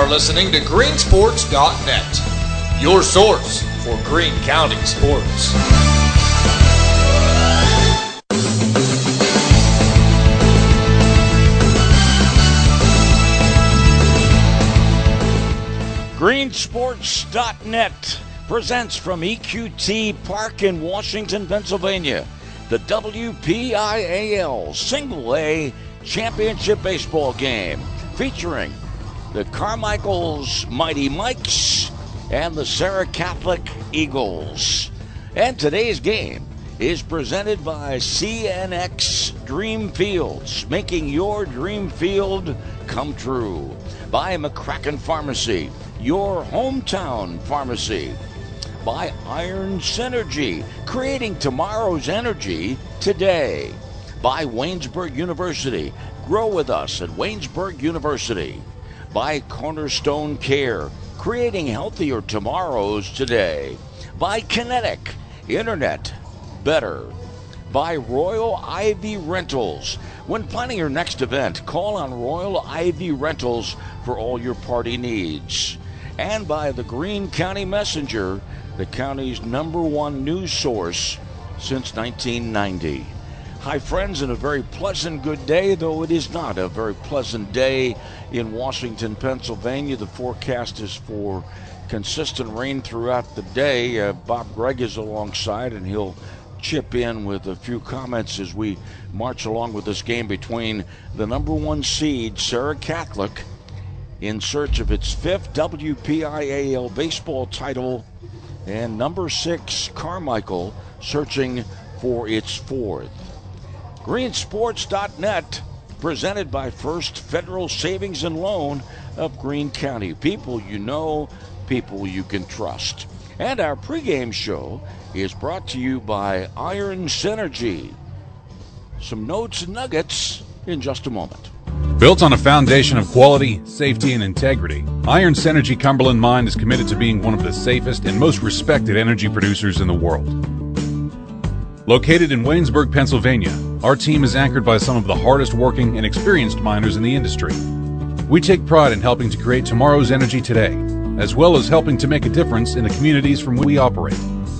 listening to greensports.net, your source for Greene County sports. greensports.net presents from EQT Park in Washington, Pennsylvania, the WPIAL Single A Championship Baseball game featuring the Carmichael's Mighty Mikes and the Serra Catholic Eagles. And today's game is presented by CNX Dream Fields, making your dream field come true. By McCracken Pharmacy, your hometown pharmacy. By Iron Synergy, creating tomorrow's energy today. By Waynesburg University, grow with us at Waynesburg University. By Cornerstone Care, creating healthier tomorrows today. By Kinetic, internet better. By Royal Ivy Rentals. When planning your next event, call on Royal Ivy Rentals for all your party needs. And by the Greene County Messenger, the county's #1 news source since 1990. Hi, friends, and a very pleasant good day, though it is not a very pleasant day in Washington, Pennsylvania. The forecast is for consistent rain throughout the day. Bob Gregg is alongside, and he'll chip in with a few comments as we march along with this game between the #1 seed, Serra Catholic, in search of its 5th WPIAL baseball title, and #6 Carmichael searching for its 4th. greensports.net presented by First Federal Savings and Loan of Greene County. People you know, people you can trust. And our pregame show is brought to you by Iron Synergy. Some notes and nuggets in just a moment. Built on a foundation of quality, safety, and integrity, Iron Synergy Cumberland Mine is committed to being one of the safest and most respected energy producers in the world. Located in Waynesburg, Pennsylvania, our team is anchored by some of the hardest working and experienced miners in the industry. We take pride in helping to create tomorrow's energy today, as well as helping to make a difference in the communities from which we operate.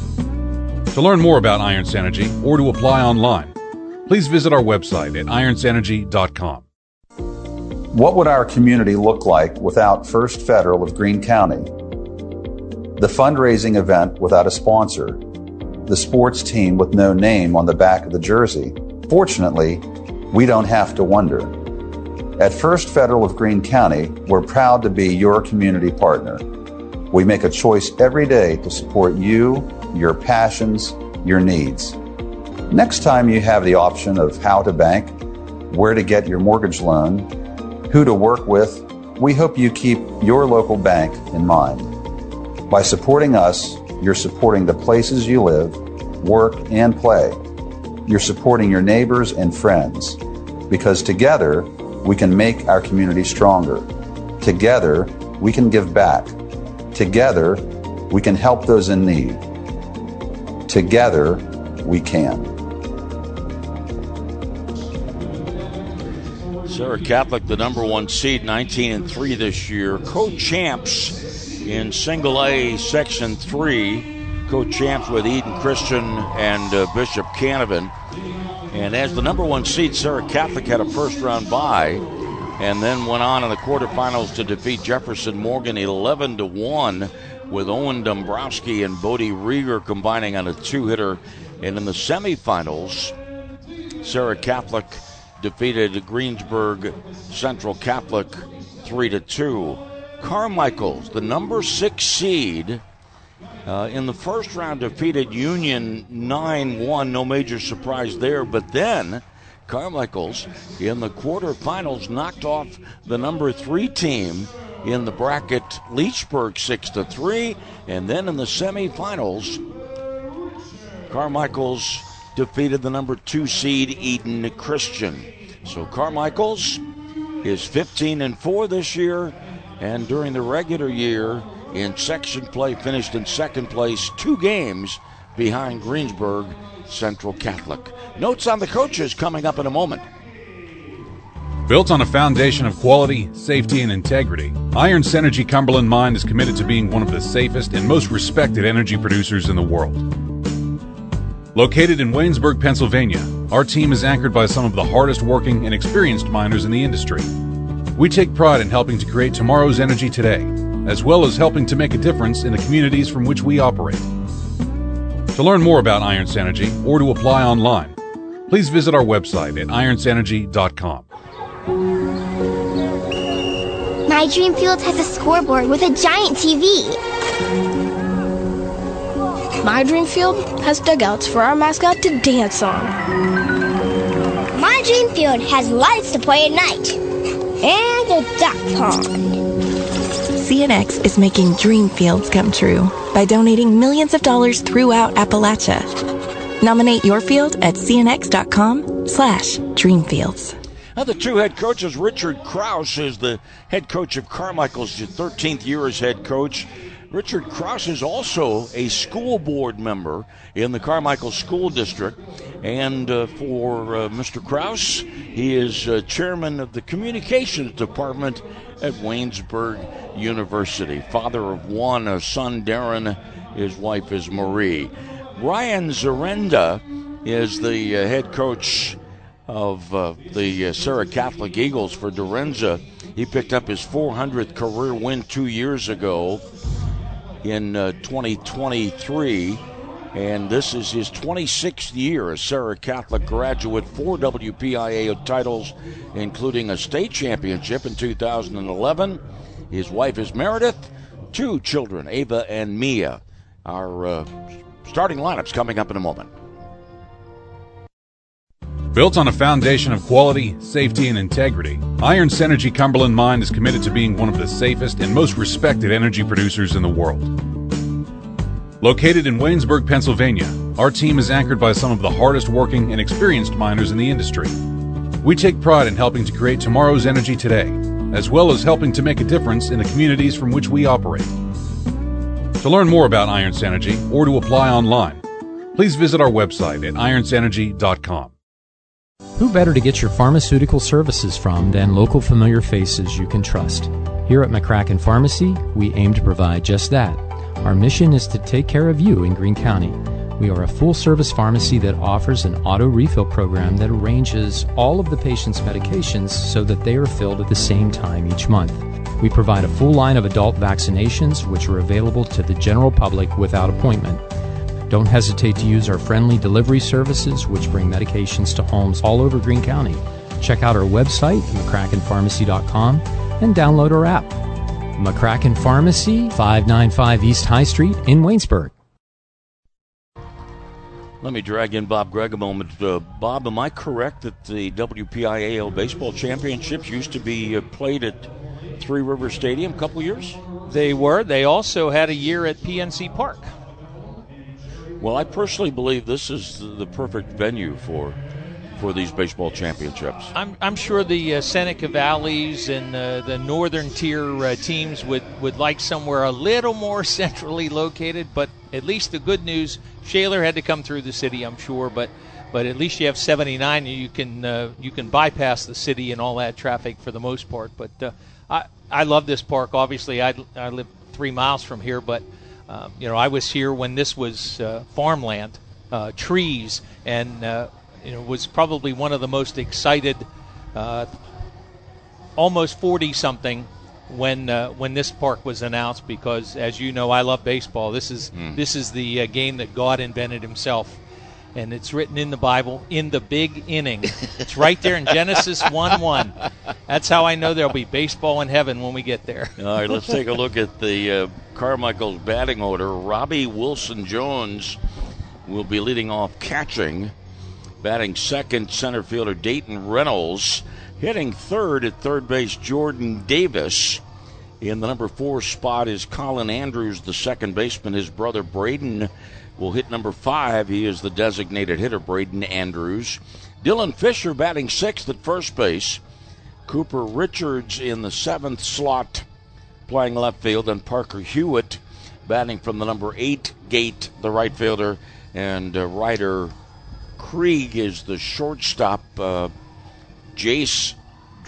To learn more about Iron Synergy or to apply online, please visit our website at ironsynergy.com. What would our community look like without First Federal of Greene County? The fundraising event without a sponsor, the sports team with no name on the back of the jersey. Fortunately, we don't have to wonder. At First Federal of Greene County, we're proud to be your community partner. We make a choice every day to support you, your passions, your needs. Next time you have the option of how to bank, where to get your mortgage loan, who to work with, we hope you keep your local bank in mind. By supporting us, you're supporting the places you live, work, and play. You're supporting your neighbors and friends, because together we can make our community stronger. Together we can give back. Together we can help those in need. Together we can. Serra Catholic, the #1 seed, 19-3 this year. Co-champs in Single A Section 3. Co-champs with Eden Christian and Bishop Canavan. And as the #1 seed, Serra Catholic had a first-round bye and then went on in the quarterfinals to defeat Jefferson Morgan 11-1 with Owen Dombrowski and Bodie Rieger combining on a 2-hitter. And in the semifinals, Serra Catholic defeated Greensburg Central Catholic 3-2. Carmichael's, the #6 seed, in the first round defeated Union 9-1. No major surprise there. But then Carmichael's in the quarterfinals knocked off the #3 team in the bracket, Leechburg 6-3. And then in the semifinals, Carmichael's defeated the #2 seed Eden Christian. So Carmichael's is 15-4 this year, and during the regular year in section play finished in second place, 2 games behind Greensburg Central Catholic. Notes on the coaches coming up in a moment. Built on a foundation of quality, safety, and integrity, Iron Synergy Cumberland Mine is committed to being one of the safest and most respected energy producers in the world. Located in Waynesburg, Pennsylvania, our team is anchored by some of the hardest working and experienced miners in the industry. We take pride in helping to create tomorrow's energy today, as well as helping to make a difference in the communities from which we operate. To learn more about Iron Synergy or to apply online, please visit our website at ironsynergy.com. My dream field has a scoreboard with a giant TV. My dream field has dugouts for our mascot to dance on. My dream field has lights to play at night. And a duck pond. CNX is making dream fields come true by donating millions of dollars throughout Appalachia. Nominate your field at cnx.com/dreamfields. Now the two head coaches, Richard Krause is the head coach of Carmichael's 13th year as head coach. Richard Krause is also a school board member in the Carmichael School District. And for Mr. Krause, he is chairman of the communications department at Waynesburg University. Father of one, a son Darren, his wife is Marie. Ryan Zarenda is the head coach of the Serra Catholic Eagles for Dorenza. He picked up his 400th career win 2 years ago in 2023, and this is his 26th year as Serra Catholic graduate, 4 WPIAL titles, including a state championship in 2011. His wife is Meredith, 2 children, Ava and Mia. Our starting lineup's coming up in a moment. Built on a foundation of quality, safety, and integrity, Iron Synergy Cumberland Mine is committed to being one of the safest and most respected energy producers in the world. Located in Waynesburg, Pennsylvania, our team is anchored by some of the hardest working and experienced miners in the industry. We take pride in helping to create tomorrow's energy today, as well as helping to make a difference in the communities from which we operate. To learn more about Iron Synergy or to apply online, please visit our website at ironsynergy.com. Who better to get your pharmaceutical services from than local familiar faces you can trust? Here at McCracken Pharmacy, we aim to provide just that. Our mission is to take care of you in Greene County. We are a full-service pharmacy that offers an auto refill program that arranges all of the patient's medications so that they are filled at the same time each month. We provide a full line of adult vaccinations, which are available to the general public without appointment. Don't hesitate to use our friendly delivery services, which bring medications to homes all over Greene County. Check out our website, McCrackenPharmacy.com, and download our app. McCracken Pharmacy, 595 East High Street in Waynesburg. Let me drag in Bob Gregg a moment. Bob, am I correct that the WPIAL baseball championships used to be played at Three Rivers Stadium a couple years? They were. They also had a year at PNC Park. Well, I personally believe this is the perfect venue for these baseball championships. I'm sure the Seneca Valleys and the northern tier teams would like somewhere a little more centrally located, but at least the good news, Shaler had to come through the city, I'm sure, but at least you have 79 and you can bypass the city and all that traffic for the most part. But I love this park. Obviously, I live 3 miles from here, but I was here when this was farmland, trees, and was probably one of the most excited, almost 40-something when this park was announced. Because, as you know, I love baseball. This is the game that God invented Himself, and it's written in the Bible in the big inning. It's right there in Genesis 1:1. That's how I know there'll be baseball in heaven when we get there. All right, let's take a look at the Carmichael's batting order. Robbie Wilson-Jones will be leading off catching. Batting second, center fielder Dayton Reynolds. Hitting third at third base, Jordan Davis. In the number 4 spot is Colin Andrews, the second baseman. His brother Braden will hit number 5. He is the designated hitter, Braden Andrews. Dylan Fisher batting 6th at first base. Cooper Richards in the 7th slot playing left field. And Parker Hewitt batting from the number 8 gate, the right fielder. And Ryder Krieg is the shortstop. Jace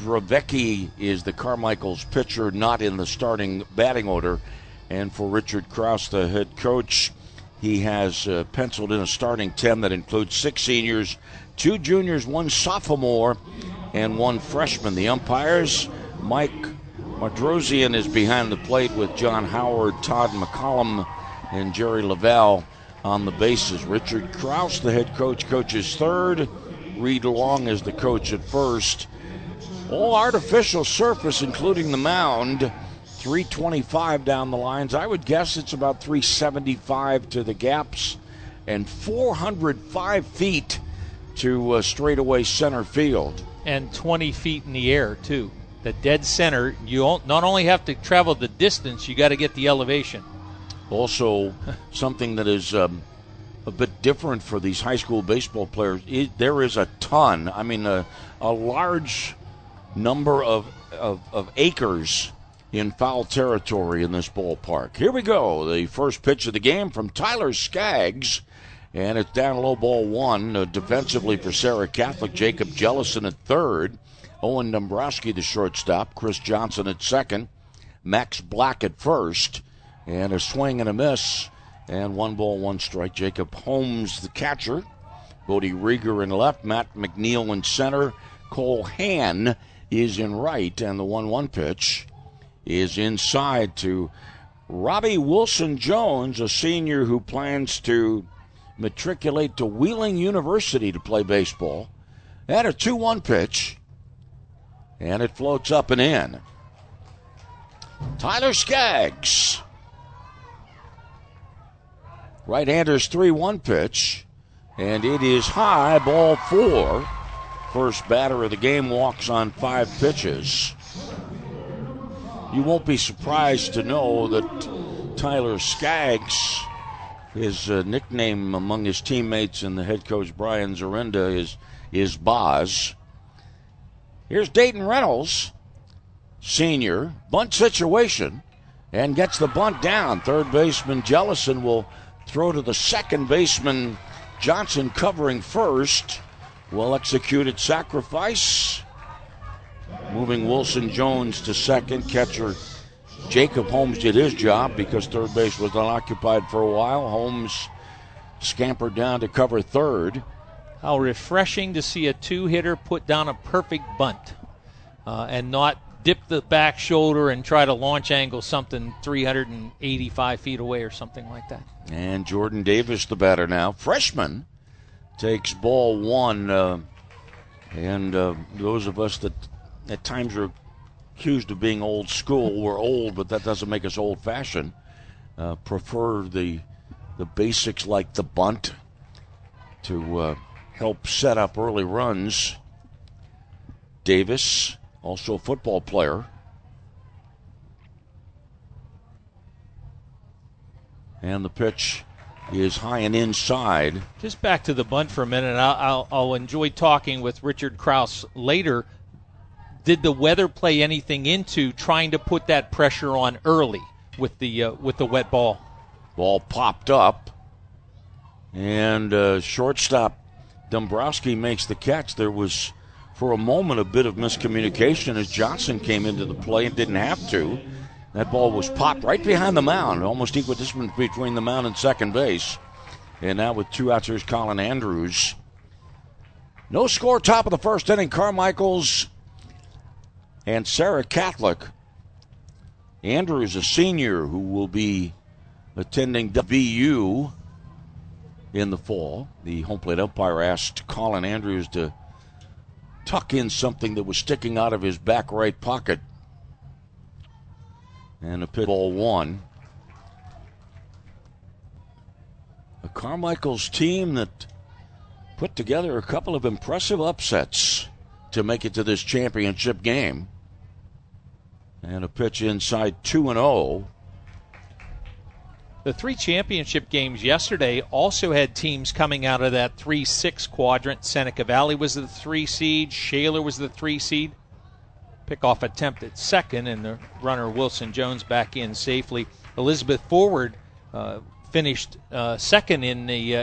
Dravecki is the Carmichael's pitcher, not in the starting batting order. And for Richard Krause, the head coach, he has penciled in a starting 10 that includes 6 seniors, 2 juniors, 1 sophomore, and 1 freshman. The umpires, Mike Madrosian is behind the plate with John Howard, Todd McCollum, and Jerry Lavelle on the bases. Richard Krause, the head coach, coaches third. Reed Long is the coach at first. All artificial surface, including the mound. 325 down the lines. I would guess it's about 375 to the gaps and 405 feet to straightaway center field. And 20 feet in the air, too. The dead center, you not only have to travel the distance, you got to get the elevation. Also, something that is a bit different for these high school baseball players, there is a ton, a large number of acres in foul territory in this ballpark. Here we go. The first pitch of the game from Tyler Skaggs, and it's down low, ball 1. Defensively for Sarah Catholic, Jacob Jellison at third, Owen Dombrowski the shortstop, Chris Johnson at second, Max Black at first, and a swing and a miss, and 1 ball, 1 strike. Jacob Holmes the catcher, Bodie Rieger in left, Matt McNeil in center, Cole Hann is in right, and the 1-1 pitch is inside to Robbie Wilson-Jones, a senior who plans to matriculate to Wheeling University to play baseball. And a 2-1 pitch, and it floats up and in. Tyler Skaggs. Right-hander's 3-1 pitch, and it is high, ball 4. First batter of the game walks on 5 pitches. You won't be surprised to know that Tyler Skaggs, his nickname among his teammates and the head coach Brian Zorinda is Boz. Here's Dayton Reynolds, senior, bunt situation, and gets the bunt down. Third baseman Jellison will throw to the second baseman Johnson covering first. Well-executed sacrifice. Moving Wilson-Jones to second. Catcher Jacob Holmes did his job because third base was unoccupied for a while. Holmes scampered down to cover third. How refreshing to see a 2-hitter put down a perfect bunt and not dip the back shoulder and try to launch angle something 385 feet away or something like that. And Jordan Davis, the batter now. Freshman takes ball 1. And those of us that at times are accused of being old school, we're old, but that doesn't make us old-fashioned. Prefer the basics like the bunt to help set up early runs. Davis, also a football player. And the pitch is high and inside. Just back to the bunt for a minute. I'll enjoy talking with Richard Krause later. Did the weather play anything into trying to put that pressure on early with the wet ball? Ball popped up, and shortstop Dombrowski makes the catch. There was, for a moment, a bit of miscommunication as Johnson came into the play and didn't have to. That ball was popped right behind the mound, almost equidistant between the mound and second base. And now with 2 outs, here's Colin Andrews. No score, top of the first inning. Carmichael's and Sarah Catholic. Andrews, a senior who will be attending WVU in the fall. The home plate umpire asked Colin Andrews to tuck in something that was sticking out of his back right pocket. And a pitch, ball 1. A Carmichael's team that put together a couple of impressive upsets to make it to this championship game. And a pitch inside 2-0. The 3 championship games yesterday also had teams coming out of that 3-6 quadrant. Seneca Valley was the 3 seed. Shaler was the 3 seed. Pickoff attempt at second, and the runner Wilson-Jones back in safely. Elizabeth Forward finished second in the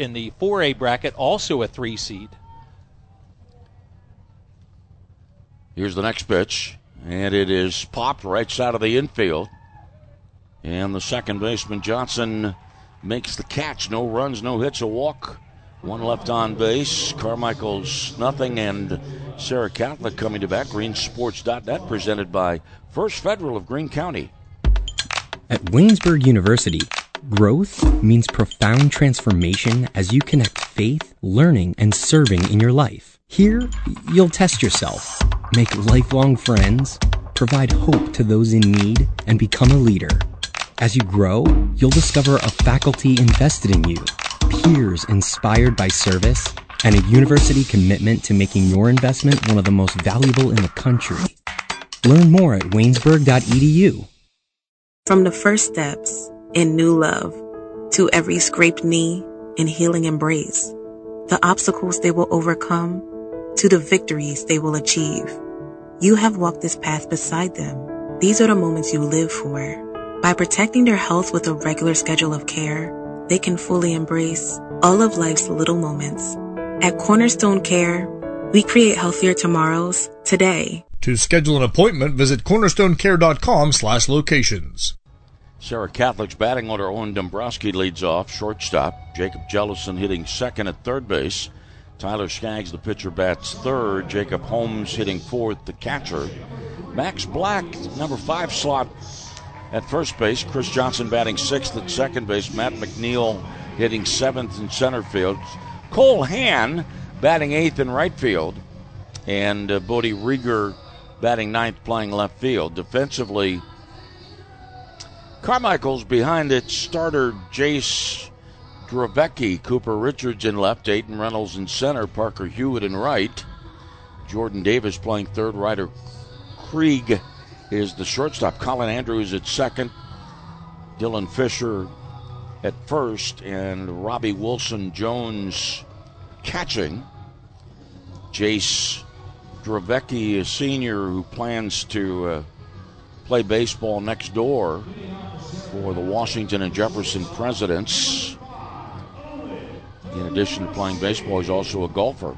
4A bracket, also a 3 seed. Here's the next pitch, and it is popped right side of the infield. And the second baseman, Johnson, makes the catch. No runs, no hits, a walk. One left on base. Carmichael's nothing, and Sarah Catholic coming to bat. Greensports.net, presented by First Federal of Greene County. At Waynesburg University, growth means profound transformation as you connect faith, learning, and serving in your life. Here, you'll test yourself, make lifelong friends, provide hope to those in need, and become a leader. As you grow, you'll discover a faculty invested in you, peers inspired by service, and a university commitment to making your investment one of the most valuable in the country. Learn more at waynesburg.edu. From the first steps in new love to every scraped knee and healing embrace, the obstacles they will overcome to the victories they will achieve. You have walked this path beside them. These are the moments you live for. By protecting their health with a regular schedule of care, they can fully embrace all of life's little moments. At Cornerstone Care, we create healthier tomorrows today. To schedule an appointment, visit cornerstonecare.com/locations. Sarah Catholic's batting order. Owen Dombrowski leads off, shortstop. Jacob Jellison hitting second at third base. Tyler Skaggs, the pitcher, bats third. Jacob Holmes hitting fourth, the catcher. Max Black, number 5 slot at first base. Chris Johnson batting sixth at second base. Matt McNeil hitting seventh in center field. Cole Hann batting eighth in right field. And Bodie Rieger batting ninth, playing left field. Defensively, Carmichael's behind its starter Jace Dravecki. Cooper Richards in left, Aiden Reynolds in center, Parker Hewitt in right. Jordan Davis playing third, Ryder Krieg is the shortstop. Colin Andrews at second, Dylan Fisher at first, and Robbie Wilson-Jones catching. Jace Dravecki, a senior who plans to play baseball next door for the Washington and Jefferson Presidents. In addition to playing baseball, he's also a golfer.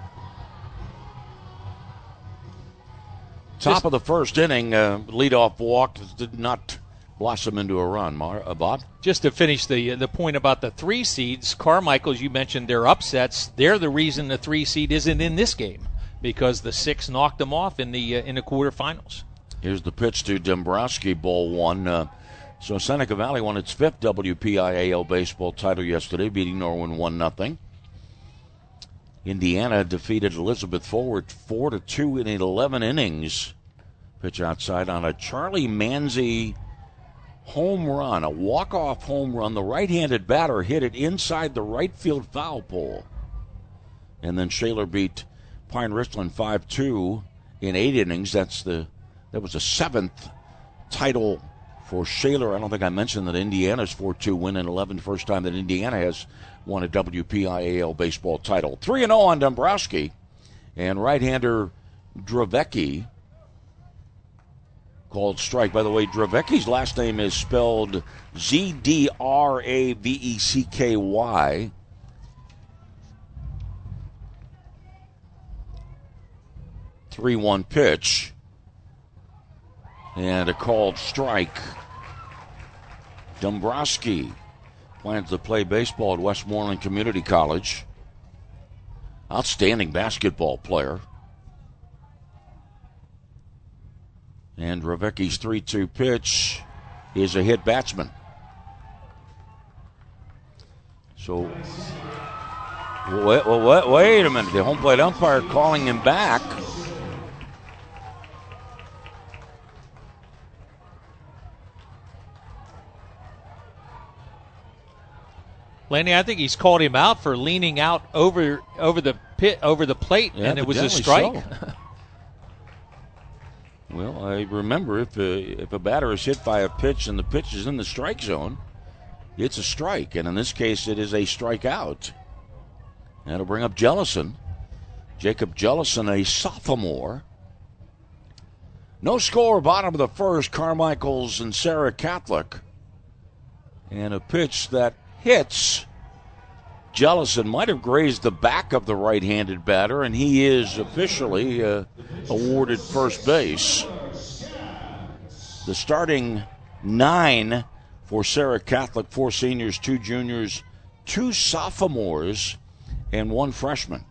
Top of the first inning, leadoff walk did not blossom into a run. Bob? Just to finish the point about the 3 seeds, Carmichael, as you mentioned, their upsets, they're the reason the 3 seed isn't in this game, because the 6 knocked them off in the quarterfinals. Here's the pitch to Dombrowski, ball one. So Seneca Valley won its 5th WPIAL baseball title yesterday, beating Norwin 1-0. Indiana defeated Elizabeth Forward 4-2 in 11 innings. Pitch outside on a Charlie Manzi home run, a walk-off home run. The right-handed batter hit it inside the right field foul pole. And then Shaler beat Pine Richland 5-2 in 8 innings. That was the 7th title for Shaler. I don't think I mentioned that Indiana's 4-2 win in 11, first time that Indiana has won a WPIAL baseball title. 3-0 on Dombrowski. And right-hander Dravecki called strike. By the way, Dravecki's last name is spelled Zdravecky. 3-1 pitch. And a called strike. Dombrowski plans to play baseball at Westmoreland Community College. Outstanding basketball player. And Dravecki's 3-2 pitch is a hit batsman. So, wait a minute. The home plate umpire calling him back. Lanny, I think he's called him out for leaning out over the plate, yeah, and it was a strike. So. Well, I remember if a batter is hit by a pitch and the pitch is in the strike zone, it's a strike, and in this case, it is a strikeout. That'll bring up Jellison, Jacob Jellison, a sophomore. No score, bottom of the first. Carmichael's and Sarah Catholic, and a pitch that hits Jellison might have grazed the back of the right-handed batter, and he is officially awarded first base. The starting 9 for Serra Catholic, 4 seniors, 2 juniors, 2 sophomores, and 1 freshman.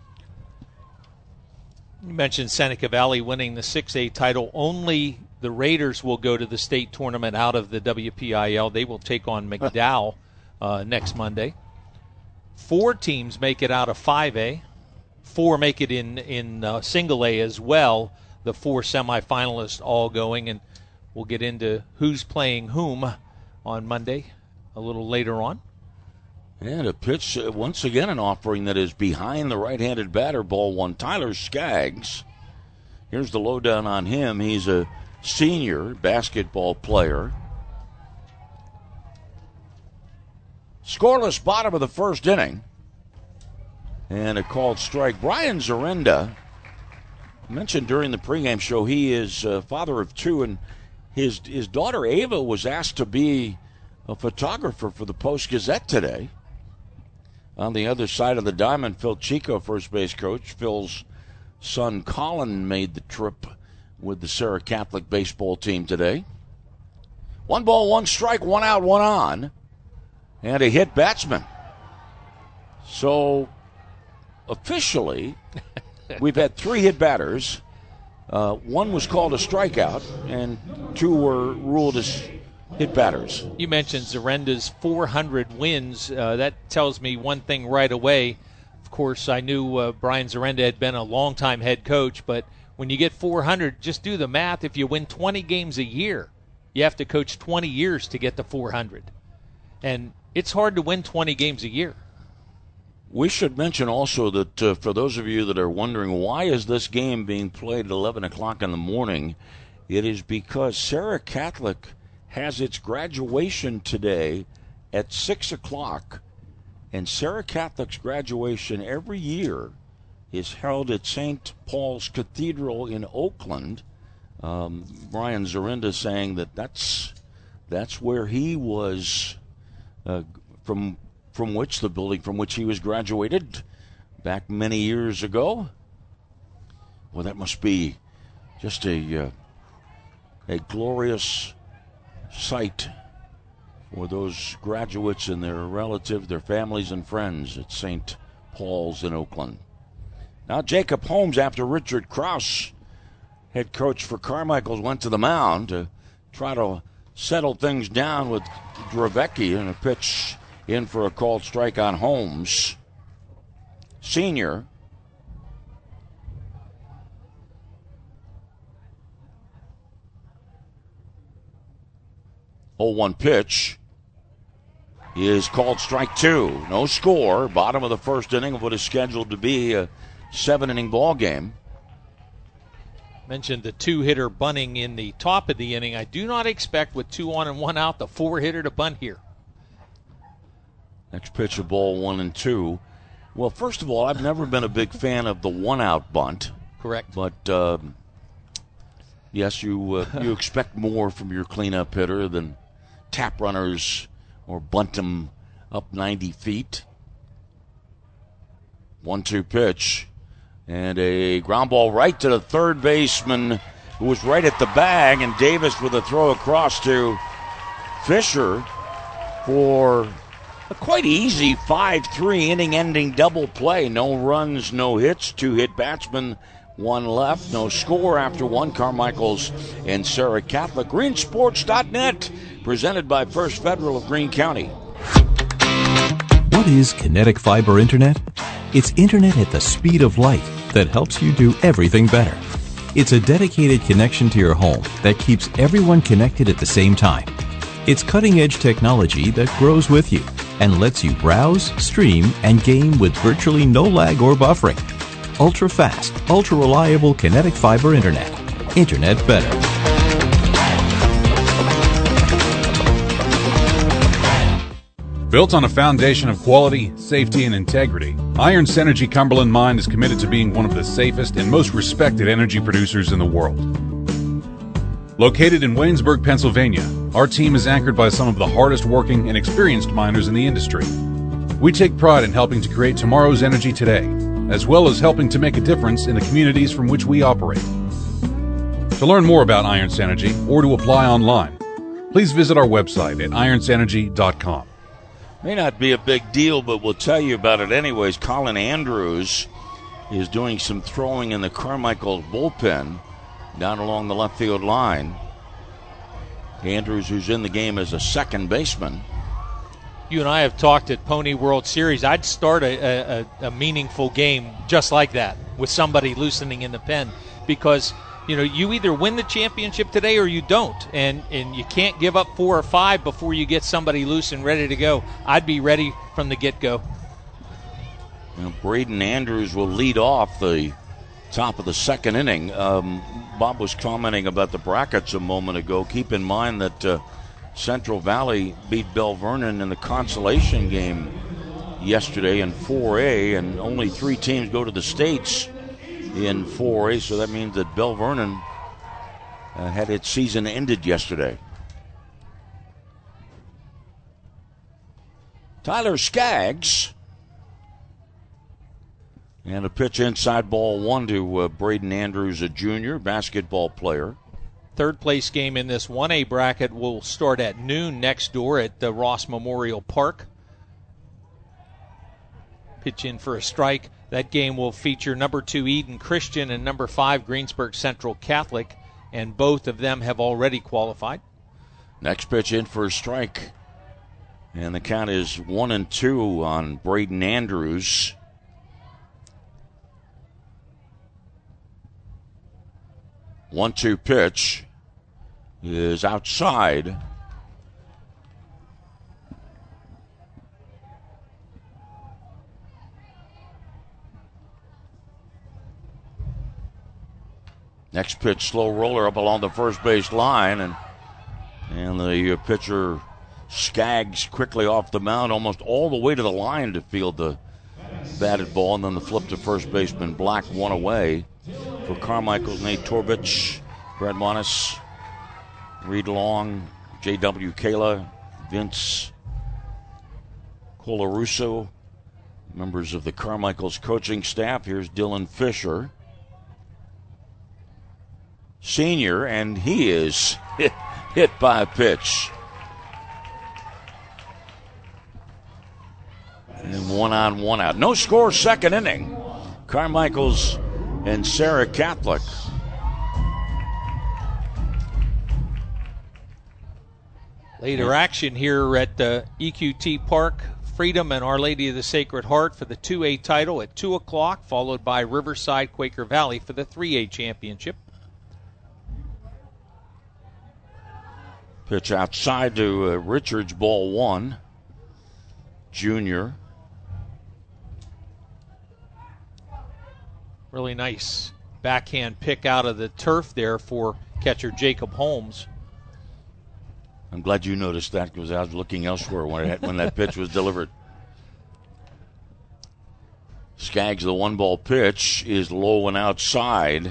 You mentioned Seneca Valley winning the 6A title. Only the Raiders will go to the state tournament out of the WPIL. They will take on McDowell next Monday. 4 teams make it out of 5A. 4 make it in single A as well. The 4 semifinalists all going, and we'll get into who's playing whom on Monday a little later on. And a pitch, once again, an offering that is behind the right-handed batter, ball 1. Tyler Skaggs. Here's the lowdown on him. He's a senior basketball player. Scoreless bottom of the first inning. And a called strike. Brian Zarenda, mentioned during the pregame show, he is father of 2, and his daughter Ava was asked to be a photographer for the Post-Gazette today. On the other side of the diamond, Phil Chico, first base coach. Phil's son Colin made the trip with the Serra Catholic baseball team today. 1 ball, 1 strike, 1 out, 1 on. And a hit batsman. So, officially, we've had 3 hit batters. 1 was called a strikeout, and 2 were ruled as hit batters. You mentioned Zarenda's 400 wins. That tells me one thing right away. Of course, I knew Brian Zarenda had been a longtime head coach, but when you get 400, just do the math. If you win 20 games a year, you have to coach 20 years to get to 400. And it's hard to win 20 games a year. We should mention also that for those of you that are wondering why is this game being played at 11 o'clock in the morning, it is because Serra Catholic has its graduation today at 6 o'clock. And Serra Catholic's graduation every year is held at St. Paul's Cathedral in Oakland. Brian Zarenda saying that's where he was, from which the building from which he was graduated back many years ago. Well, that must be just a glorious sight for those graduates and their relatives, their families and friends at St. Paul's in Oakland. Now Jacob Holmes, after Richard Krause, head coach for Carmichael's, went to the mound to try to settle things down with Dravecki, and a pitch in for a called strike on Holmes. Senior. Oh, 1 pitch is called strike 2. No score. Bottom of the first inning of what is scheduled to be a 7-inning ball game. Mentioned the 2-hitter bunting in the top of the inning. I do not expect with 2 on and 1 out the 4-hitter to bunt here. Next pitch, a ball 1 and 2. Well, first of all, I've never been a big fan of the 1-out bunt. Correct. But yes, you expect more from your cleanup hitter than tap runners or bunt them up 90 feet. 1-2 pitch. And a ground ball right to the third baseman who was right at the bag. And Davis with a throw across to Fisher for a quite easy 5-3 inning-ending double play. No runs, no hits, 2 hit batsmen, 1 left. No score after 1. Carmichael's and Serra Catholic. Greensports.net, presented by First Federal of Greene County. What is Kinetic Fiber Internet? It's internet at the speed of light that helps you do everything better. It's a dedicated connection to your home that keeps everyone connected at the same time. It's cutting-edge technology that grows with you and lets you browse, stream, and game with virtually no lag or buffering. Ultra-fast, ultra-reliable Kinetic Fiber Internet. Internet better. Built on a foundation of quality, safety, and integrity, Iron Synergy Cumberland Mine is committed to being one of the safest and most respected energy producers in the world. Located in Waynesburg, Pennsylvania, our team is anchored by some of the hardest working and experienced miners in the industry. We take pride in helping to create tomorrow's energy today, as well as helping to make a difference in the communities from which we operate. To learn more about Irons Energy or to apply online, please visit our website at ironsenergy.com. May not be a big deal, but we'll tell you about it anyways. Colin Andrews is doing some throwing in the Carmichael bullpen down along the left field line. Andrews, who's in the game as a second baseman. You and I have talked at Pony World Series. I'd start a meaningful game just like that with somebody loosening in the pen, because you either win the championship today or you don't, and you can't give up 4 or 5 before you get somebody loose and ready to go. I'd be ready from the get-go. Braden Andrews will lead off the top of the second inning. Bob was commenting about the brackets a moment ago. Keep in mind that Central Valley beat Bell Vernon in the consolation game yesterday in 4A, and only 3 teams go to the States in 4A, so that means that Bell Vernon had its season ended yesterday. Tyler Skaggs, and a pitch inside, ball 1 to Braden Andrews, a junior basketball player. Third place game in this 1A bracket will start at noon next door at the Ross Memorial Park. Pitch in for a strike. That game will feature number 2 Eden Christian and number 5 Greensburg Central Catholic, and both of them have already qualified. Next pitch in for a strike. And the count is 1-2 on Braden Andrews. One-two pitch is outside. Next pitch, slow roller up along the first base line, and the pitcher Skaggs quickly off the mound, almost all the way to the line to field the batted ball, and then the flip to first baseman Black, 1 away. For Carmichael's Nate Torbich, Brad Monis, Reed Long, J.W. Kayla, Vince Colarusso, members of the Carmichael's coaching staff. Here's Dylan Fisher, senior, and he is hit by a pitch. And 1 on, 1 out. No score, second inning. Carmichael's and Sarah Catholic. Later action here at the EQT Park. Freedom and Our Lady of the Sacred Heart for the 2A title at 2 o'clock, followed by Riverside Quaker Valley for the 3A championship. Pitch outside to Richards, ball 1. Junior. Really nice backhand pick out of the turf there for catcher Jacob Holmes. I'm glad you noticed that, because I was looking elsewhere when that pitch was delivered. Skaggs, the 1-ball pitch, is low and outside.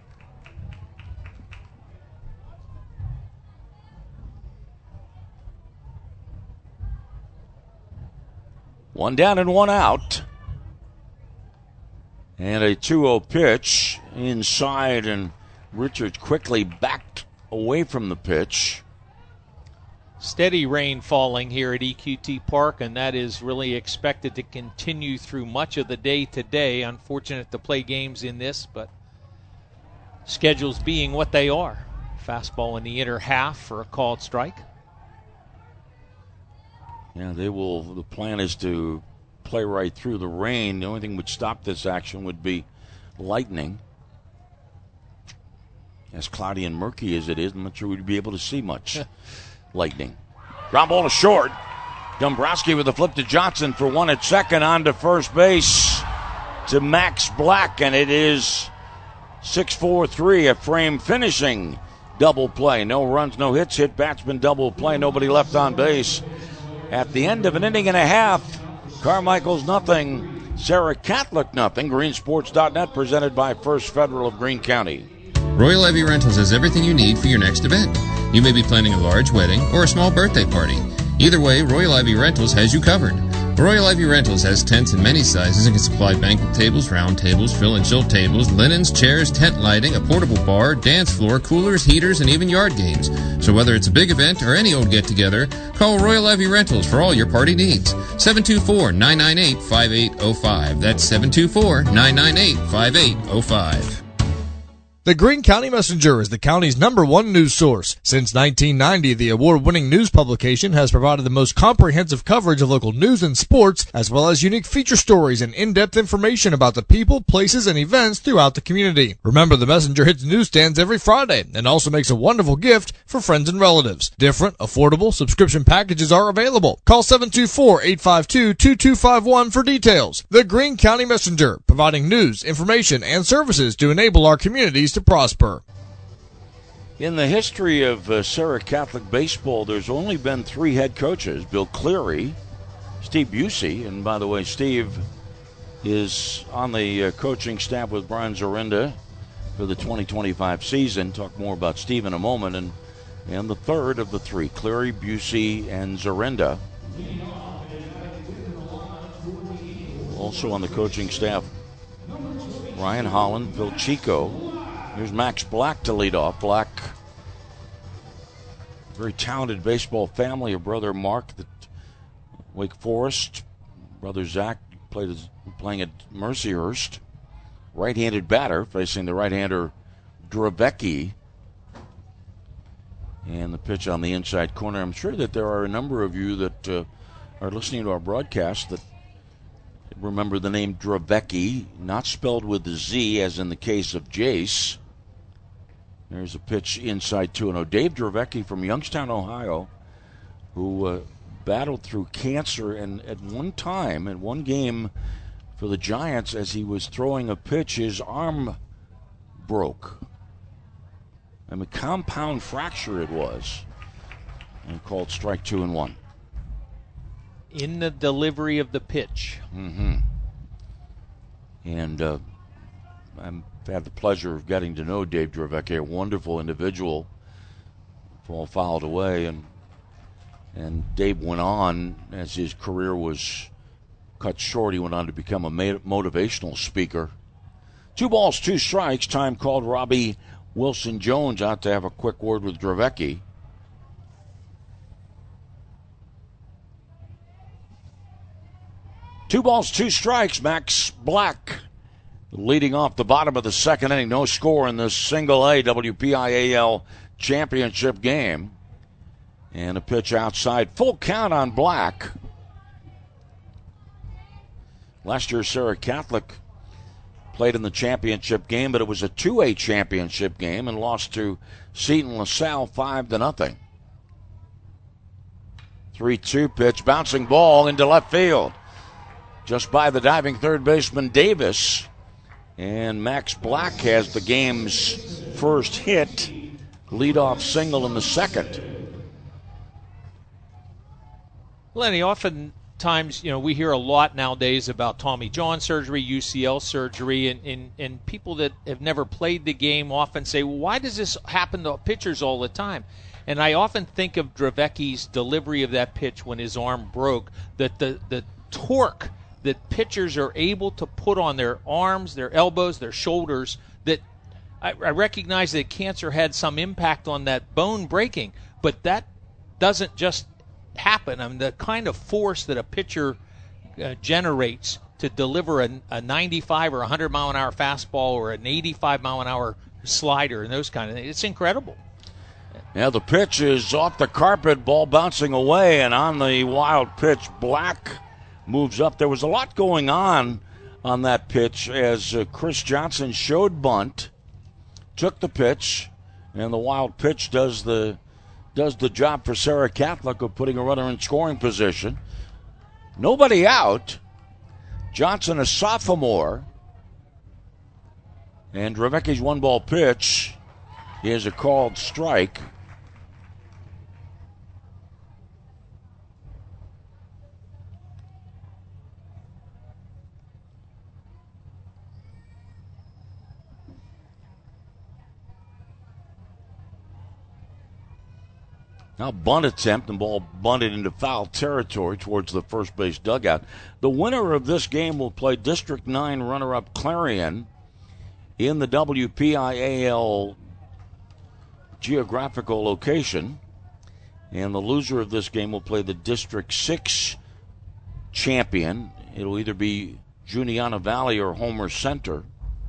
One down and 1 out. And a 2-0 pitch inside, and Richards quickly backed away from the pitch. Steady rain falling here at EQT Park, and that is really expected to continue through much of the day today. Unfortunate to play games in this, but schedules being what they are. Fastball in the inner half for a called strike. Yeah, the plan is to play right through the rain. The only thing would stop this action would be lightning. As cloudy and murky as it is, I'm not sure we'd be able to see much lightning. Ground ball to short. Dombrowski with a flip to Johnson for 1 at second, on to first base to Max Black, and it is 6-4-3, a frame finishing double play. No runs, no hits, hit batsman double play, nobody left on base. At the end of an inning and a half, Carmichael's nothing, Sarah Catholic nothing. Greensports.net presented by First Federal of Greene County. Royal Levy Rentals has everything you need for your next event. You may be planning a large wedding or a small birthday party. Either way, Royal Ivy Rentals has you covered. Royal Ivy Rentals has tents in many sizes and can supply banquet tables, round tables, fill and chill tables, linens, chairs, tent lighting, a portable bar, dance floor, coolers, heaters, and even yard games. So whether it's a big event or any old get-together, call Royal Ivy Rentals for all your party needs. 724-998-5805. That's 724-998-5805. The Greene County Messenger is the county's #1 news source. Since 1990, the award-winning news publication has provided the most comprehensive coverage of local news and sports, as well as unique feature stories and in-depth information about the people, places, and events throughout the community. Remember, the Messenger hits newsstands every Friday and also makes a wonderful gift for friends and relatives. Different, affordable subscription packages are available. Call 724-852-2251 for details. The Greene County Messenger, providing news, information, and services to enable our communities to prosper. In the history of Serra Catholic baseball, there's only been 3 head coaches: Bill Cleary, Steve Busey, and by the way, Steve is on the coaching staff with Brian Zorinda for the 2025 season. Talk more about Steve in a moment. And the third of the 3, Cleary, Busey, and Zorinda. Also on the coaching staff, Ryan Holland, Phil Chico. Here's Max Black to lead off. Black, very talented baseball family. A brother Mark at Wake Forest. Brother Zach playing at Mercyhurst. Right-handed batter facing the right-hander Dravecki. And the pitch on the inside corner. I'm sure that there are a number of you that are listening to our broadcast that remember the name Dravecki, not spelled with the Z as in the case of Jace. There's a pitch inside 2-0. Dave Dravecki from Youngstown, Ohio, who battled through cancer, and at one time, at one game for the Giants, as he was throwing a pitch, his arm broke. A compound fracture it was, and called strike 2-1. In the delivery of the pitch. Mm-hmm. And I've had the pleasure of getting to know Dave Dravecki, a wonderful individual, all fouled away. And Dave went on, as his career was cut short, he went on to become a motivational speaker. 2 balls, 2 strikes. Time called. Robbie Wilson-Jones out to have a quick word with Dravecki. Two balls, 2 strikes. Max Black leading off the bottom of the second inning. No score in this single-A WPIAL championship game. And a pitch outside. Full count on Black. Last year, Serra Catholic played in the championship game, but it was a 2A championship game and lost to Seton LaSalle 5-0. 3-2 pitch. Bouncing ball into left field. Just by the diving third baseman Davis. And Max Black has the game's first hit. Leadoff single in the second. Lenny, oftentimes, we hear a lot nowadays about Tommy John surgery, UCL surgery, and people that have never played the game often say, well, why does this happen to pitchers all the time? And I often think of Dravecki's delivery of that pitch when his arm broke, that the torque that pitchers are able to put on their arms, their elbows, their shoulders, that I recognize that cancer had some impact on that bone breaking, but that doesn't just happen. I mean, the kind of force that a pitcher generates to deliver a 95 or 100 mile an hour fastball or an 85 mile an hour slider and those kind of things, it's incredible. Yeah, the pitch is off the carpet, ball bouncing away, and on the wild pitch, Black moves up. There was a lot going on that pitch as Chris Johnson showed bunt, took the pitch, and the wild pitch does the job for Serra Catholic of putting a runner in scoring position. Nobody out. Johnson, a sophomore, and Dravecki's 1-ball pitch is a called strike. Now bunt attempt, and ball bunted into foul territory towards the first base dugout. The winner of this game will play District 9 runner-up Clarion in the WPIAL geographical location. And the loser of this game will play the District 6 champion. It'll either be Juniata Valley or Homer Center.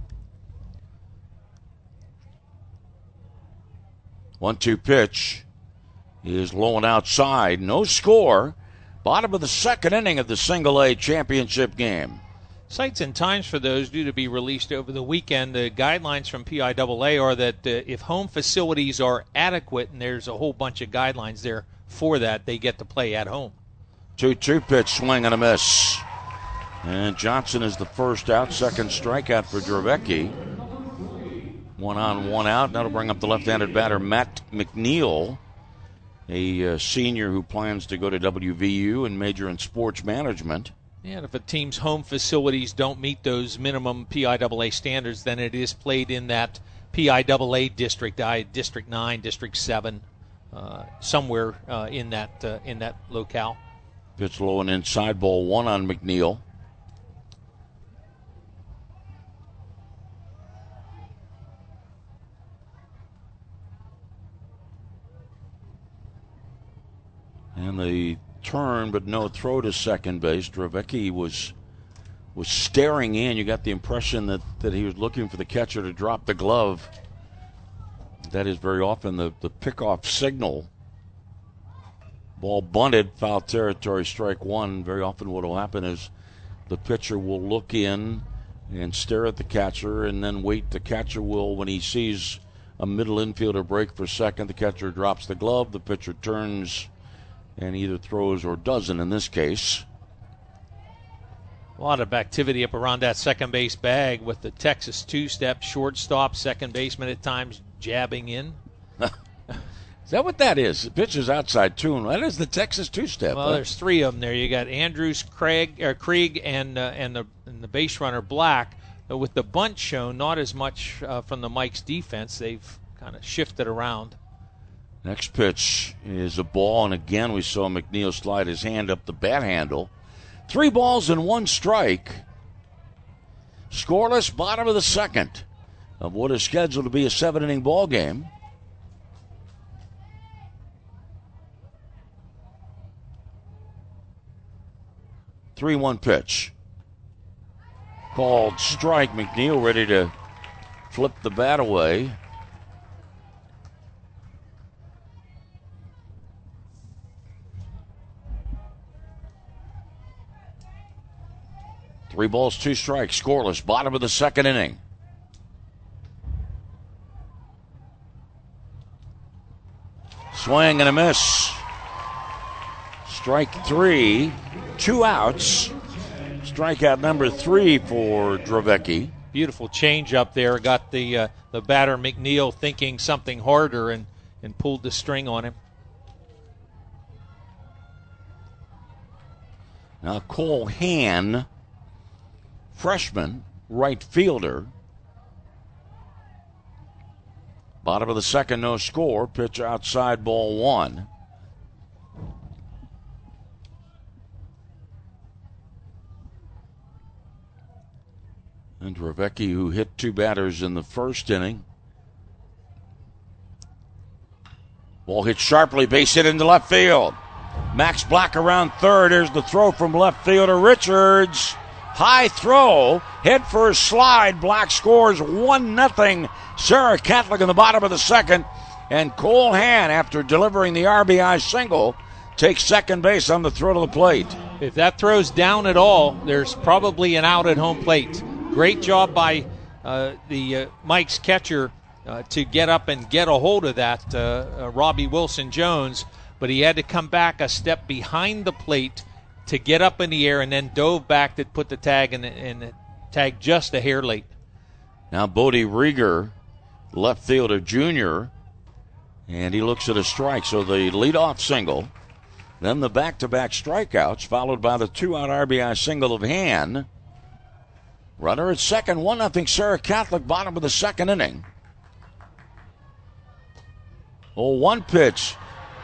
1-2 pitch is low and outside. No score. Bottom of the second inning of the Single A championship game. Sites and times for those due to be released over the weekend. The guidelines from PIAA are that if home facilities are adequate, and there's a whole bunch of guidelines there for that, they get to play at home. 2-2 pitch, swing and a miss. And Johnson is the first out, second strikeout for Dravecki. 1 on, 1 out. That'll bring up the left-handed batter, Matt McNeil, a senior who plans to go to WVU and major in sports management. Yeah, and if a team's home facilities don't meet those minimum PIAA standards, then it is played in that PIAA district, District 9, District 7, somewhere in that locale. Pitch low and inside, ball 1 on McNeil. And the turn, but no throw to second base. Dravecki was staring in. You got the impression that he was looking for the catcher to drop the glove. That is very often the pickoff signal. Ball bunted, foul territory, strike 1. Very often what will happen is the pitcher will look in and stare at the catcher and then wait. The catcher will, when he sees a middle infielder break for second, the catcher drops the glove. The pitcher turns and either throws or doesn't in this case. A lot of activity up around that second base bag with the Texas two-step, shortstop, second baseman at times jabbing in. Is that what that is? The pitch is outside two, and that is the Texas two-step. Well, there's 3 of them there. You got Andrews, Krieg, and the base runner Black. With the bunt shown, not as much from the Mike's defense. They've kind of shifted around. Next pitch is a ball, and again we saw McNeil slide his hand up the bat handle. 3 balls and 1 strike. Scoreless, bottom of the second of what is scheduled to be a 7-inning ball game. Three-one pitch. Called strike. McNeil ready to flip the bat away. Three balls, 2 strikes, scoreless, bottom of the second inning. Swing and a miss. Strike 3, 2 outs. Strikeout number 3 for Dravecki. Beautiful change up there. Got the batter McNeil thinking something harder and pulled the string on him. Now Cole Hann, freshman, right fielder. Bottom of the second, no score. Pitch outside, ball 1. And Dravecki, who hit 2 batters in the first inning. Ball hit sharply, base hit into left field. Max Black around third. Here's the throw from left fielder Richards. High throw, head first slide. Black scores 1-0. Sarah Catholic in the bottom of the second. And Cole Hann, after delivering the RBI single, takes second base on the throw to the plate. If that throws down at all, there's probably an out at home plate. Great job by the Mike's catcher to get up and get a hold of that, Robbie Wilson-Jones. But he had to come back a step behind the plate to get up in the air and then dove back to put the tag in and tag just a hair late. Now Bodie Rieger, left fielder junior, and he looks at a strike. So the leadoff single, then the back-to-back strikeouts, followed by the 2-out RBI single of Hann. Runner at second, 1-0 Sarah Catholic, bottom of the second inning. 0-1 pitch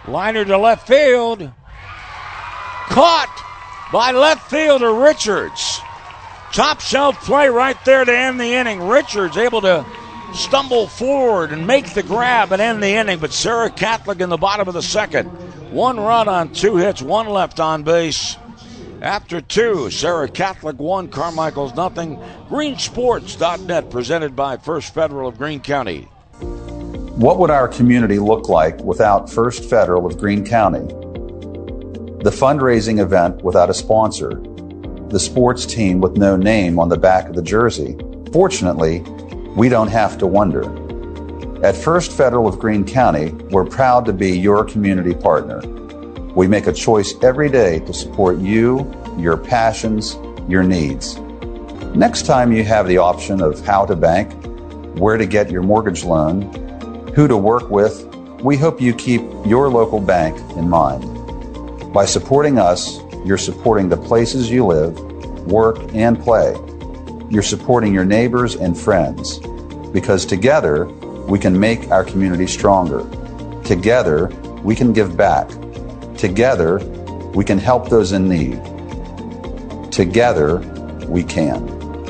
Liner to left field. Caught by left fielder Richards. Top shelf play right there to end the inning. Richards able to stumble forward and make the grab and end the inning, but Sarah Catholic in the bottom of the second. 1 run on 2 hits, 1 left on base. After 2, Sarah Catholic 1, Carmichael's nothing. Greensports.net presented by First Federal of Greene County. What would our community look like without First Federal of Greene County? The fundraising event without a sponsor. The sports team with no name on the back of the jersey. Fortunately, we don't have to wonder. At First Federal of Greene County, we're proud to be your community partner. We make a choice every day to support you, your passions, your needs. Next time you have the option of how to bank, where to get your mortgage loan, who to work with, we hope you keep your local bank in mind. By supporting us, you're supporting the places you live, work, and play. You're supporting your neighbors and friends, because together we can make our community stronger. Together we can give back. Together we can help those in need. Together we can.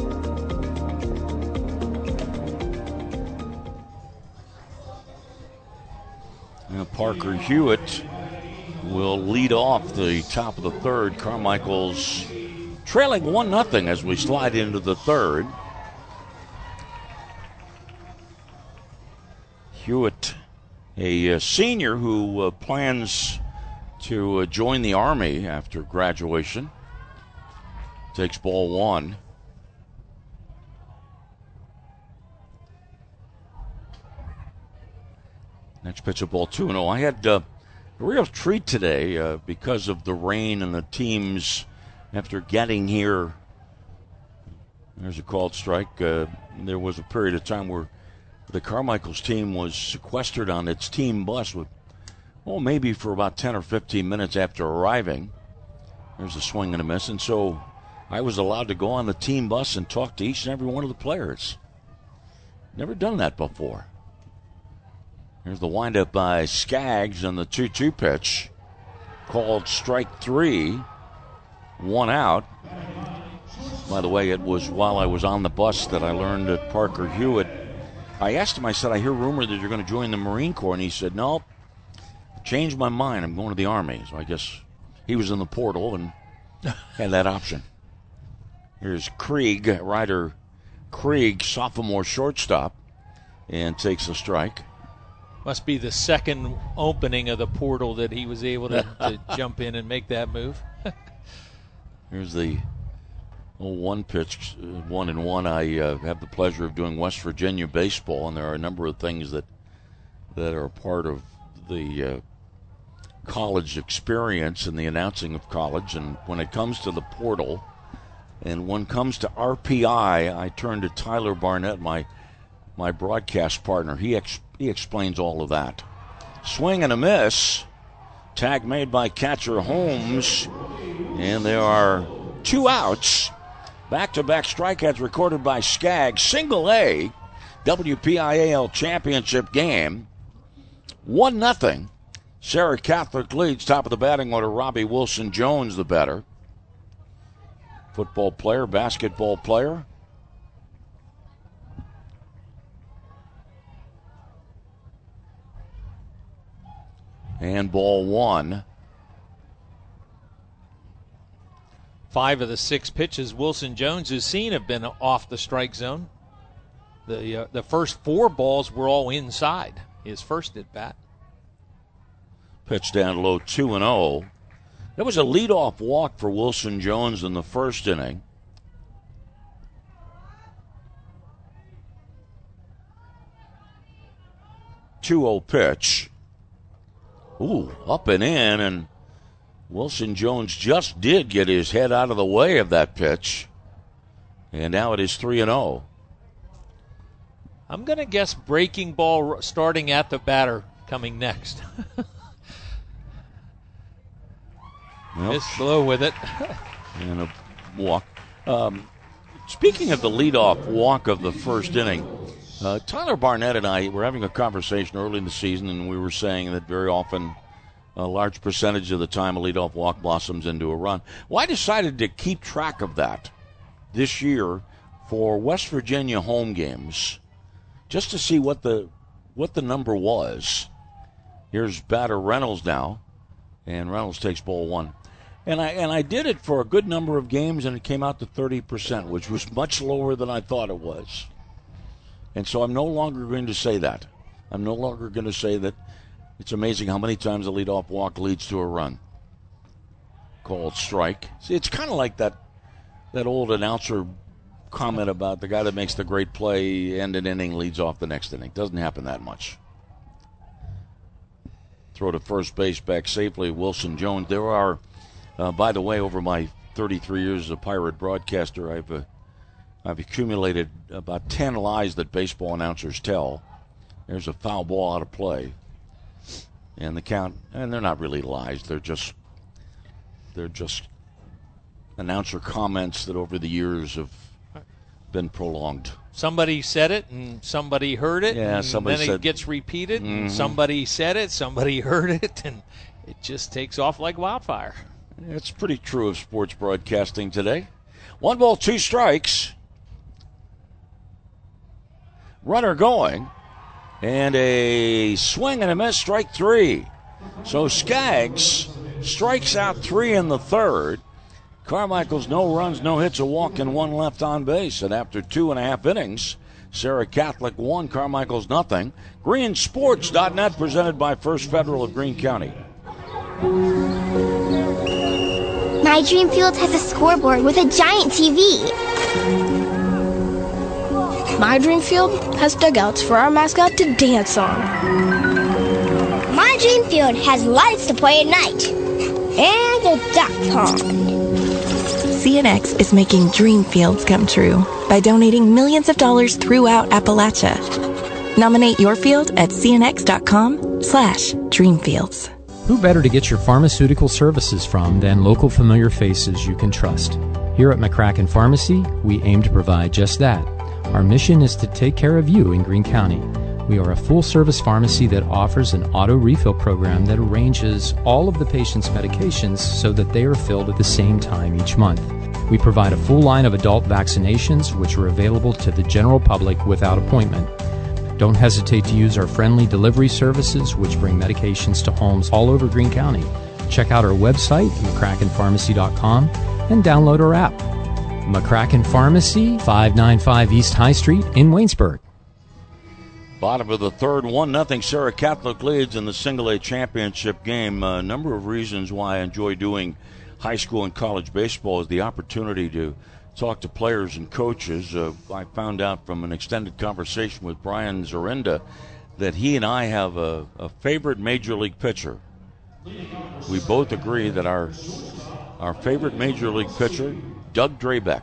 Now Parker Hewitt will lead off the top of the third. Carmichael's trailing 1-0 as we slide into the third. Hewitt, a senior who plans to join the Army after graduation. Takes ball 1. Next pitch of ball 2-0. I had a real treat today because of the rain and the teams after getting here. There's a called strike. There was a period of time where the Carmichael's team was sequestered on its team bus with, maybe for about 10 or 15 minutes after arriving. There's a swing and a miss, and so I was allowed to go on the team bus and talk to each and every one of the players. Never done that before. Here's the windup by Skaggs on the 2-2 pitch. Called strike 3. 1 out. By the way, it was while I was on the bus that I learned that Parker Hewitt, I asked him, I said, I hear rumor that you're going to join the Marine Corps. And he said, no, changed my mind. I'm going to the Army. So I guess he was in the portal and had that option. Here's Krieg, Ryder Krieg, sophomore shortstop, and takes a strike. Must be the second opening of the portal that he was able to jump in and make that move. Here's the 1 pitch, 1-1. I have the pleasure of doing West Virginia baseball, and there are a number of things that are part of the college experience and the announcing of college. And when it comes to the portal, and when it comes to RPI, I turn to Tyler Barnett, my broadcast partner. He explains all of that. Swing and a miss. Tag made by catcher Holmes. And there are 2 outs. Back-to-back strikeouts recorded by Skaggs. Single A. WPIAL championship game. 1-0. Sarah Catholic leads. Top of the batting order, Robbie Wilson-Jones, the batter. Football player, basketball player. And ball 1. 5 of the 6 pitches Wilson-Jones has seen have been off the strike zone. The first 4 balls were all inside his first at bat. Pitch down low, 2-0. That was a leadoff walk for Wilson-Jones in the first inning. Two-0 pitch. Ooh, up and in, and Wilson-Jones just did get his head out of the way of that pitch. And now it is 3-0. I'm going to guess breaking ball starting at the batter coming next. Miss slow with it. And a walk. Speaking of the leadoff walk of the first inning, Tyler Barnett and I were having a conversation early in the season, and we were saying that very often a large percentage of the time a leadoff walk blossoms into a run. Well, I decided to keep track of that this year for West Virginia home games, just to see what the number was. Here's batter Reynolds now, and Reynolds takes ball one. And I did it for a good number of games, and it came out to 30%, which was much lower than I thought it was. And so I'm no longer going to say that. I'm no longer going to say that it's amazing how many times a leadoff walk leads to a run. Called strike. See, it's kind of like that old announcer comment about the guy that makes the great play, end an inning, leads off the next inning. Doesn't happen that much. Throw to first base, back safely, Wilson Jones. There are, by the way, over my 33 years as a Pirate broadcaster, I've accumulated about 10 lies that baseball announcers tell. There's a foul ball out of play. And the count, and they're not really lies. They're just announcer comments that over the years have been prolonged. Somebody said it, and somebody heard it, yeah, and then it gets repeated, and somebody said it, somebody heard it, and it just takes off like wildfire. It's pretty true of sports broadcasting today. 1 ball, 2 strikes. Runner going, and a swing and a miss, strike 3. So Skaggs strikes out 3 in the third. Carmichael's no runs, no hits, a walk, and 1 left on base. And after 2.5 innings, Sarah Catholic 1, Carmichael's nothing. Greensports.net presented by First Federal of Greene County. My dream field has a scoreboard with a giant TV. My dream field has dugouts for our mascot to dance on. My dream field has lights to play at night. And a duck pond. CNX is making dream fields come true by donating millions of dollars throughout Appalachia. Nominate your field at cnx.com/dreamfields. Who better to get your pharmaceutical services from than local familiar faces you can trust? Here at McCracken Pharmacy, we aim to provide just that. Our mission is to take care of you in Greene County. We are a full-service pharmacy that offers an auto refill program that arranges all of the patient's medications so that they are filled at the same time each month. We provide a full line of adult vaccinations, which are available to the general public without appointment. Don't hesitate to use our friendly delivery services, which bring medications to homes all over Greene County. Check out our website, McCrackenPharmacy.com, and download our app. McCracken Pharmacy, 595 East High Street in Waynesburg. Bottom of the third, 1-0 Sarah Catholic leads in the single-A championship game. A number of reasons why I enjoy doing high school and college baseball is the opportunity to talk to players and coaches. I found out from an extended conversation with Brian Zorinda that he and I have a favorite Major League pitcher. We both agree that our favorite Major League pitcher, Doug Drabek.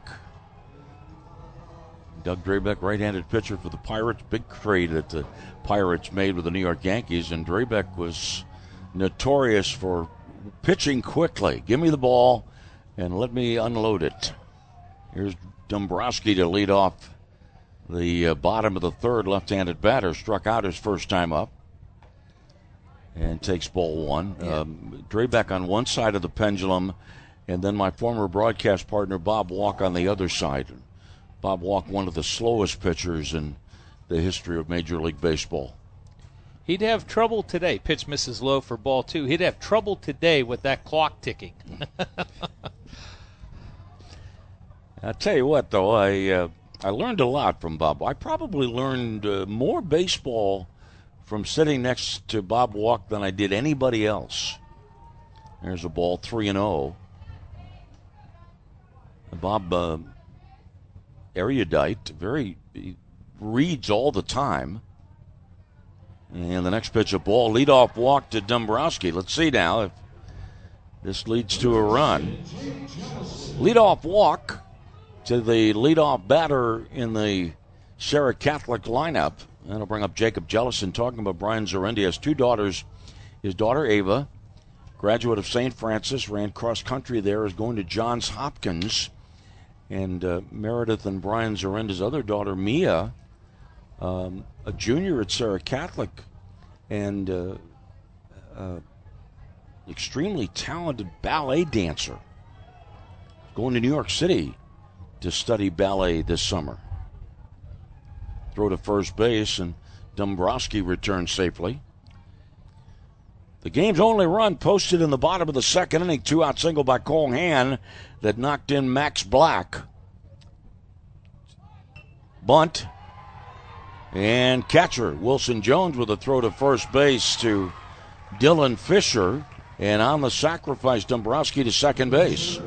Doug Drabek, right-handed pitcher for the Pirates. Big trade that the Pirates made with the New York Yankees, and Drabek was notorious for pitching quickly. Give me the ball and let me unload it. Here's Dombrowski to lead off the bottom of the third. Left-handed batter struck out his first time up and takes ball 1. Yeah. Drabek on one side of the pendulum, and then my former broadcast partner Bob Walk on the other side. Bob Walk, one of the slowest pitchers in the history of Major League Baseball. He'd have trouble today. Pitch misses low for ball 2. He'd have trouble today with that clock ticking. I'll tell you what, though, I learned a lot from Bob. I probably learned more baseball from sitting next to Bob Walk than I did anybody else. There's a ball, 3-0. Bob, erudite, he reads all the time. And the next pitch, a ball, leadoff walk to Dombrowski. Let's see now if this leads to a run. Leadoff walk to the leadoff batter in the Sarah Catholic lineup. That'll bring up Jacob Jellison talking about Brian Zorinda. He has 2 daughters. His daughter, Ava, graduate of St. Francis, ran cross country there, is going to Johns Hopkins. And Meredith and Brian Zorinda's other daughter, Mia, a junior at Sarah Catholic, and extremely talented ballet dancer. Going to New York City to study ballet this summer. Throw to first base, and Dombrowski returns safely. The game's only run posted in the bottom of the second inning. 2-out single by Cole Hann that knocked in Max Black. Bunt. And catcher Wilson Jones with a throw to first base to Dylan Fisher. And on the sacrifice, Dombrowski to second base.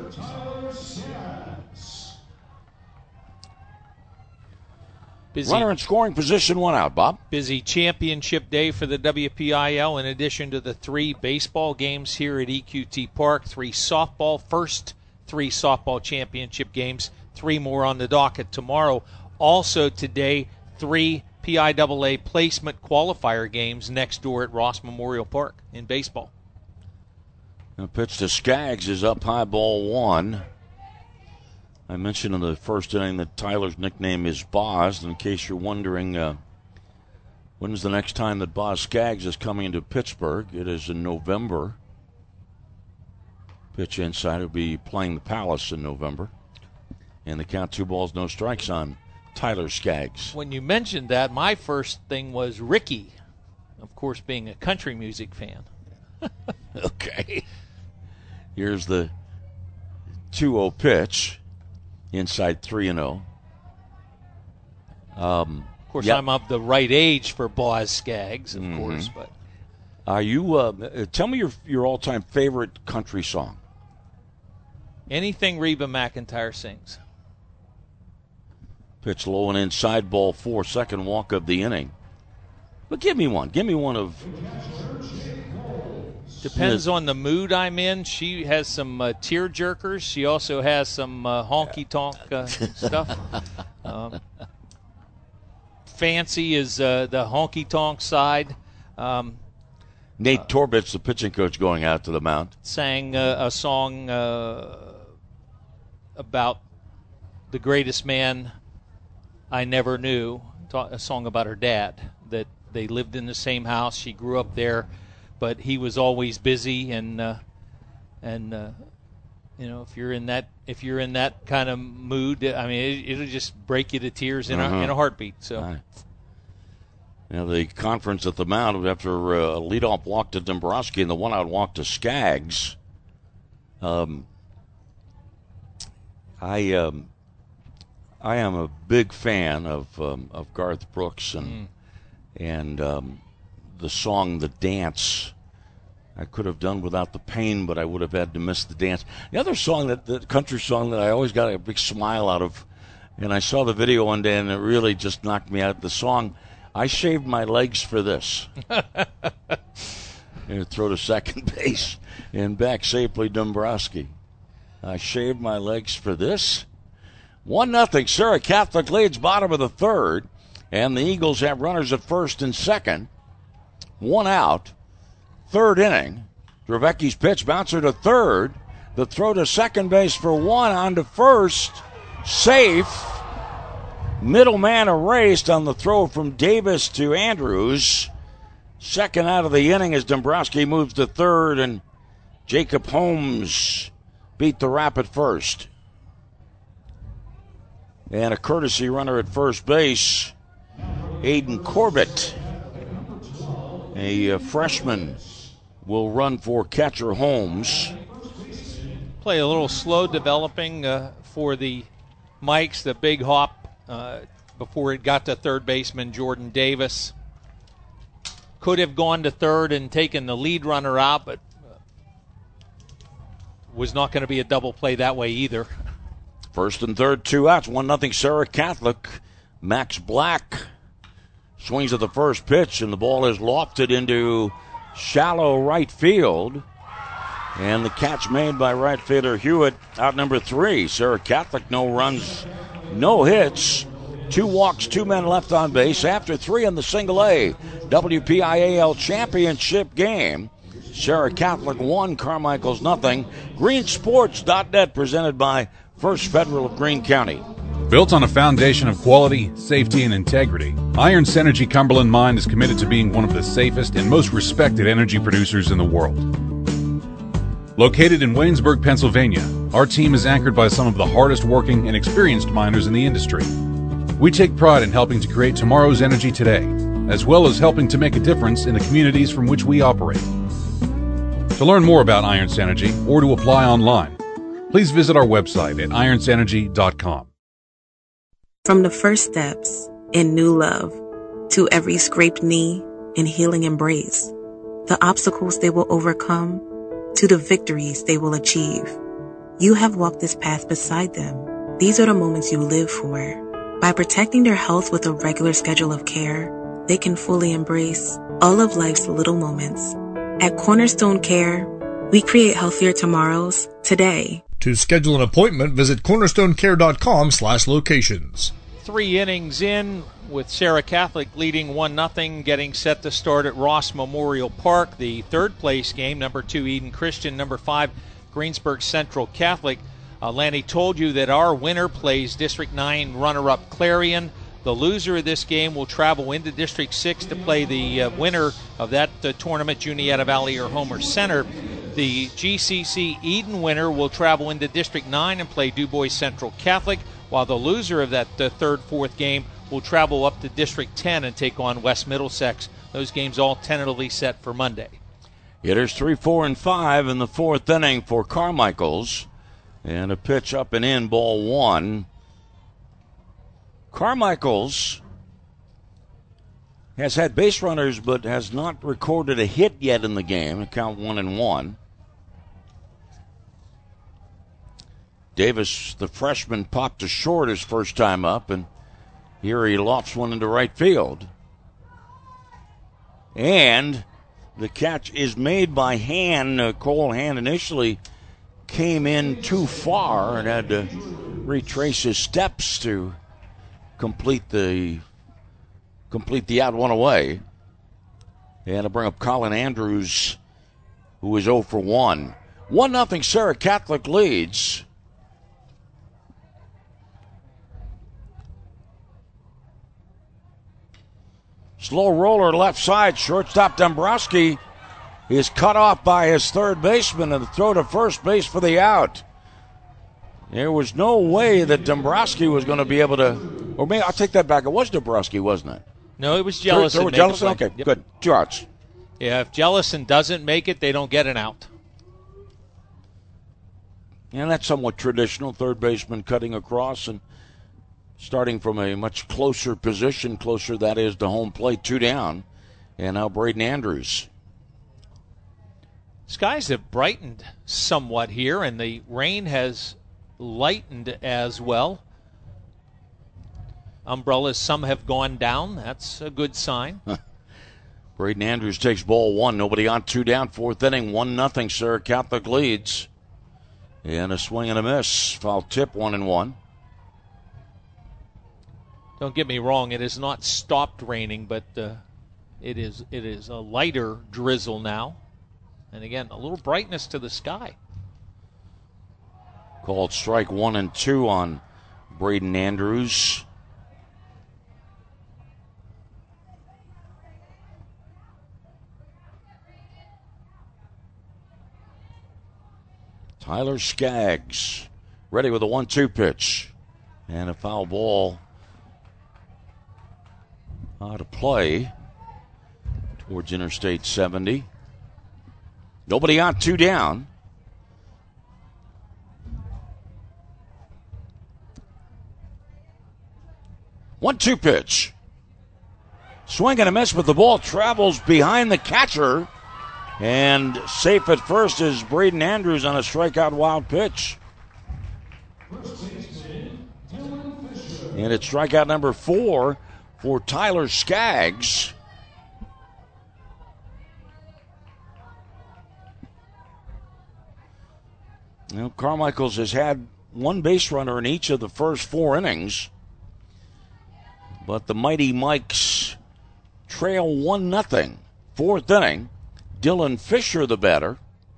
Busy. Runner in scoring position, 1 out, Bob. Busy championship day for the WPIL in addition to the 3 baseball games here at EQT Park, 3 softball, first 3 softball championship games, 3 more on the docket tomorrow. Also today, 3 PIAA placement qualifier games next door at Ross Memorial Park in baseball. The pitch to Skaggs is up high, ball 1. I mentioned in the first inning that Tyler's nickname is Boz. In case you're wondering, when's the next time that Boz Skaggs is coming into Pittsburgh? It is in November. Pitch inside. He'll be playing the Palace in November. And the count 2 balls, no strikes on Tyler Skaggs. When you mentioned that, my first thing was Ricky, of course, being a country music fan. Okay. Here's the 2-0 pitch. Inside 3-0. Of course, yep. I'm of the right age for Boz Skaggs, of course. But are you? Tell me your all-time favorite country song. Anything Reba McEntire sings. Pitch low and inside, ball 4, second walk of the inning. But give me one. Give me one of. Depends on the mood I'm in. She has some tear jerkers. She also has some honky-tonk stuff. Fancy is the honky-tonk side. Nate Torbitz, the pitching coach, going out to the mound. Sang a song about the greatest man I never knew, a song about her dad, that they lived in the same house. She grew up there. But he was always busy, and you know, if you're in that kind of mood, I mean, it'll just break you to tears in a heartbeat. So, right. Now the conference at the mound after a leadoff walk to Dombrowski and the 1-out walk to Skaggs. I am a big fan of Garth Brooks and the song The Dance. I could have done without the pain, but I would have had to miss the dance. The other song, the country song that I always got a big smile out of, and I saw the video one day and it really just knocked me out. The song, I Shaved My Legs for This. And throw to second base and back safely Dombrowski. I shaved my legs for this. 1-0. Sarah Catholic leads bottom of the third. And the Eagles have runners at first and second. 1 out. Third inning. Dravecki's pitch, bouncer to third. The throw to second base for 1, on to first. Safe. Middleman erased on the throw from Davis to Andrews. Second out of the inning as Dombrowski moves to third, and Jacob Holmes beat the Rap at first. And a courtesy runner at first base. Aiden Corbett, a freshman, will run for catcher Holmes. Play a little slow developing for the Mikes, the big hop before it got to third baseman Jordan Davis. Could have gone to third and taken the lead runner out, but was not going to be a double play that way either. First and third, 2 outs, 1-0 Sarah Catholic. Max Black swings at the first pitch, and the ball is lofted into shallow right field. And the catch made by right fielder Hewitt, out number 3. Sarah Catholic, no runs, no hits. 2 walks, 2 men left on base after 3 in the single A WPIAL championship game. Sarah Catholic 1, Carmichael's nothing. Greensports.net presented by First Federal of Greene County. Built on a foundation of quality, safety, and integrity, Iron Synergy Cumberland Mine is committed to being one of the safest and most respected energy producers in the world. Located in Waynesburg, Pennsylvania, our team is anchored by some of the hardest working and experienced miners in the industry. We take pride in helping to create tomorrow's energy today, as well as helping to make a difference in the communities from which we operate. To learn more about Irons Energy or to apply online, please visit our website at ironsenergy.com. From the first steps in new love to every scraped knee and healing embrace, the obstacles they will overcome to the victories they will achieve. You have walked this path beside them. These are the moments you live for. By protecting their health with a regular schedule of care, they can fully embrace all of life's little moments. At Cornerstone Care, we create healthier tomorrows today. To schedule an appointment, visit cornerstonecare.com/locations. 3 innings in with Sarah Catholic leading 1-0, getting set to start at Ross Memorial Park. The third place game, number 2 Eden Christian, number 5 Greensburg Central Catholic. Lanny told you that our winner plays District 9 runner-up Clarion. The loser of this game will travel into District 6 to play the winner of that tournament, Juniata Valley or Homer Center. The GCC Eden winner will travel into District 9 and play Du Bois Central Catholic, while the loser of that third, fourth game will travel up to District 10 and take on West Middlesex. Those games all tentatively set for Monday. Hitters 3, 4, and 5 in the fourth inning for Carmichael's. And a pitch up and in, ball 1. Carmichael's has had base runners but has not recorded a hit yet in the game. Count 1-1. Davis, the freshman, popped to short his first time up, and here he lofts one into right field. And the catch is made by Hand. Cole Hand initially came in too far and had to retrace his steps to complete the out one away. And to bring up Colin Andrews, who is 0 for 1. 1-0 Sarah Catholic leads. Slow roller left side. Shortstop Dombrowski is cut off by his third baseman, and the throw to first base for the out. There was no way that Dombrowski was going to be able to, or maybe I'll take that back. It was Dombrowski, wasn't it? No, it was Jellison. Jellison? Okay, yep. Good. 2 outs. Yeah, if Jellison doesn't make it, they don't get an out. And that's somewhat traditional. Third baseman cutting across and starting from a much closer position, closer, that is, to home plate, 2 down. And now Braden Andrews. Skies have brightened somewhat here, and the rain has lightened as well. Umbrellas, some have gone down. That's a good sign. Braden Andrews takes ball 1. Nobody on, 2 down. Fourth inning, 1-0. Sarah Catholic leads. And a swing and a miss. Foul tip, 1-1. Don't get me wrong, it has not stopped raining, but it is a lighter drizzle now. And again, a little brightness to the sky. Called strike 1 and 2 on Braden Andrews. Tyler Skaggs ready with a 1-2 pitch. And a foul ball out of play towards Interstate 70. Nobody on, 2 down. One-two pitch. Swing and a miss, but the ball travels behind the catcher. And safe at first is Braden Andrews on a strikeout wild pitch. And it's strikeout number 4 for Tyler Skaggs. Now, Carmichael's has had one base runner in each of the first 4 innings. But the Mighty Mikes trail 1-0. Fourth inning. Dylan Fisher, the batter.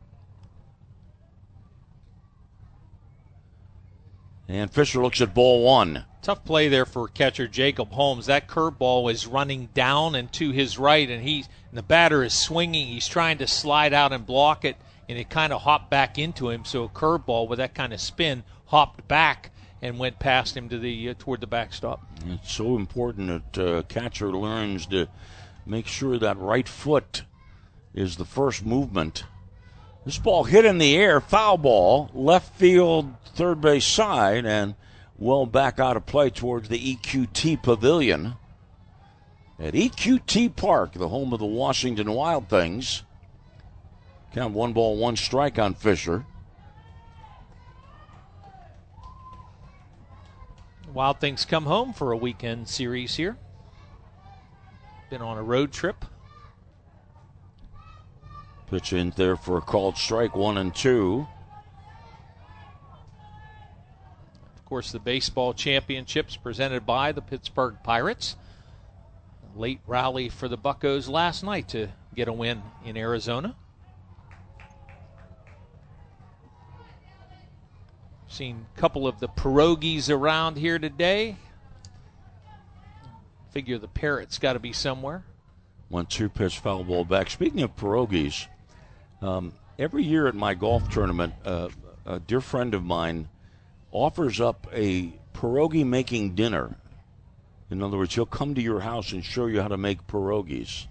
And Fisher looks at ball 1. Tough play there for catcher Jacob Holmes. That curveball is running down and to his right, and the batter is swinging. He's trying to slide out and block it and it kind of hopped back into him. So a curveball with that kind of spin hopped back and went past him to the toward the backstop. It's so important that catcher learns to make sure that right foot is the first movement. This ball hit in the air, foul ball, left field, third base side, and well back out of play towards the EQT Pavilion at EQT Park, the home of the Washington Wild Things. Count 1 ball, 1 strike on Fisher. Wild Things come home for a weekend series here. Been on a road trip. Pitch in there for a called strike, 1-2. Of course, the baseball championships presented by the Pittsburgh Pirates. A late rally for the Buccos last night to get a win in Arizona. Seen a couple of the pierogies around here today. Figure the Parrots got to be somewhere. 1-2 pitch, foul ball back. Speaking of pierogies, every year at my golf tournament, a dear friend of mine offers up a pierogi making dinner. In other words, he'll come to your house and show you how to make pierogies.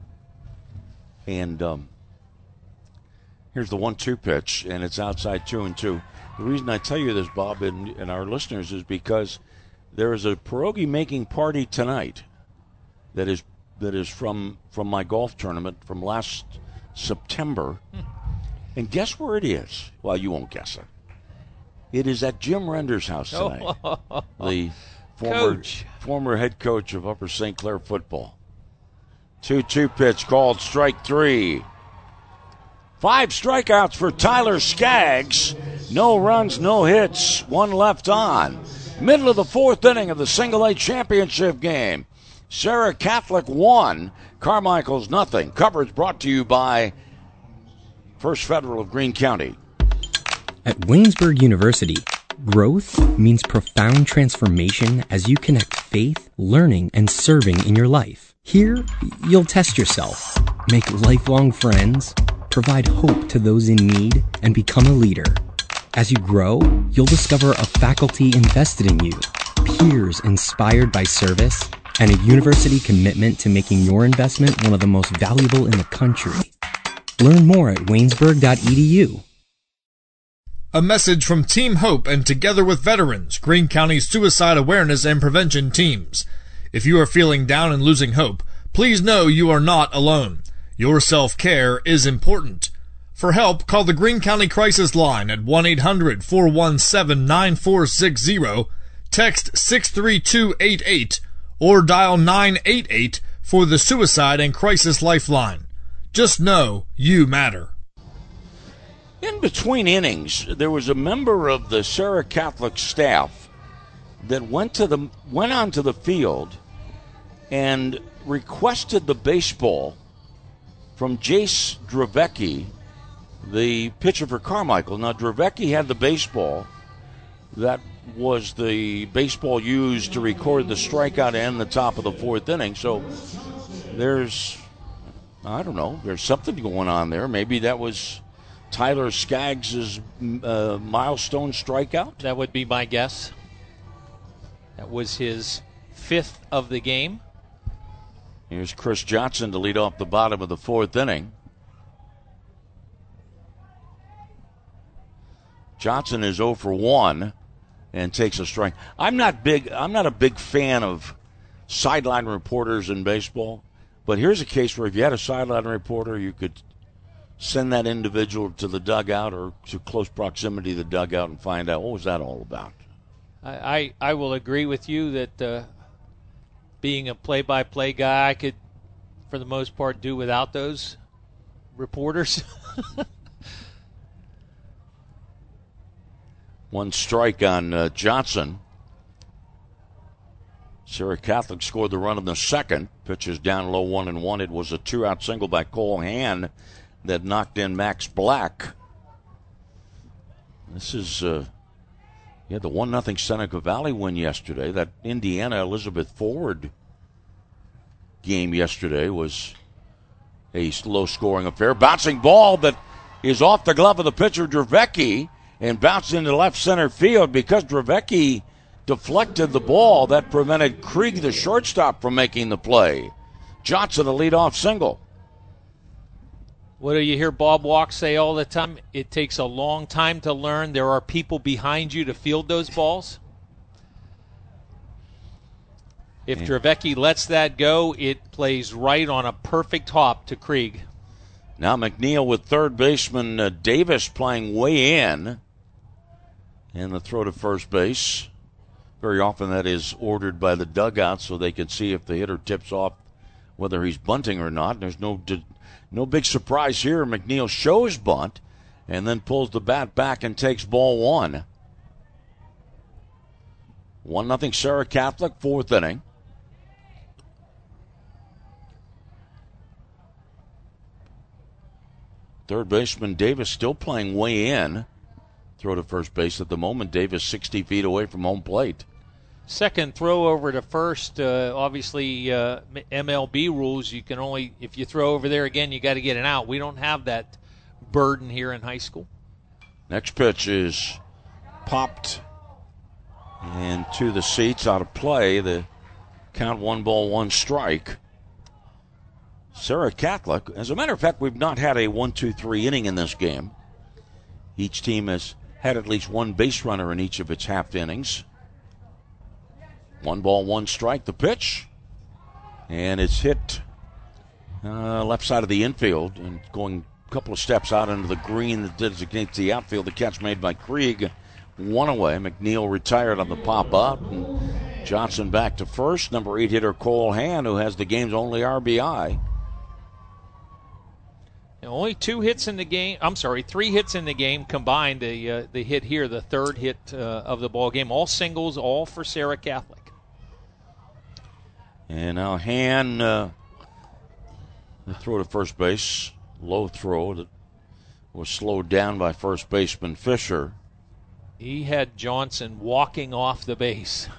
And here's the 1-2 pitch, and it's outside 2-2. The reason I tell you this, Bob, and our listeners, is because there is a pierogi making party tonight that is from my golf tournament from last September. And guess where it is? Well, you won't guess it. It is at Jim Render's house tonight. The former head coach of Upper St. Clair football. 2-2 pitch called strike 3. 5 strikeouts for Tyler Skaggs. No runs, no hits, 1 left on. Middle of the 4th inning of the Single A championship game. Sarah Catholic 1, Carmichael's nothing. Coverage brought to you by First Federal of Greene County. At Waynesburg University, growth means profound transformation as you connect faith, learning, and serving in your life. Here, you'll test yourself, make lifelong friends, provide hope to those in need, and become a leader. As you grow, you'll discover a faculty invested in you, peers inspired by service, and a university commitment to making your investment one of the most valuable in the country. Learn more at waynesburg.edu. A message from Team Hope and Together with Veterans, Greene County's suicide awareness and prevention teams. If you are feeling down and losing hope, please know you are not alone. Your self-care is important. For help, call the Greene County Crisis Line at 1-800-417-9460, text 63288, or dial 988 for the Suicide and Crisis Lifeline. Just know you matter. In between innings, there was a member of the Sarah Catholic staff that went onto the field and requested the baseball from Jace Dravecki, the pitcher for Carmichael. Now, Dravecki had the baseball. That was the baseball used to record the strikeout and the top of the 4th inning. So there's something going on there. Maybe that was Tyler Skaggs' milestone strikeout? That would be my guess. That was his 5th of the game. Here's Chris Johnson to lead off the bottom of the 4th inning. Johnson is 0 for 1 and takes a strike. I'm not a big fan of sideline reporters in baseball, but here's a case where if you had a sideline reporter, you could send that individual to the dugout or to close proximity to the dugout and find out what was that all about. I will agree with you that being a play-by-play guy, I could, for the most part, do without those reporters. 1 strike on Johnson. Sarah Catholic scored the run in the 2nd. Pitch is down low 1-1. It was a 2-out single by Cole Hand that knocked in Max Black. This is the 1-0 Seneca Valley win yesterday. That Indiana Elizabeth Forward game yesterday was a low-scoring affair. Bouncing ball that is off the glove of the pitcher, Dravecky, and bounced into left center field. Because Dravecky deflected the ball, that prevented Krieg, the shortstop, from making the play. Johnson, a leadoff single. What do you hear Bob Walk say all the time? It takes a long time to learn. There are people behind you to field those balls. If Dravecky lets that go, it plays right on a perfect hop to Krieg. Now McNeil with third baseman Davis playing way in. And the throw to first base. Very often that is ordered by the dugout so they can see if the hitter tips off whether he's bunting or not. There's no big surprise here. McNeil shows bunt and then pulls the bat back and takes ball one. 1-0 Serra Catholic, fourth inning. Third baseman Davis still playing way in. Throw to first base at the moment. Davis 60 feet away from home plate. Second throw over to first. Obviously, MLB rules, you can only, if you throw over there again, you got to get an out. We don't have that burden here in high school. Next pitch is popped into the seats, out of play. The count 1-1 Serra Catholic. As a matter of fact, we've not had a 1-2-3 inning in this game. Each team has had at least one base runner in each of its half innings. 1-1 the pitch. And it's hit left side of the infield and going a couple of steps out into the green that designates the outfield. The catch made by Krieg. One away. McNeil retired on the pop up. And Johnson back to first. Number 8 hitter Cole Hand, who has the game's only RBI. Only 2 hits in the game. I'm sorry, 3 hits in the game combined. The hit here, the third hit of the ball game. All singles, all for Serra Catholic. And now Hand, the throw to first base, low throw that was slowed down by first baseman Fisher. He had Johnson walking off the base.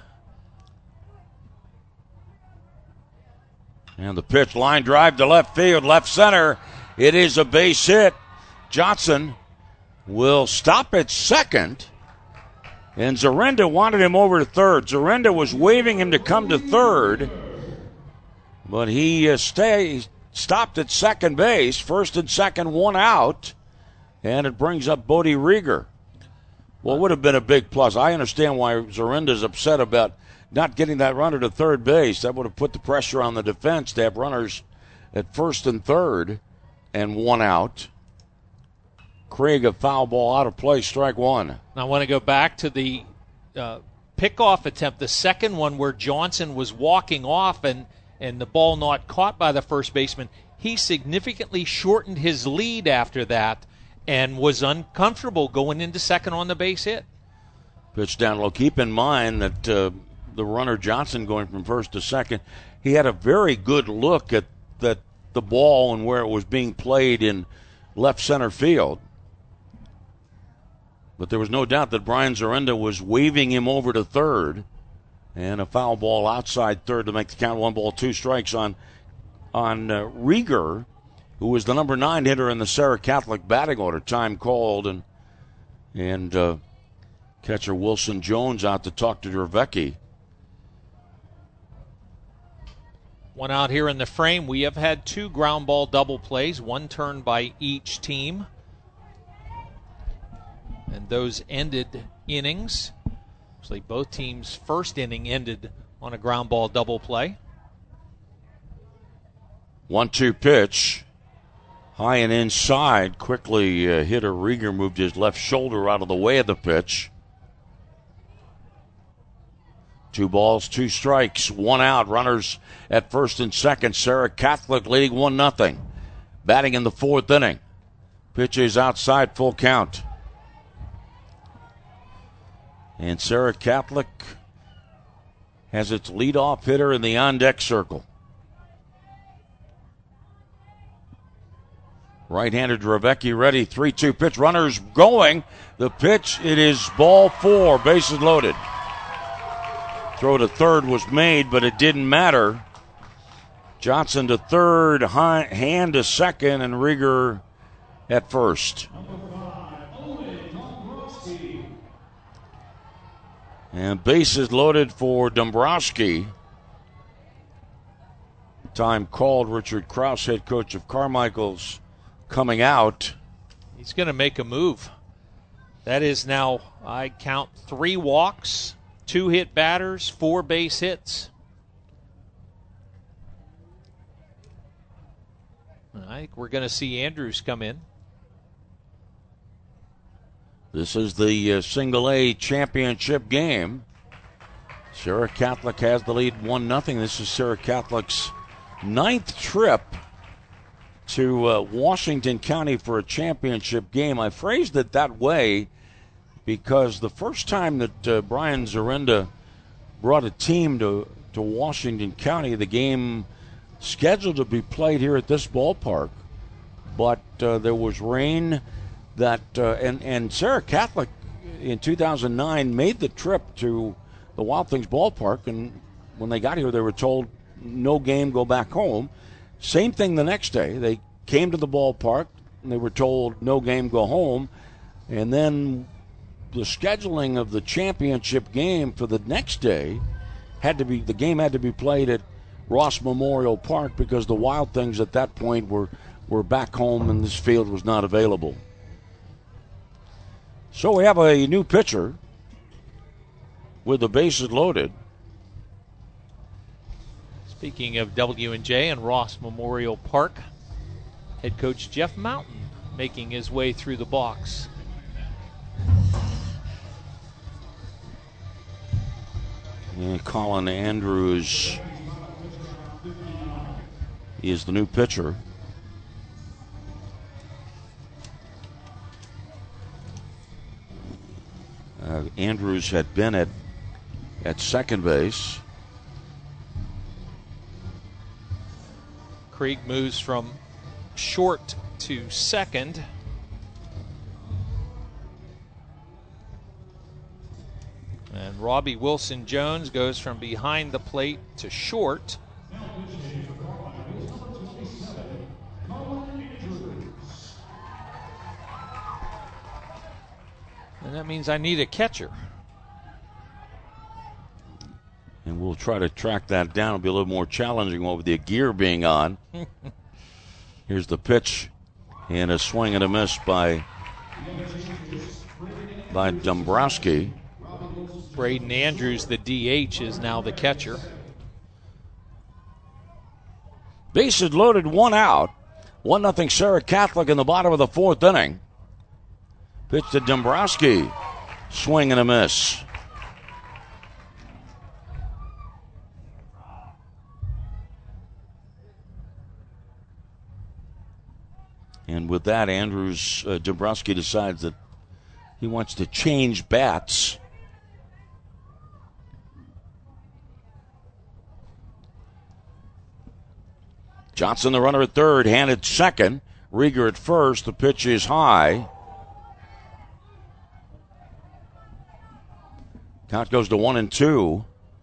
And the pitch, line drive to left field, left center. It is a base hit. Johnson will stop at second. And Zarenda wanted him over to third. Zarenda was waving him to come to third. But he stopped at second base. First and second, one out. And it brings up Bodie Rieger. Well, it would have been a big plus. I understand why Zarenda's upset about not getting that runner to third base. That would have put the pressure on the defense to have runners at first and third. And one out. Krieg, a foul ball out of play, strike one. I want to go back to the pickoff attempt, the second one where Johnson was walking off and the ball not caught by the first baseman. He significantly shortened his lead after that and was uncomfortable going into second on the base hit. Pitch down low. Keep in mind that the runner Johnson going from first to second, he had a very good look at the ball and where it was being played in left center field. But there was no doubt that Brian Zarenda was waving him over to third. And a foul ball outside third to make the count 1-2 on Rieger, who was the number 9 hitter in the Serra Catholic batting order. Time called, and catcher Wilson Jones out to talk to Dravecky. One out here in the frame. We have had 2 ground ball double plays, one turn by each team. And those ended innings. Actually, both teams' first inning ended on a ground ball double play. 1-2 pitch. High and inside. Quickly, hitter Rieger moved his left shoulder out of the way of the pitch. 2 balls, 2 strikes, 1 out. Runners at first and second. Serra Catholic leading 1-0. Batting in the 4th inning. Pitch is outside, full count. And Serra Catholic has its leadoff hitter in the on-deck circle. Right-handed Dravecky ready. 3-2 pitch. Runners going. The pitch, it is ball 4. Bases loaded. Throw to third was made, but it didn't matter. Johnson to third, Hand to second, and Rieger at first. And bases loaded for Dombrowski. Time called. Richard Krause, head coach of Carmichael's, coming out. He's going to make a move. That is now, I count 3 walks, 2 hit batters, 4 base hits. I think we're going to see Andrews come in. This is the Single A championship game. Sarah Catholic has the lead 1-0. This is Sarah Catholic's 9th trip to Washington County for a championship game. I phrased it that way because the first time that Brian Zarenda brought a team to Washington County, the game scheduled to be played here at this ballpark, but there was rain that and Sarah Catholic in 2009 made the trip to the Wild Things ballpark, and when they got here they were told no game, go back home. Same thing the next day. They came to the ballpark and they were told no game, go home. And then the scheduling of the championship game for the next day the game had to be played at Ross Memorial Park because the Wild Things at that point were back home and this field was not available. So we have a new pitcher with the bases loaded. Speaking of W&J and Ross Memorial Park, head coach Jeff Mountain making his way through the box. And Colin Andrews is the new pitcher. Andrews had been at second base. Krieg moves from short to second. And Robbie Wilson-Jones goes from behind the plate to short. And that means I need a catcher. And we'll try to track that down. It'll be a little more challenging with the gear being on. Here's the pitch. And a swing and a miss by Dombrowski. Braden Andrews, the DH, is now the catcher. Bases loaded, 1 out. 1-0 Sarah Catholic in the bottom of the 4th inning. Pitch to Dombrowski. Swing and a miss. And with that, Dombrowski decides that he wants to change bats. Johnson, the runner at third, handed second. Rieger at first. The pitch is high. Count goes to 1-2.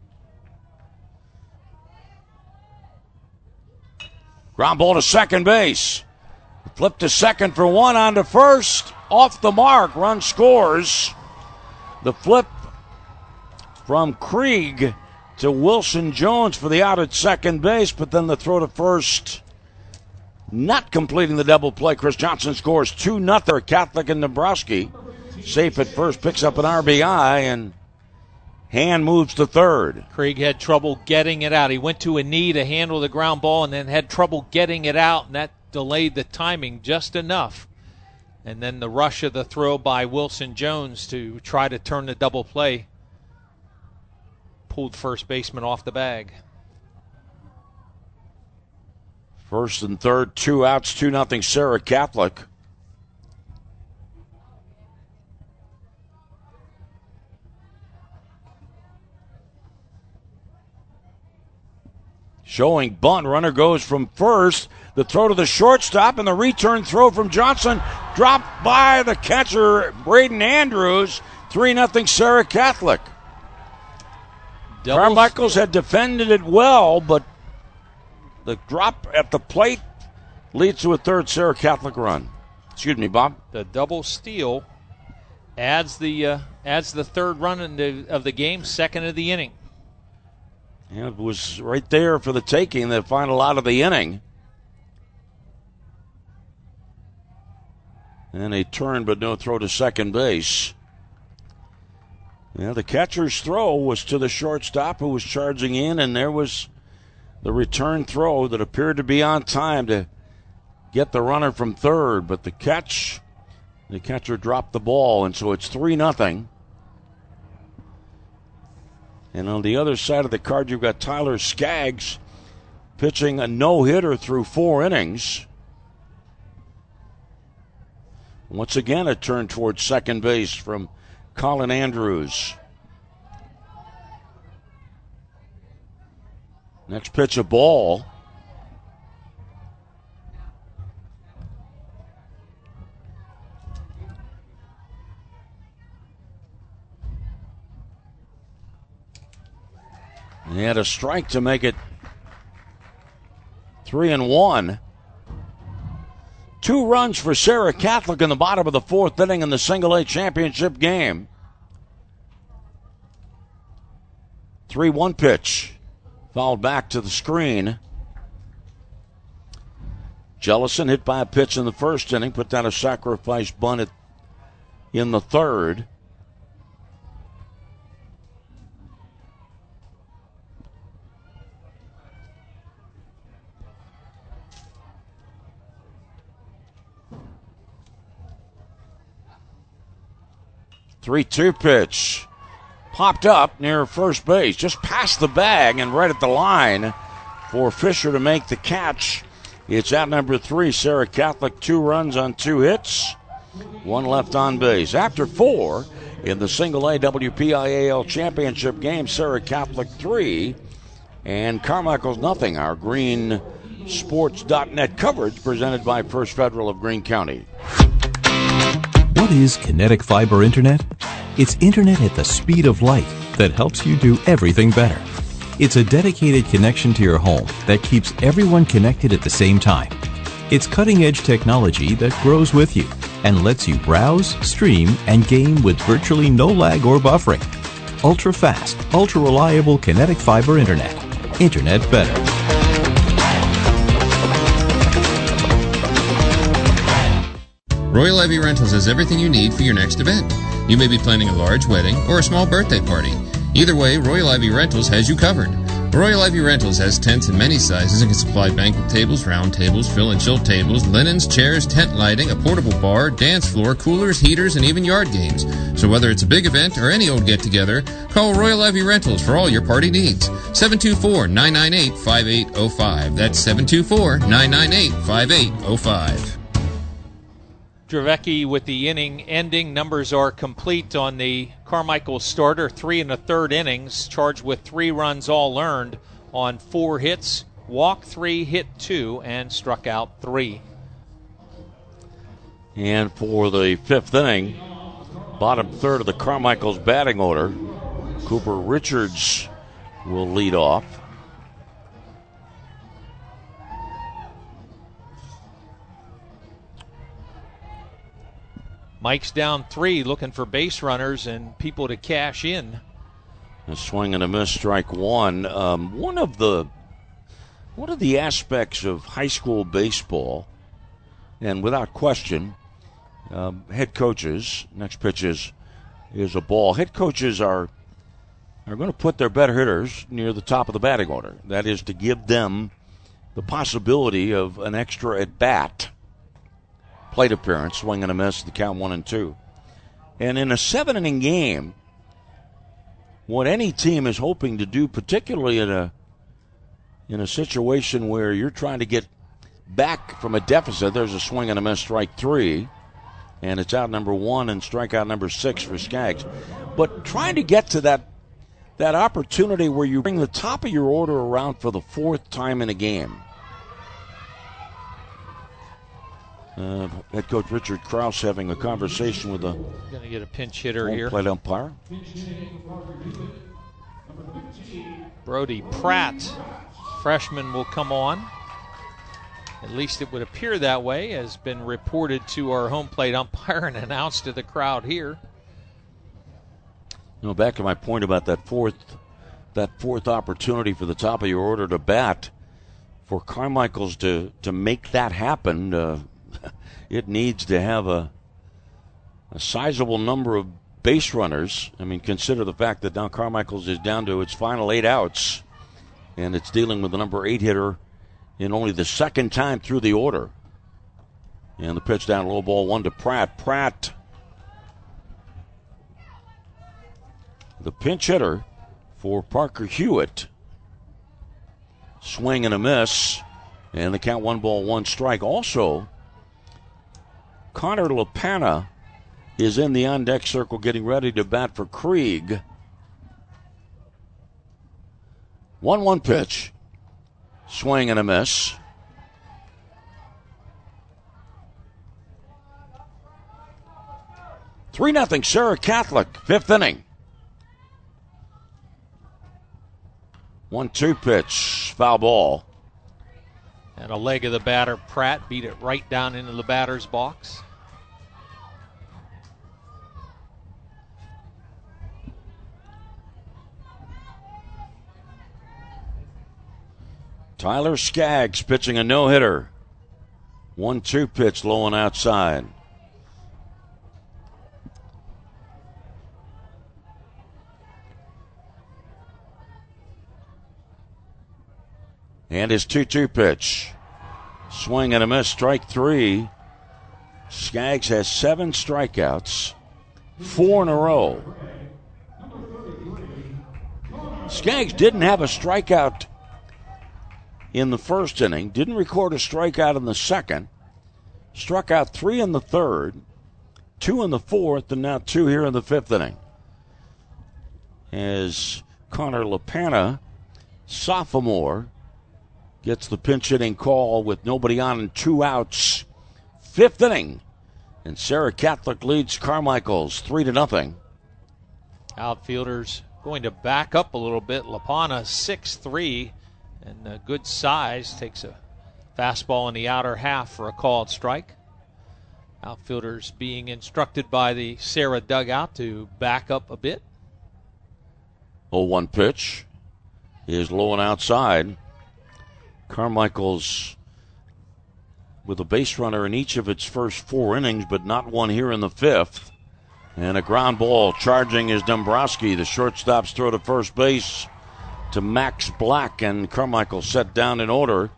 Ground ball to second base. Flip to second for 1, on to first. Off the mark. Run scores. The flip from Krieg to Wilson-Jones for the out at second base, but then the throw to first, not completing the double play. Chris Johnson scores 2-0. Catholic and Dombrowski safe at first, picks up an RBI, and Hand moves to third. Krieg had trouble getting it out. He went to a knee to handle the ground ball and then had trouble getting it out, and that delayed the timing just enough. And then the rush of the throw by Wilson-Jones to try to turn the double play pulled first baseman off the bag. First and third, 2 outs, 2-0 Sarah Catholic. Showing bunt, runner goes from first. The throw to the shortstop and the return throw from Johnson dropped by the catcher, Braden Andrews. 3-0 Sarah Catholic. Carmichael's had defended it well, but the drop at the plate leads to a third Sarah Catholic run. Excuse me, Bob. The double steal adds the third run of the game, second of the inning. Yeah, it was right there for the taking, the final out of the inning. And a turn but no throw to second base. Yeah, the catcher's throw was to the shortstop who was charging in, and there was the return throw that appeared to be on time to get the runner from third, but the catcher dropped the ball, and so it's 3-0. And on the other side of the card, you've got Tyler Skaggs pitching a no-hitter through 4 innings. Once again, a turn towards second base from Colin Andrews. Next pitch, a ball. He had a strike to make it 3-1. 2 runs for Sarah Catholic in the bottom of the 4th inning in the Single A championship game. 3-1 pitch. Fouled back to the screen. Jellison hit by a pitch in the 1st inning, put down a sacrifice bunt in the 3rd. Three-2 pitch. Popped up near first base, just past the bag and right at the line for Fisher to make the catch. It's out number 3, Sarah Catholic, 2 runs on 2 hits, 1 left on base. After 4 in the Single A WPIAL championship game, Sarah Catholic 3 and Carmichael's nothing. Our greensports.net coverage presented by First Federal of Greene County. What is Kinetic Fiber Internet? It's internet at the speed of light that helps you do everything better. It's a dedicated connection to your home that keeps everyone connected at the same time. It's cutting-edge technology that grows with you and lets you browse, stream, and game with virtually no lag or buffering. Ultra-fast, ultra-reliable Kinetic Fiber Internet. Internet better. Royal Ivy Rentals has everything you need for your next event. You may be planning a large wedding or a small birthday party. Either way, Royal Ivy Rentals has you covered. Royal Ivy Rentals has tents in many sizes and can supply banquet tables, round tables, fill and chill tables, linens, chairs, tent lighting, a portable bar, dance floor, coolers, heaters, and even yard games. So whether it's a big event or any old get-together, call Royal Ivy Rentals for all your party needs. 724-998-5805. That's 724-998-5805. Dravecki with the inning ending. Numbers are complete on the Carmichael starter. 3 1/3 innings, charged with 3 runs all earned on 4 hits, walked 3, hit 2, and struck out 3. And for the 5th inning, bottom third of the Carmichael's batting order, Cooper Richards will lead off. Mike's down 3, looking for base runners and people to cash in. A swing and a miss, strike 1. One of the aspects of high school baseball, and without question, head coaches. Next pitch is a ball. Head coaches are going to put their better hitters near the top of the batting order. That is to give them the possibility of an extra at bat. Plate appearance, swing and a miss, the count 1-2. And in a 7-inning game, what any team is hoping to do, particularly in a situation where you're trying to get back from a deficit, there's a swing and a miss, strike 3, and it's out number 1 and strikeout number 6 for Skaggs. But trying to get to that opportunity where you bring the top of your order around for the 4th time in a game. Head coach Richard Krause having a conversation with going to get a pinch hitter here. Plate umpire. Brody Pratt, freshman, will come on At least it would appear that way, has been reported to our home plate umpire and announced to the crowd here. Back to my point about that fourth opportunity for the top of your order to bat. For Carmichael's to make that happen, it needs to have a sizable number of base runners. I mean, consider the fact that now Carmichael's is down to its final 8 outs, and it's dealing with the number 8 hitter in only the second time through the order. And the pitch down low, ball 1 to Pratt. Pratt, the pinch hitter for Parker Hewitt. Swing and a miss, and the count 1 strike. Also, Connor LaPana is in the on-deck circle getting ready to bat for Krieg. 1-1 pitch. Swing and a miss. Three 0 Sarah Catholic, 5th inning. 1-2 pitch, foul ball. And a leg of the batter, Pratt, beat it right down into the batter's box. Tyler Skaggs pitching a no-hitter. 1-2 pitch, low and outside. And his 2-2 pitch. Swing and a miss, strike 3. Skaggs has 7 strikeouts, 4 in a row. Skaggs didn't have a strikeout in the first inning, didn't record a strikeout in the second, struck out 3 in the third, 2 in the fourth, and now 2 here in the 5th inning. As Connor LaPana, sophomore, gets the pinch hitting call with nobody on and 2 outs. 5th inning. And Sarah Catholic leads Carmichael's 3-0. Outfielders going to back up a little bit. LaPana 6'3", and good size. Takes a fastball in the outer half for a called strike. Outfielders being instructed by the Sarah dugout to back up a bit. 0-1 pitch is low and outside. Carmichael's with a base runner in each of its first 4 innings, but not one here in the 5th. And a ground ball charging is Dombrowski. The shortstop's throw to first base to Max Black, and Carmichael set down in order.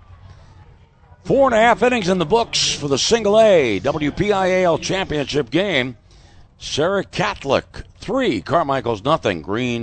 4.5 innings in the books for the Single A WPIAL championship game. Sarah Catholic 3, Carmichael's nothing.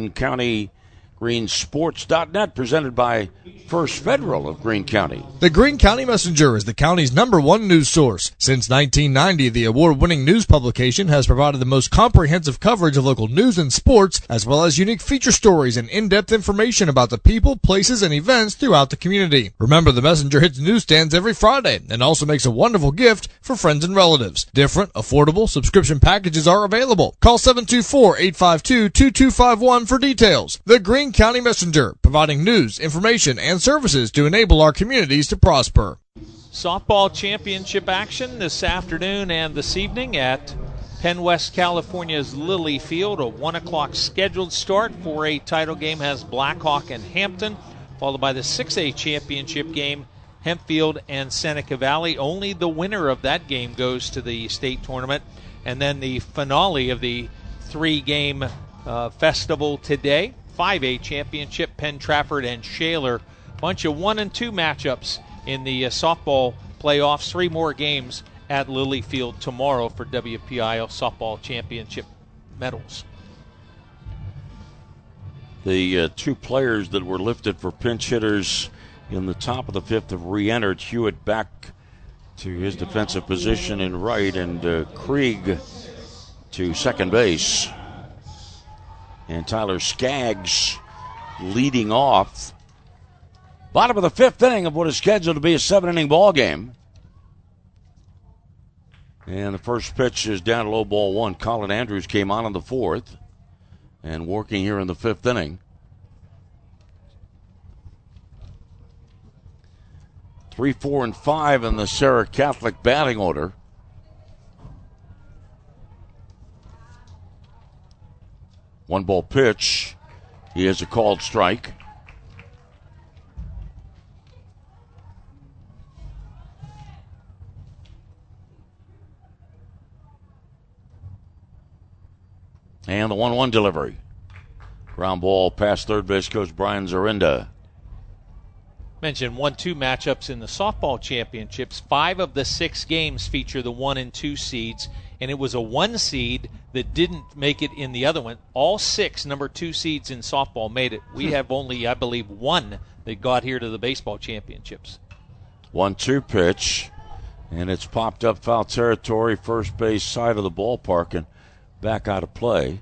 GreenSports.net, presented by First Federal of Greene County. The Greene County Messenger is the county's #1 news source. Since 1990, the award-winning news publication has provided the most comprehensive coverage of local news and sports, as well as unique feature stories and in-depth information about the people, places, and events throughout the community. Remember, the Messenger hits newsstands every Friday and also makes a wonderful gift for friends and relatives. Different, affordable subscription packages are available. Call 724-852-2251 for details. The Greene County Messenger, providing news, information, and services to enable our communities to prosper. Softball championship action this afternoon and this evening at Penn West California's Lilly Field. A 1 o'clock scheduled start. 4A title game has Blackhawk and Hampton, followed by the 6A championship game, Hempfield and Seneca Valley. Only the winner of that game goes to the state tournament. And then the finale of the 3-game festival today. 5A championship, Penn Trafford and Shaler. Bunch of 1 and 2 matchups in the softball playoffs. 3 more games at Lilly Field tomorrow for WPIAL softball championship medals. The 2 players that were lifted for pinch hitters in the top of the 5th have re-entered. Hewitt back to his defensive position in right, and Krieg to second base. And Tyler Skaggs leading off. Bottom of the 5th inning of what is scheduled to be a 7-inning ball game. And the first pitch is down low, ball 1. Colin Andrews came on in the 4th and working here in the 5th inning. 3, 4, and 5 in the Serra Catholic batting order. One ball pitch. He has a called strike. And the 1-1 delivery. Ground ball past third base coach Brian Zorinda. Mentioned 1-2 matchups in the softball championships. 5 of the 6 games feature the 1 and 2 seeds, and it was a 1 seed that didn't make it in the other one. All 6 number 2 seeds in softball made it. We have only, I believe, 1 that got here to the baseball championships. 1-2 pitch, and it's popped up foul territory, first base side of the ballpark, and back out of play.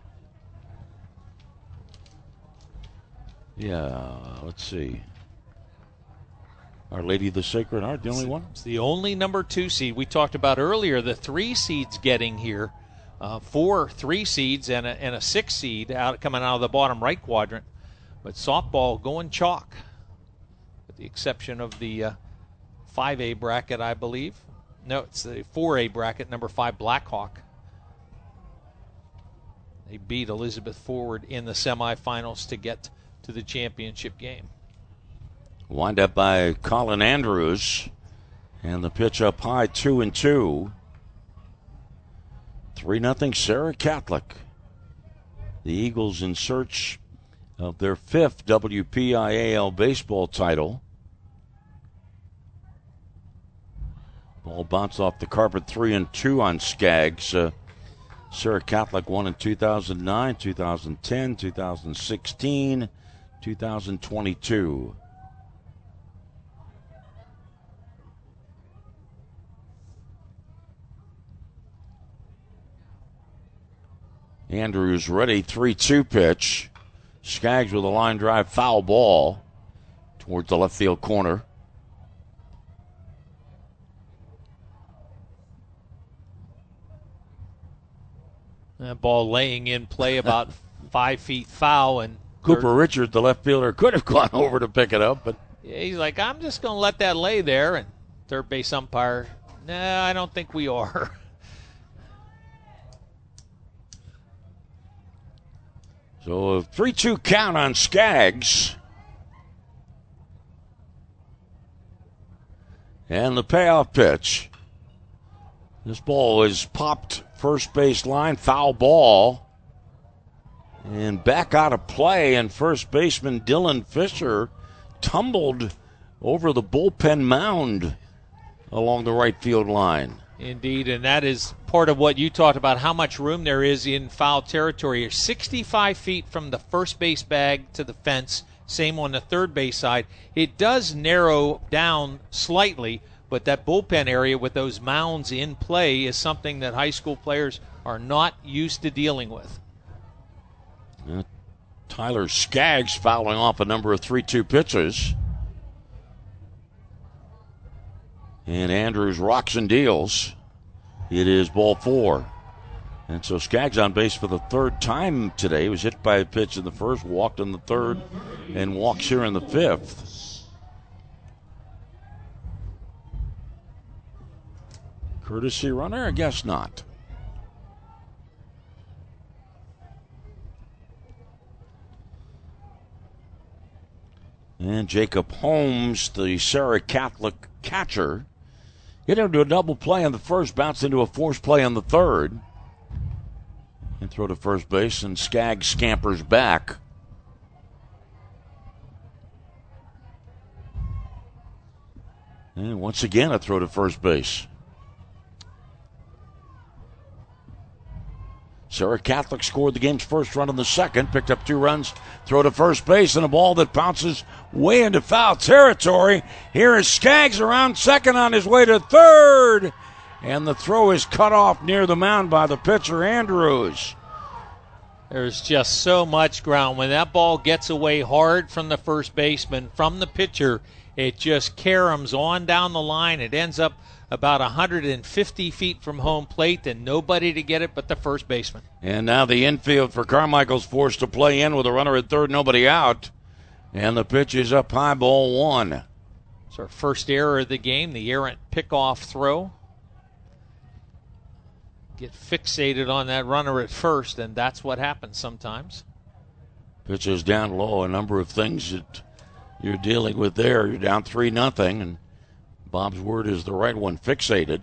Yeah, let's see. Our Lady of the Sacred Heart, the only one? It's the only number 2 seed. We talked about earlier the 3 seeds getting here. 4 3 seeds and a 6 seed coming out of the bottom right quadrant. But softball going chalk, with the exception of the 5A bracket, I believe. No, it's the 4A bracket, number 5 Blackhawk. They beat Elizabeth Forward in the semifinals to get to the championship game. Wind up by Colin Andrews, and the pitch up high, 2-2. 3-0 Serra Catholic. The Eagles in search of their 5th WPIAL baseball title. Ball bounced off the carpet, 3-2 on Skaggs. Serra Catholic won in 2009, 2010, 2016, 2022. Andrews ready, 3-2 pitch. Skaggs with a line drive foul ball towards the left field corner. That ball laying in play about 5 feet foul. And Cooper Richards, the left fielder, could have gone over to pick it up, but he's like, I'm just going to let that lay there. And third base umpire, nah, I don't think we are. So a 3-2 count on Skaggs. And the payoff pitch. This ball is popped first base line, foul ball. And back out of play, and first baseman Dylan Fisher tumbled over the bullpen mound along the right field line. Indeed, and that is part of what you talked about, how much room there is in foul territory. You're 65 feet from the first base bag to the fence, same on the third base side. It does narrow down slightly, but that bullpen area with those mounds in play is something that high school players are not used to dealing with. Tyler Skaggs fouling off a number of 3-2 pitches. And Andrews rocks and deals. It is ball 4. And so Skaggs on base for the 3rd time today. He was hit by a pitch in the 1st, walked in the 3rd, and walks here in the 5th. Courtesy runner? I guess not. And Jacob Holmes, the Serra Catholic catcher, hit into a double play on the 1st, bounced into a forced play on the 3rd. And throw to first base, and Skaggs scampers back. And once again, a throw to first base. Serra Catholic scored the game's first run in the 2nd, picked up 2 runs, throw to first base, and a ball that bounces way into foul territory. Here is Skaggs around second on his way to 3rd, and the throw is cut off near the mound by the pitcher, Andrews. There's just so much ground. When that ball gets away hard from the first baseman, from the pitcher, it just caroms on down the line. It ends up about 150 feet from home plate, and nobody to get it but the first baseman. And now the infield for Carmichael's forced to play in with a runner at 3rd, nobody out. And the pitch is up high, ball 1. It's our first error of the game, the errant pickoff throw. Get fixated on that runner at first, and that's what happens sometimes. Pitch is down low. A number of things that you're dealing with there. You're down 3-0, and Bob's word is the right one, fixated.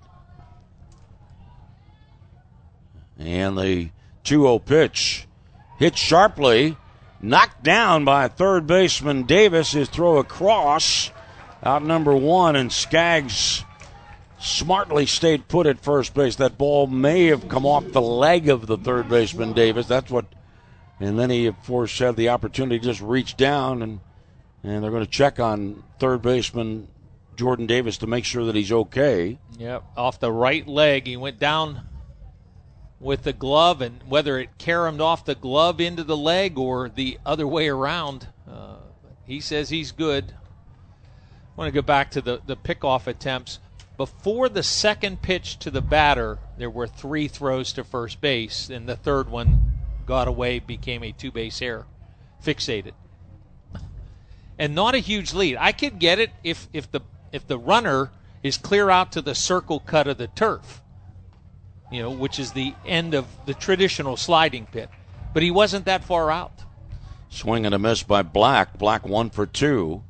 And the 2-0 pitch hit sharply, knocked down by third baseman Davis. His throw across, out number one, and Skaggs smartly stayed put at first base. That ball may have come off the leg of the third baseman Davis. And then he, of course, had the opportunity to just reach down, and they're going to check on third baseman Jordan Davis to make sure that he's okay. Yep, off the right leg. He went down with the glove, and whether it caromed off the glove into the leg or the other way around, he says he's good. I want to go back to the pickoff attempts. Before the second pitch to the batter, there were 3 throws to first base, and the third one got away, became a 2-base error. Fixated. And not a huge lead. I could get it if the runner is clear out to the circle cut of the turf, which is the end of the traditional sliding pit. But he wasn't that far out. Swing and a miss by Black. Black 1 for 2.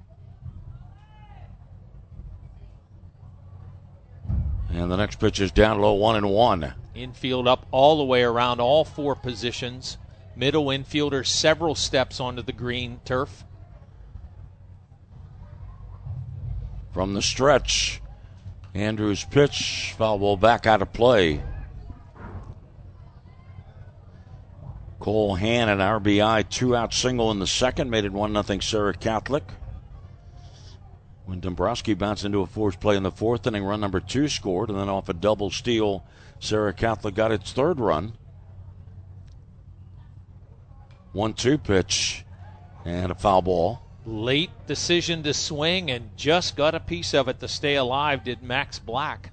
And the next pitch is down low, 1-1. Infield up all the way around all 4 positions. Middle infielder several steps onto the green turf. From the stretch, Andrews' pitch, foul ball back out of play. Cole Hann, an RBI, 2-out single in the second, made it 1-0 Sarah Catholic. When Dombrowski bounced into a forced play in the fourth inning, run number 2 scored, and then off a double steal, Sarah Catholic got its third run. 1-2 pitch, and a foul ball. Late decision to swing, and just got a piece of it to stay alive, did Max Black.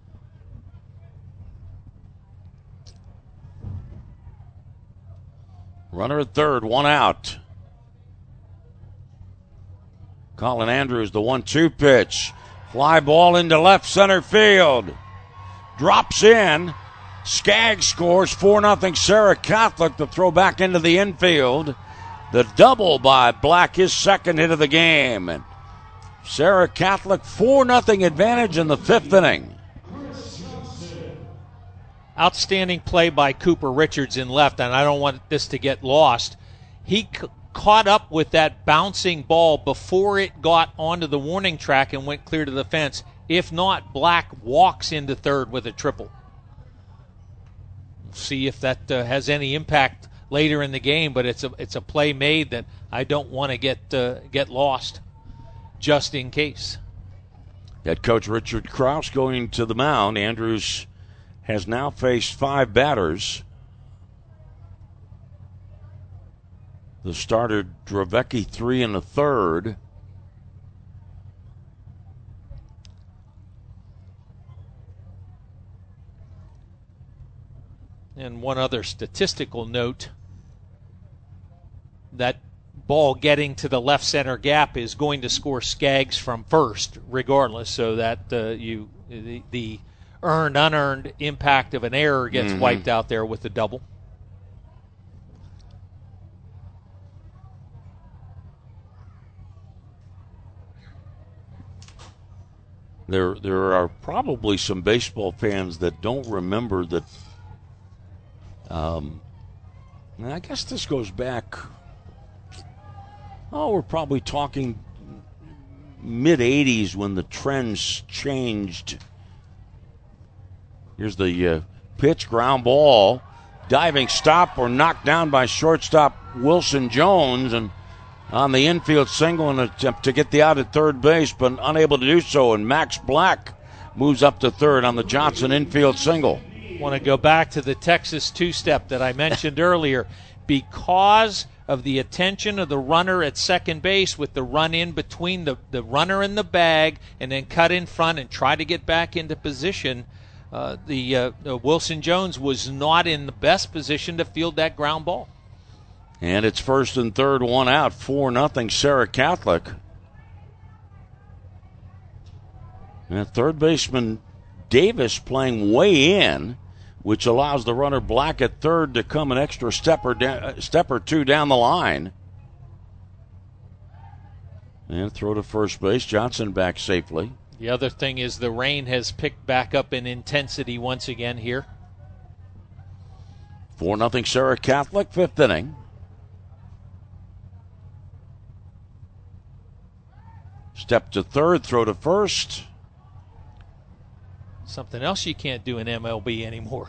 Runner at third, 1 out. Colin Andrews, the 1-2 pitch. Fly ball into left center field. Drops in. Skaggs scores 4-0 Sarah Catholic to throw back into the infield. The double by Black, his second hit of the game. And Sarah Catholic 4-0 advantage in the 5th inning. Outstanding play by Cooper Richards in left, and I don't want this to get lost. He caught up with that bouncing ball before it got onto the warning track and went clear to the fence. If not, Black walks into third with a triple. We'll see if that has any impact later in the game, but it's a play made that I don't want to get lost, just in case. Head coach Richard Krause going to the mound. Andrews has now faced 5 batters. The starter, Dravecki, 3 1/3. And one other statistical note, that ball getting to the left center gap is going to score Skaggs from first regardless, so that the earned, unearned impact of an error gets wiped out there with the double. There are probably some baseball fans that don't remember that. I guess this goes back. We're probably talking mid-'80s when the trends changed. Here's the pitch, ground ball, diving stop or knocked down by shortstop Wilson Jones, and on the infield single, an attempt to get the out at third base, but unable to do so. And Max Black moves up to third on the Johnson infield single. Want to go back to the Texas two-step that I mentioned earlier. Because of the attention of the runner at second base with the run in between the runner and the bag and then cut in front and try to get back into position, Wilson Jones was not in the best position to field that ground ball. And it's first and third, 1 out, 4-0 Sarah Catholic. And third baseman Davis playing way in, which allows the runner Black at third to come an extra step or two down the line. And throw to first base. Johnson back safely. The other thing is the rain has picked back up in intensity once again here. 4-0 Serra Catholic, fifth inning. Step to third, throw to first. Something else you can't do in MLB anymore.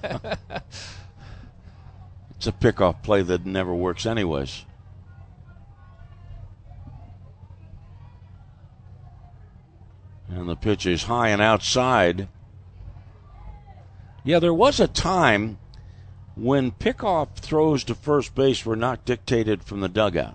It's a pickoff play that never works anyways. And the pitch is high and outside. Yeah, there was a time when pickoff throws to first base were not dictated from the dugout.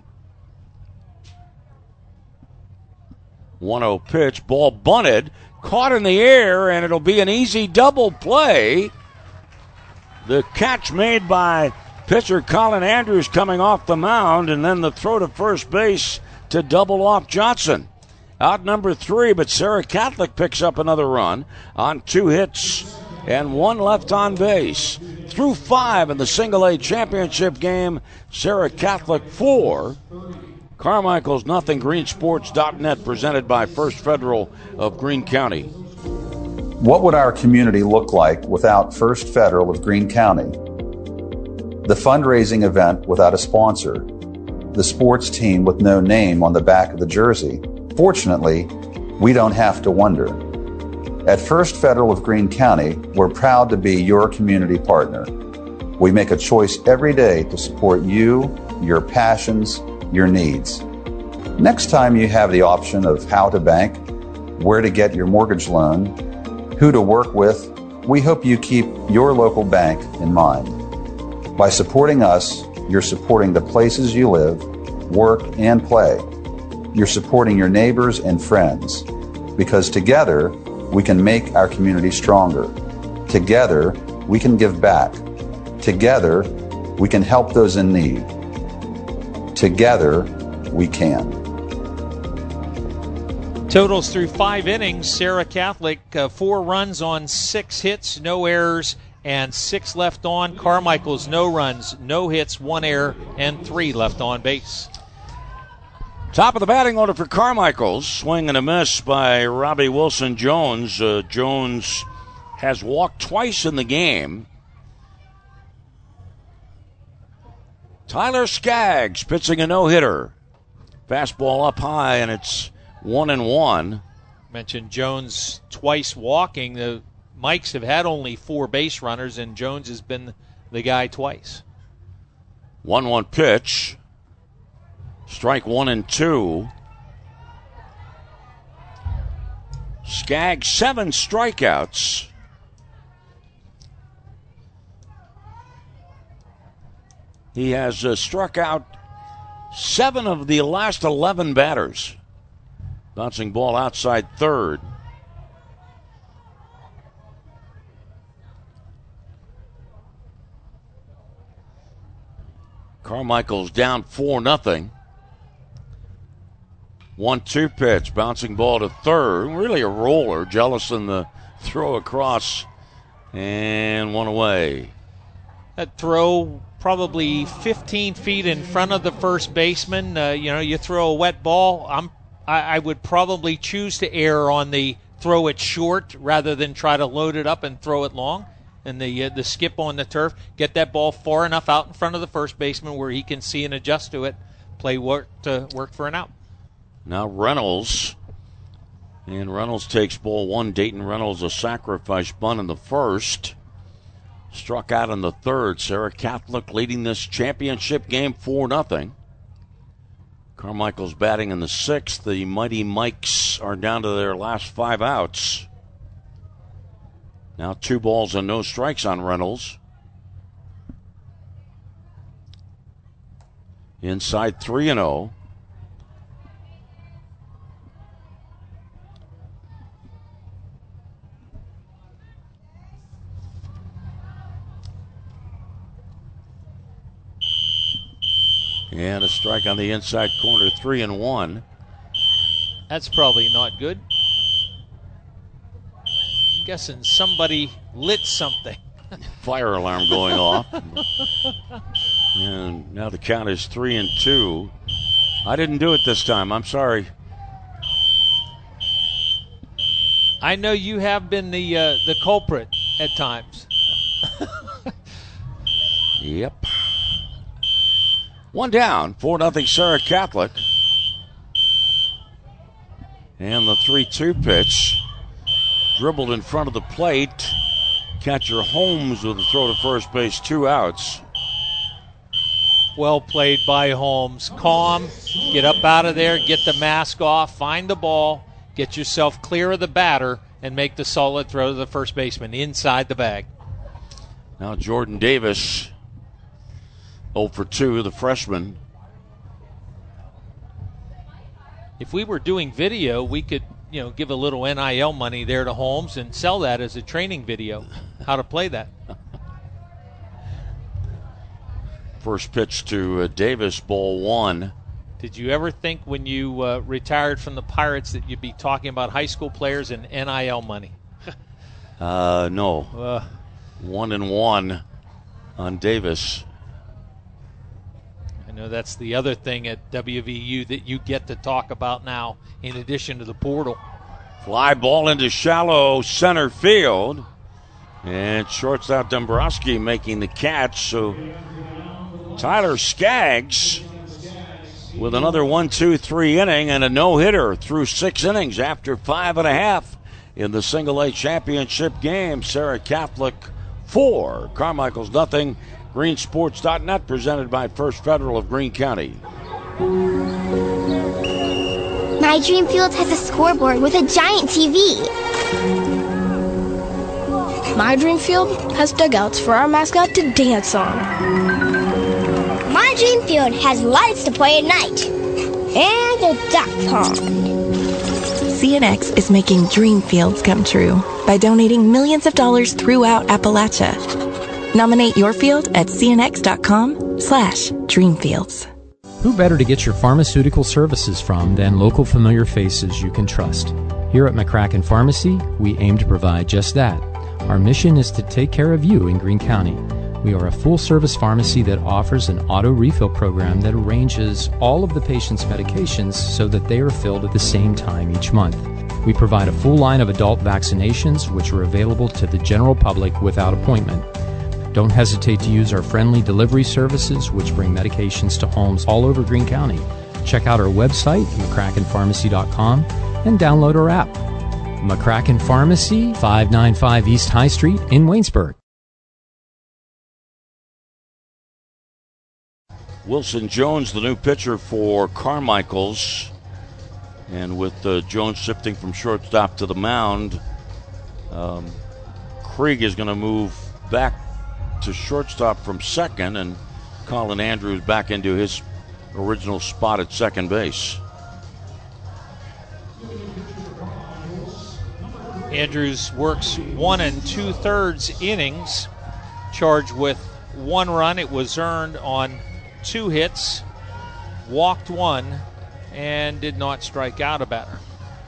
1-0 pitch, ball bunted, caught in the air, and it'll be an easy double play. The catch made by pitcher Colin Andrews coming off the mound, and then the throw to first base to double off Johnson. Out number 3, but Serra Catholic picks up another run on 2 hits and 1 left on base. Through 5 in the Single-A championship game, Serra Catholic 4, Carmichael's nothing. Greensports.net presented by First Federal of Greene County. What would our community look like without First Federal of Greene County? The fundraising event without a sponsor. The sports team with no name on the back of the jersey. Fortunately, we don't have to wonder. At First Federal of Greene County, we're proud to be your community partner. We make a choice every day to support you, your passions, your needs. Next time you have the option of how to bank, where to get your mortgage loan, who to work with, we hope you keep your local bank in mind. By supporting us, you're supporting the places you live, work, and play. You're supporting your neighbors and friends, because together we can make our community stronger. Together we can give back. Together we can help those in need. Together we can. Totals through 5 innings, Serra Catholic 4 runs on 6 hits, no errors, and 6 left on. Carmichael's no runs, no hits, 1 error, and 3 left on base. Top of the batting order for Carmichael's. Swing and a miss by Robbie Wilson-Jones. Jones has walked twice in the game. Tyler Skaggs pitching a no-hitter. Fastball up high, and it's 1-1. Mentioned Jones twice walking. The Mikes have had only 4 base runners, and Jones has been the guy twice. 1-1 pitch. Strike 1 and 2. Skaggs 7 strikeouts. He has struck out 7 of the last 11 batters. Bouncing ball outside third. Carmichael's down 4-0. 1-2 pitch, bouncing ball to third. Really a roller. Jellison the throw across, and 1 away. That throw probably 15 feet in front of the first baseman. You throw a wet ball. I would probably choose to err on the throw it short rather than try to load it up and throw it long. And the skip on the turf, get that ball far enough out in front of the first baseman where he can see and adjust to it. Play work for an out. Now Reynolds. And Reynolds takes ball 1. Dayton Reynolds a sacrifice bunt in the first. Struck out in the third. Serra Catholic leading this championship game 4-0. Carmichael's batting in the 6th. The Mighty Mikes are down to their last 5 outs. Now 2 balls and no strikes on Reynolds. Inside 3-0. And a strike on the inside corner, 3-1. That's probably not good. guessing somebody lit something. Fire alarm going off. And now the count is 3-2. I didn't do it this time. I'm sorry. I know you have been the culprit at times. Yep. One down, 4-0 Sarah Catholic. And the 3-2 pitch. Dribbled in front of the plate. Catcher Holmes with a throw to first base, 2 outs. Well played by Holmes. Calm, get up out of there, get the mask off, find the ball, get yourself clear of the batter, and make the solid throw to the first baseman inside the bag. Now Jordan Davis, 0 for 2, the freshman. If we were doing video, we could, give a little NIL money there to Holmes and sell that as a training video, how to play that. First pitch to Davis, ball 1. Did you ever think when you retired from the Pirates that you'd be talking about high school players and NIL money? No. 1-1 on Davis. I know that's the other thing at WVU that you get to talk about now in addition to the portal. Fly ball into shallow center field. And shortstop Dombrowski making the catch. So Tyler Skaggs with another 1-2-3 inning and a no-hitter through 6 innings after 5.5 in the Single-A championship game. Sarah Catholic 4, Carmichael's nothing. Greensports.net presented by First Federal of Greene County. My Dream Field has a scoreboard with a giant TV. My Dream Field has dugouts for our mascot to dance on. My Dream Field has lights to play at night. And a duck pond. CNX is making dream fields come true by donating millions of dollars throughout Appalachia. Nominate your field at cnx.com/dreamfields. Who better to get your pharmaceutical services from than local familiar faces you can trust? Here at McCracken Pharmacy, we aim to provide just that. Our mission is to take care of you in Greene County. We are a full-service pharmacy that offers an auto refill program that arranges all of the patient's medications so that they are filled at the same time each month. We provide a full line of adult vaccinations which are available to the general public without appointment. Don't hesitate to use our friendly delivery services which bring medications to homes all over Greene County. Check out our website, McCrackenPharmacy.com, and download our app. McCracken Pharmacy, 595 East High Street in Waynesburg. Wilson Jones, the new pitcher for Carmichael's. And with Jones shifting from shortstop to the mound, Krieg is going to move back to shortstop from second, and Colin Andrews back into his original spot at second base. Andrews works 1 2/3 innings, charged with 1 run. It was earned on 2 hits, walked 1, and did not strike out a batter.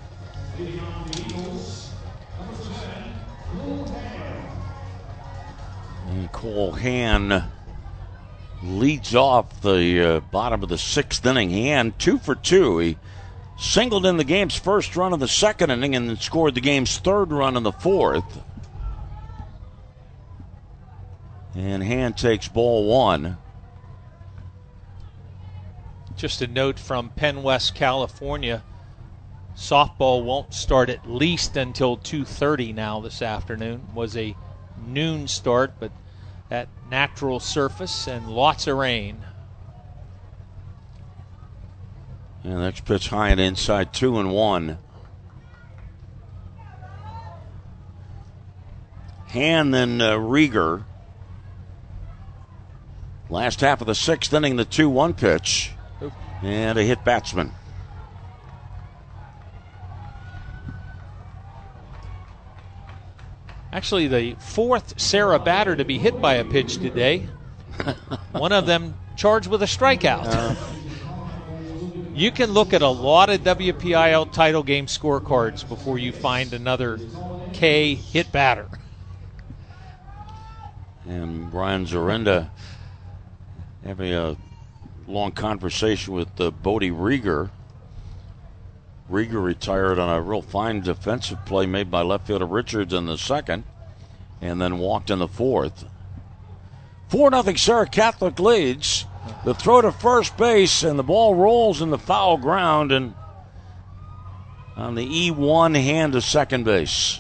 And Cole Hann leads off the bottom of the 6th inning. Hann 2 for 2. He singled in the game's first run of the 2nd inning and then scored the game's 3rd run in the 4th. And Hann takes ball 1. Just a note from Penn West, California. Softball won't start at least until 2:30 now this afternoon. Was a noon start, but at natural surface and lots of rain. And next pitch high and inside, 2-1. Hann, then Rieger. Last half of the 6th inning, the 2-1 pitch. And a hit batsman. Actually, the 4th Sarah batter to be hit by a pitch today. One of them charged with a strikeout. You can look at a lot of WPIL title game scorecards before you find another K hit batter. And Brian Zarenda having a long conversation with Bodie Rieger. Rieger retired on a real fine defensive play made by left fielder Richards in the second, and then walked in the fourth. 4-0 Serra Catholic leads. The throw to first base, and the ball rolls in the foul ground, and on the E1 hand to second base.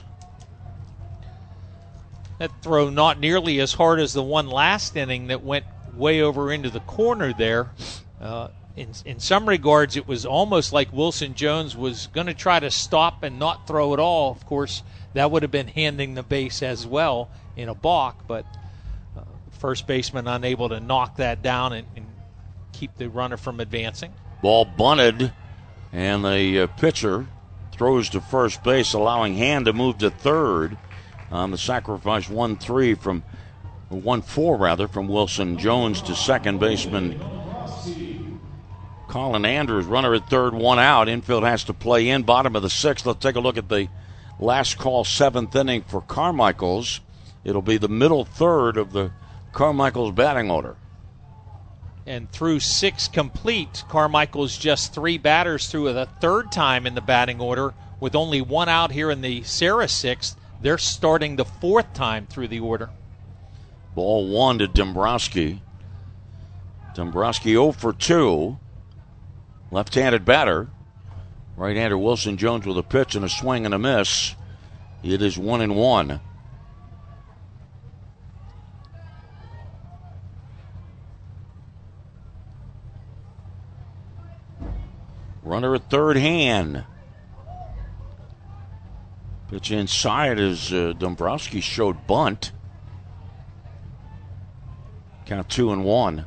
That throw not nearly as hard as the one last inning that went way over into the corner there. In some regards, it was almost like Wilson Jones was going to try to stop and not throw at all. Of course, that would have been handing the base as well in a balk, but first baseman unable to knock that down and keep the runner from advancing. Ball bunted, and the pitcher throws to first base, allowing Hand to move to third on the sacrifice 1-4 from Wilson Jones to second baseman Colin Andrews. Runner at third, one out. Infield has to play in. Bottom of the sixth. Let's take a look at the last call, seventh inning for Carmichael's. It'll be the middle third of the Carmichael's batting order. And through six complete, Carmichael's just three batters through the third time in the batting order with only one out here in the Serra sixth. They're starting the fourth time through the order. Ball one to Dombrowski. Dombrowski 0 for 2. Left-handed batter. Right-hander Wilson Jones with a pitch and a swing and a miss. It is 1-1. Runner at third, Hand. Pitch inside as Dombrowski showed bunt. Count 2-1.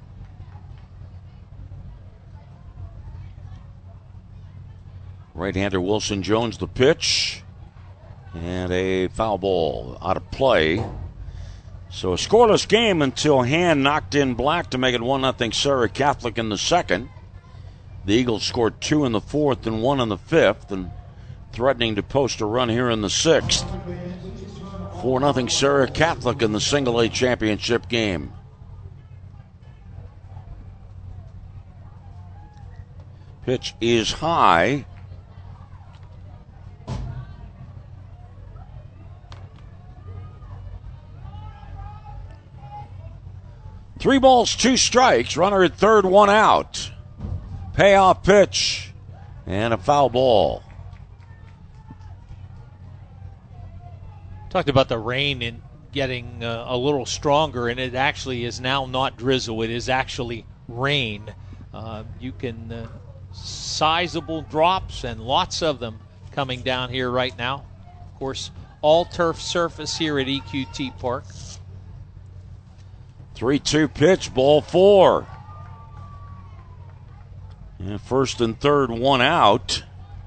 Right-hander Wilson Jones the pitch. And a foul ball out of play. So a scoreless game until Hand knocked in Black to make it 1-0 Serra Catholic in the second. The Eagles scored 2 in the fourth and 1 in the fifth, and threatening to post a run here in the sixth. 4-0 Serra Catholic in the Single A championship game. Pitch is high. Three balls, two strikes. Runner at third, one out. Payoff pitch and a foul ball. Talked about the rain and getting a little stronger, and it actually is now not drizzle. It is actually rain. You can sizable drops and lots of them coming down here right now. Of course, all turf surface here at EQT Park. 3-2 pitch, ball four. And first and third, one out.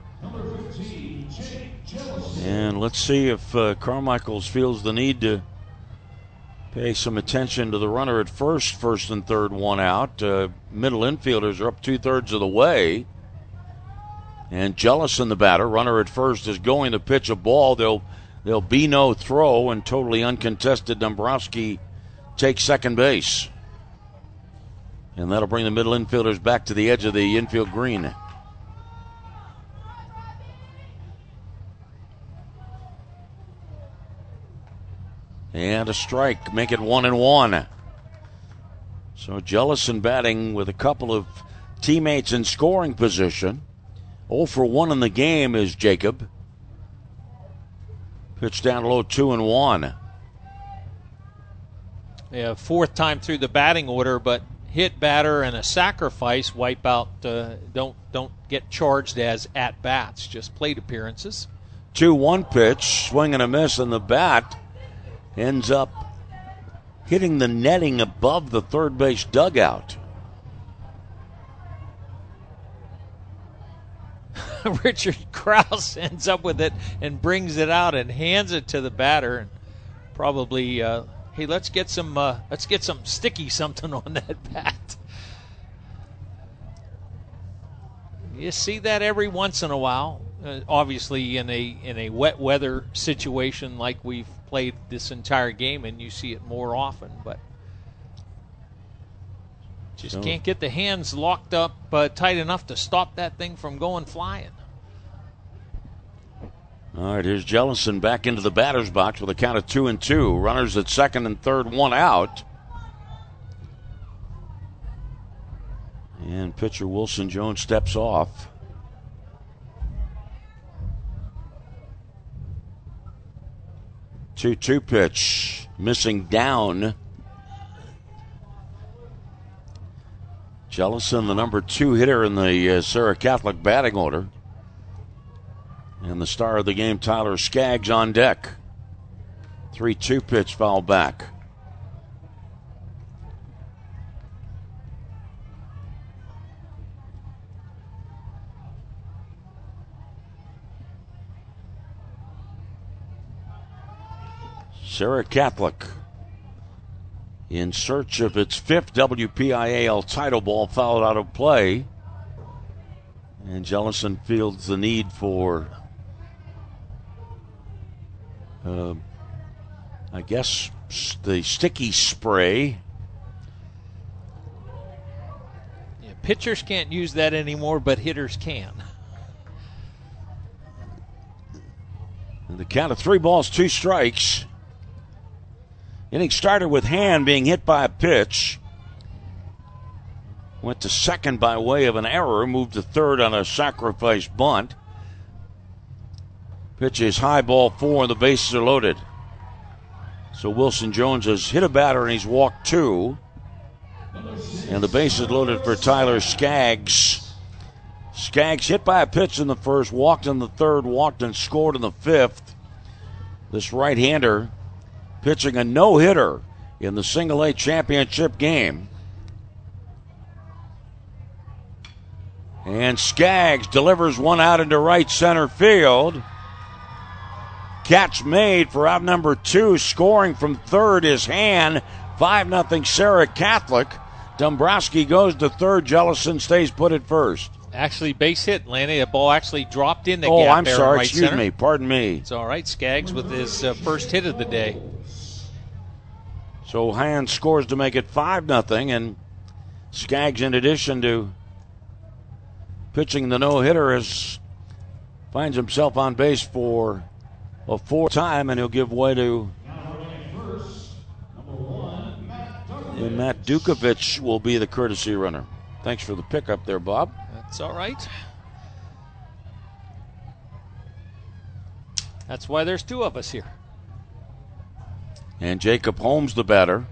And let's see if Carmichael's feels the need to pay some attention to the runner at first and third, one out. Middle infielders are up 2/3 of the way. And Jellison, the batter, runner at first, is going to pitch a ball. There'll be no throw, and totally uncontested Dombrowski takes second base. And that'll bring the middle infielders back to the edge of the infield green. And a strike, make it 1-1. So Jellison batting with a couple of teammates in scoring position. 0 for 1 in the game is Jacob. Pitch down low, 2-1. Yeah, fourth time through the batting order, but hit batter and a sacrifice wipe out. Don't get charged as at bats, just plate appearances. 2-1 pitch, swing and a miss, and the bat ends up hitting the netting above the third base dugout. Richard Krause ends up with it and brings it out and hands it to the batter, and probably. Hey, let's get some sticky something on that bat. You see that every once in a while. obviously in a wet weather situation like we've played this entire game, and you see it more often, but just can't get the hands locked up tight enough to stop that thing from going flying. All right, here's Jellison back into the batter's box with a count of 2-2. Runners at second and third, one out. And pitcher Wilson Jones steps off. Two pitch, missing down. Jellison, the number 2 hitter in the Serra Catholic batting order. And the star of the game, Tyler Skaggs, on deck. 3-2 pitch, foul back. Serra Catholic in search of its 5th WPIAL title ball, fouled out of play. And Jellison feels the need for I guess the sticky spray. Yeah, pitchers can't use that anymore, but hitters can. And the count of 3 balls, 2 strikes. Inning started with Hand being hit by a pitch. Went to second by way of an error. Moved to third on a sacrifice bunt. Pitch is high, ball 4, and the bases are loaded. So Wilson Jones has hit a batter and he's walked 2. And the bases loaded for Tyler Skaggs. Skaggs hit by a pitch in the first, walked in the third, walked and scored in the 5th. This right-hander pitching a no-hitter in the Single-A championship game. And Skaggs delivers one out into right center field. Catch made for out number 2. Scoring from third is Hand. 5-0 Serra Catholic. Dombrowski goes to third. Jellison stays put at first. Actually, base hit, Lanny. The ball actually dropped in the gap. Oh, I'm there sorry. Right Excuse center. me. Pardon me. It's all right. Skaggs with his first hit of the day. So Hand scores to make it 5-0, and Skaggs, in addition to pitching the no-hitter, finds himself on base for a 4th time, and he'll give way to Matt Dukovic will be the courtesy runner. Thanks for the pickup there, Bob. That's all right. That's why there's 2 of us here. And Jacob Holmes, the batter.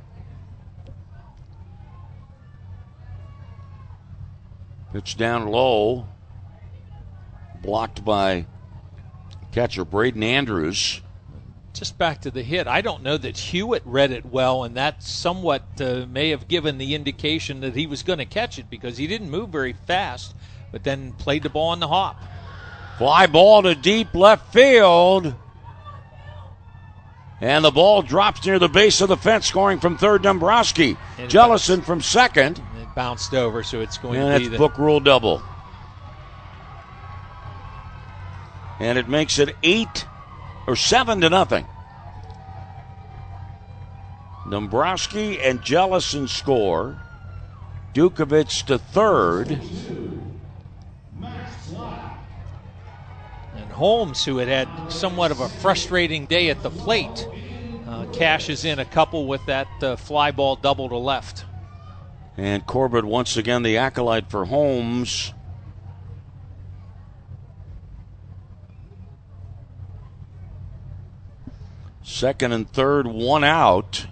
Pitch down low. Blocked by catcher Braden Andrews. Just back to the hit, I don't know that Hewitt read it well, and that somewhat may have given the indication that he was going to catch it because he didn't move very fast, but then played the ball on the hop. Fly ball to deep left field. And the ball drops near the base of the fence, scoring from third, Dombrowski. Jellison from second. It bounced over, so it's going and to be that's book rule double. And it makes it 7-0. Dombrowski and Jellison score. Dukovic to third. And Holmes, who had somewhat of a frustrating day at the plate, cashes in a couple with that fly ball double to left. And Corbett once again the acolyte for Holmes. Second and third, 1 out.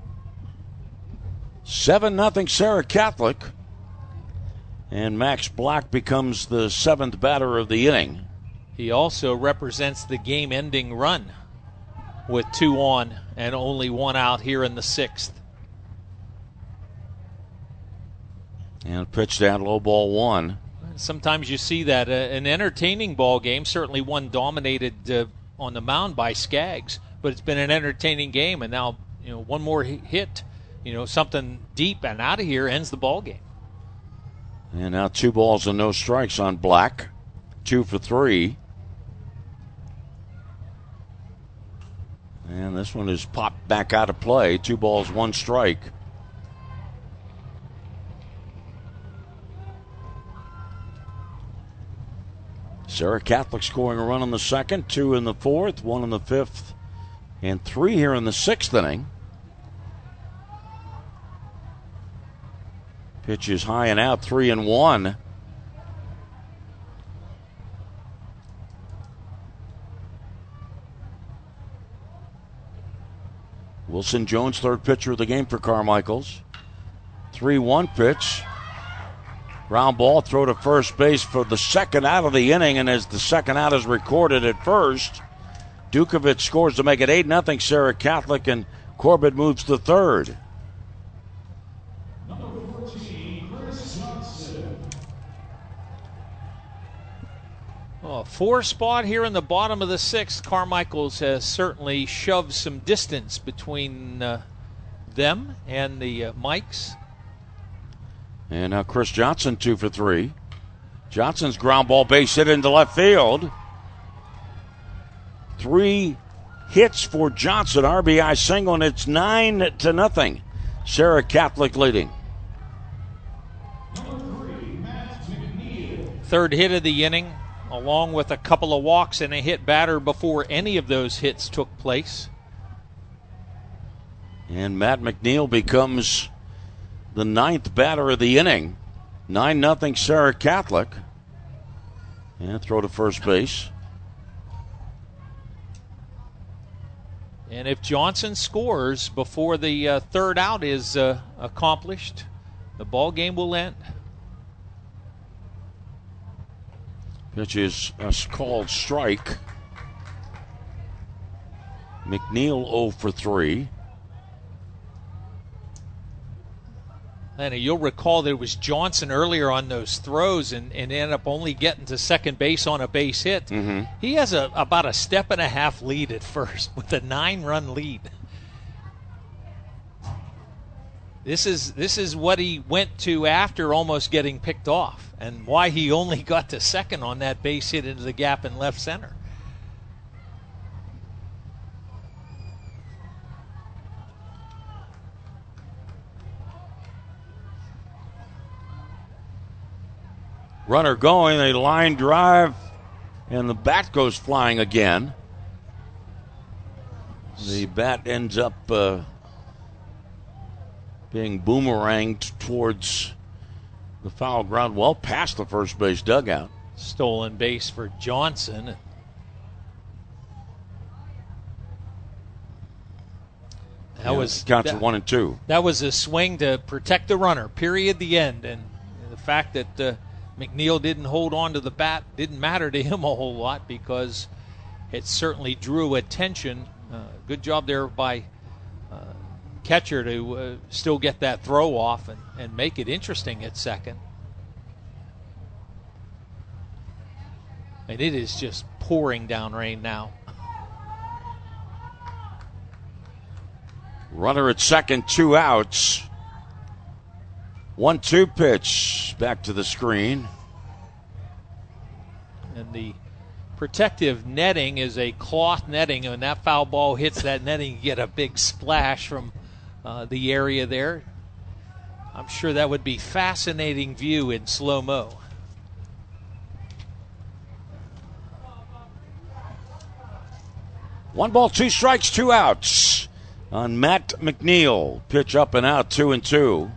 7-0 Serra Catholic. And Max Black becomes the 7th batter of the inning. He also represents the game-ending run with 2 on and only 1 out here in the 6th. And pitch down, low ball 1. Sometimes you see that. An entertaining ball game, certainly one dominated on the mound by Skaggs, but it's been an entertaining game, and now one more hit, something deep and out of here ends the ball game. And now 2 balls and no strikes on Black. 2 for 3. And this one is popped back out of play. 2 balls, 1 strike. Sarah Catholic scoring a run in the second, 2 in the fourth, 1 in the fifth, and 3 here in the 6th inning. Pitch is high and out, 3-1. Wilson Jones, third pitcher of the game for Carmichael's. 3-1 pitch. Ground ball, throw to first base for the second out of the inning, and as the second out is recorded at first, Dukovic scores to make it 8-0 Sarah Catholic, and Corbett moves to third. Well, 4 spot here in the bottom of the 6th. Carmichael's has certainly shoved some distance between them and the Mikes. And now Chris Johnson 2 for 3. Johnson's ground ball base hit into left field. 3 hits for Johnson, RBI single, and it's 9-0. Sarah Catholic leading. Third hit of the inning, along with a couple of walks and a hit batter before any of those hits took place. And Matt McNeil becomes the 9th batter of the inning. 9-0 Sarah Catholic. And throw to first base. And if Johnson scores before the third out is accomplished, the ball game will end. Pitch is called strike. McNeil 0 for 3. And you'll recall that it was Johnson earlier on those throws and ended up only getting to second base on a base hit. Mm-hmm. He has about a 1.5 lead at first with a 9-run lead. This is what he went to after almost getting picked off, and why he only got to second on that base hit into the gap in left center. Runner going, a line drive, and the bat goes flying again. The bat ends up being boomeranged towards the foul ground, well past the first base dugout. Stolen base for Johnson. Counts at 1-2. That was a swing to protect the runner, period, the end. And the fact that McNeil didn't hold on to the bat didn't matter to him a whole lot, because it certainly drew attention. Good job there by catcher to still get that throw off and make it interesting at second. And it is just pouring down rain now. Runner at second, 2 outs. 1-2 pitch back to the screen. And the protective netting is a cloth netting, and when that foul ball hits that netting, you get a big splash from the area there. I'm sure that would be fascinating view in slow-mo. One ball, 2 strikes, 2 outs on Matt McNeil. Pitch up and out, 2-2.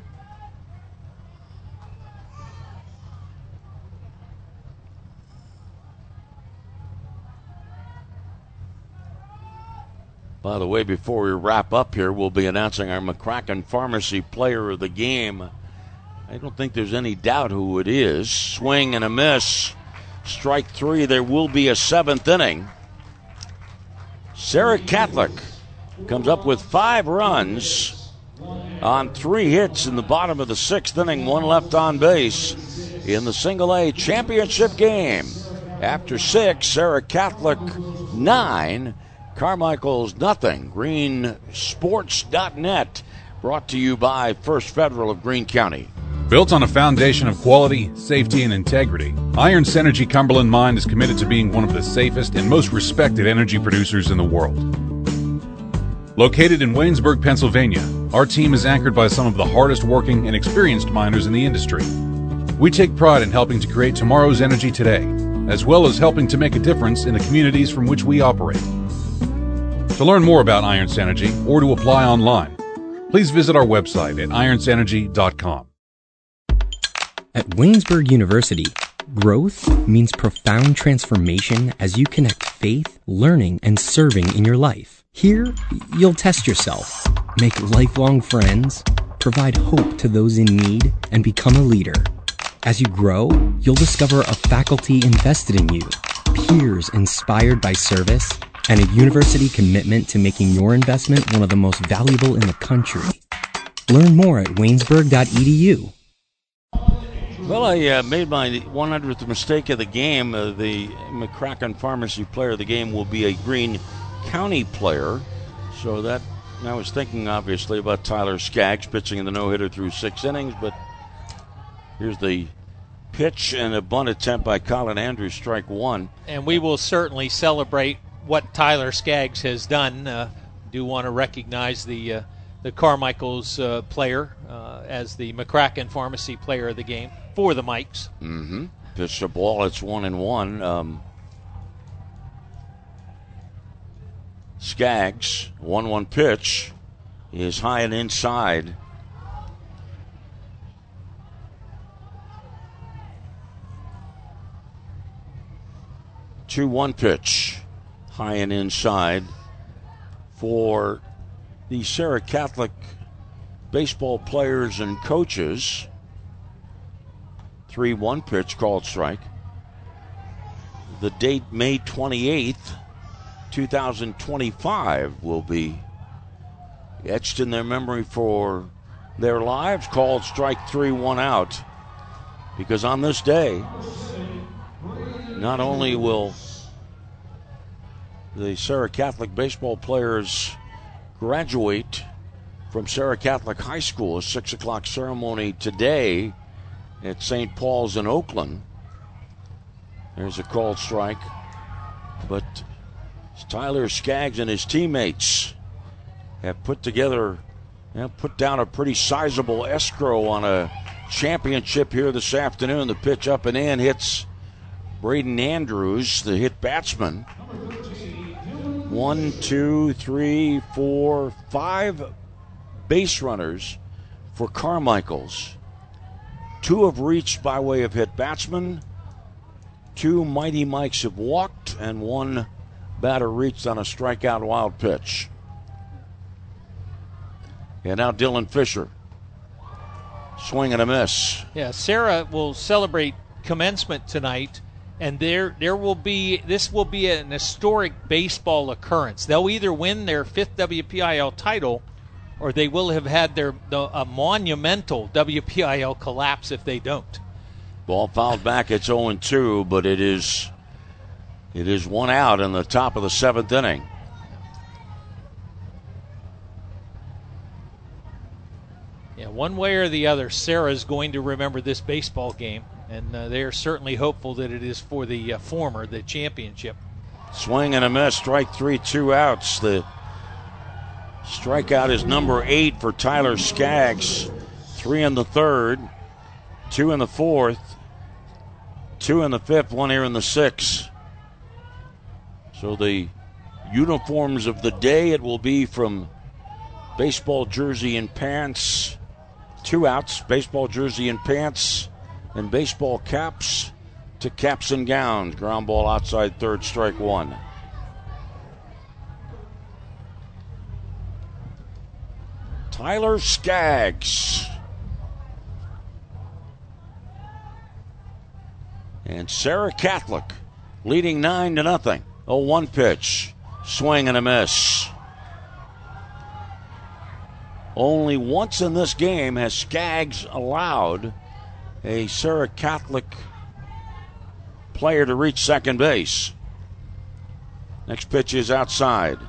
By the way, before we wrap up here, we'll be announcing our McCracken Pharmacy Player of the Game. I don't think there's any doubt who it is. Swing and a miss. Strike 3. There will be a 7th inning. Sarah Catholic comes up with 5 runs on 3 hits in the bottom of the 6th inning. 1 left on base in the Single A championship game. After 6, Sarah Catholic 9. Carmichael's nothing. Greensports.net, brought to you by First Federal of Greene County. Built on a foundation of quality, safety, and integrity, Iron Synergy Cumberland Mine is committed to being one of the safest and most respected energy producers in the world. Located in Waynesburg, Pennsylvania, our team is anchored by some of the hardest working and experienced miners in the industry. We take pride in helping to create tomorrow's energy today, as well as helping to make a difference in the communities from which we operate. To learn more about Irons Energy or to apply online, please visit our website at ironsenergy.com. At Waynesburg University, growth means profound transformation as you connect faith, learning, and serving in your life. Here, you'll test yourself, make lifelong friends, provide hope to those in need, and become a leader. As you grow, you'll discover a faculty invested in you, peers inspired by service, and a university commitment to making your investment one of the most valuable in the country. Learn more at waynesburg.edu. Well, I made my 100th mistake of the game. The McCracken Pharmacy player of the game will be a Greene County player. So that, I was thinking obviously about Tyler Skaggs pitching in the no-hitter through 6 innings, but here's the pitch and a bunt attempt by Colin Andrews, strike one. And we will certainly celebrate what Tyler Skaggs has done. Do want to recognize the Carmichael's player as the McCracken Pharmacy player of the game for the Mikes. Mm-hmm. Pitch the ball, it's 1-1. Skaggs, 1-1 pitch, is high and inside. Two-one pitch, high and inside for the Serra Catholic baseball players and coaches. 3-1 pitch, called strike. The date, May 28th, 2025, will be etched in their memory for their lives. Called strike, 3-1 out. Because on this day, not only will the Serra Catholic baseball players graduate from Serra Catholic High School, a 6 o'clock ceremony today at St. Paul's in Oakland. There's a called strike. But Tyler Skaggs and his teammates have put down a pretty sizable escrow on a championship here this afternoon. The pitch up and in hits Braden Andrews, the hit batsman. 1, 2, 3, 4, 5 base runners for Carmichael's. 2 have reached by way of hit batsman. 2 Mighty Mikes have walked, and 1 batter reached on a strikeout wild pitch. And now Dylan Fisher. Swing and a miss. Yeah, Serra will celebrate commencement tonight. And this will be an historic baseball occurrence. They'll either win their 5th WPIL title, or they will have had a monumental WPIL collapse if they don't. Ball fouled back. It's 0-2, but it is 1 out in the top of the 7th inning. Yeah, one way or the other, Serra's going to remember this baseball game. And they are certainly hopeful that it is for the former, the championship. Swing and a miss, strike 3, 2 outs. The strikeout is number 8 for Tyler Skaggs. 3 in the 3rd, 2 in the 4th, 2 in the 5th, 1 here in the 6th. So the uniforms of the day, it will be from baseball jersey and pants, 2 outs, baseball jersey and pants, and baseball caps to caps and gowns. Ground ball outside 3rd, strike 1. Tyler Skaggs. And Serra Catholic leading 9-0. 0-1 pitch. Swing and a miss. Only once in this game has Skaggs allowed a Serra Catholic player to reach second base. Next pitch is outside.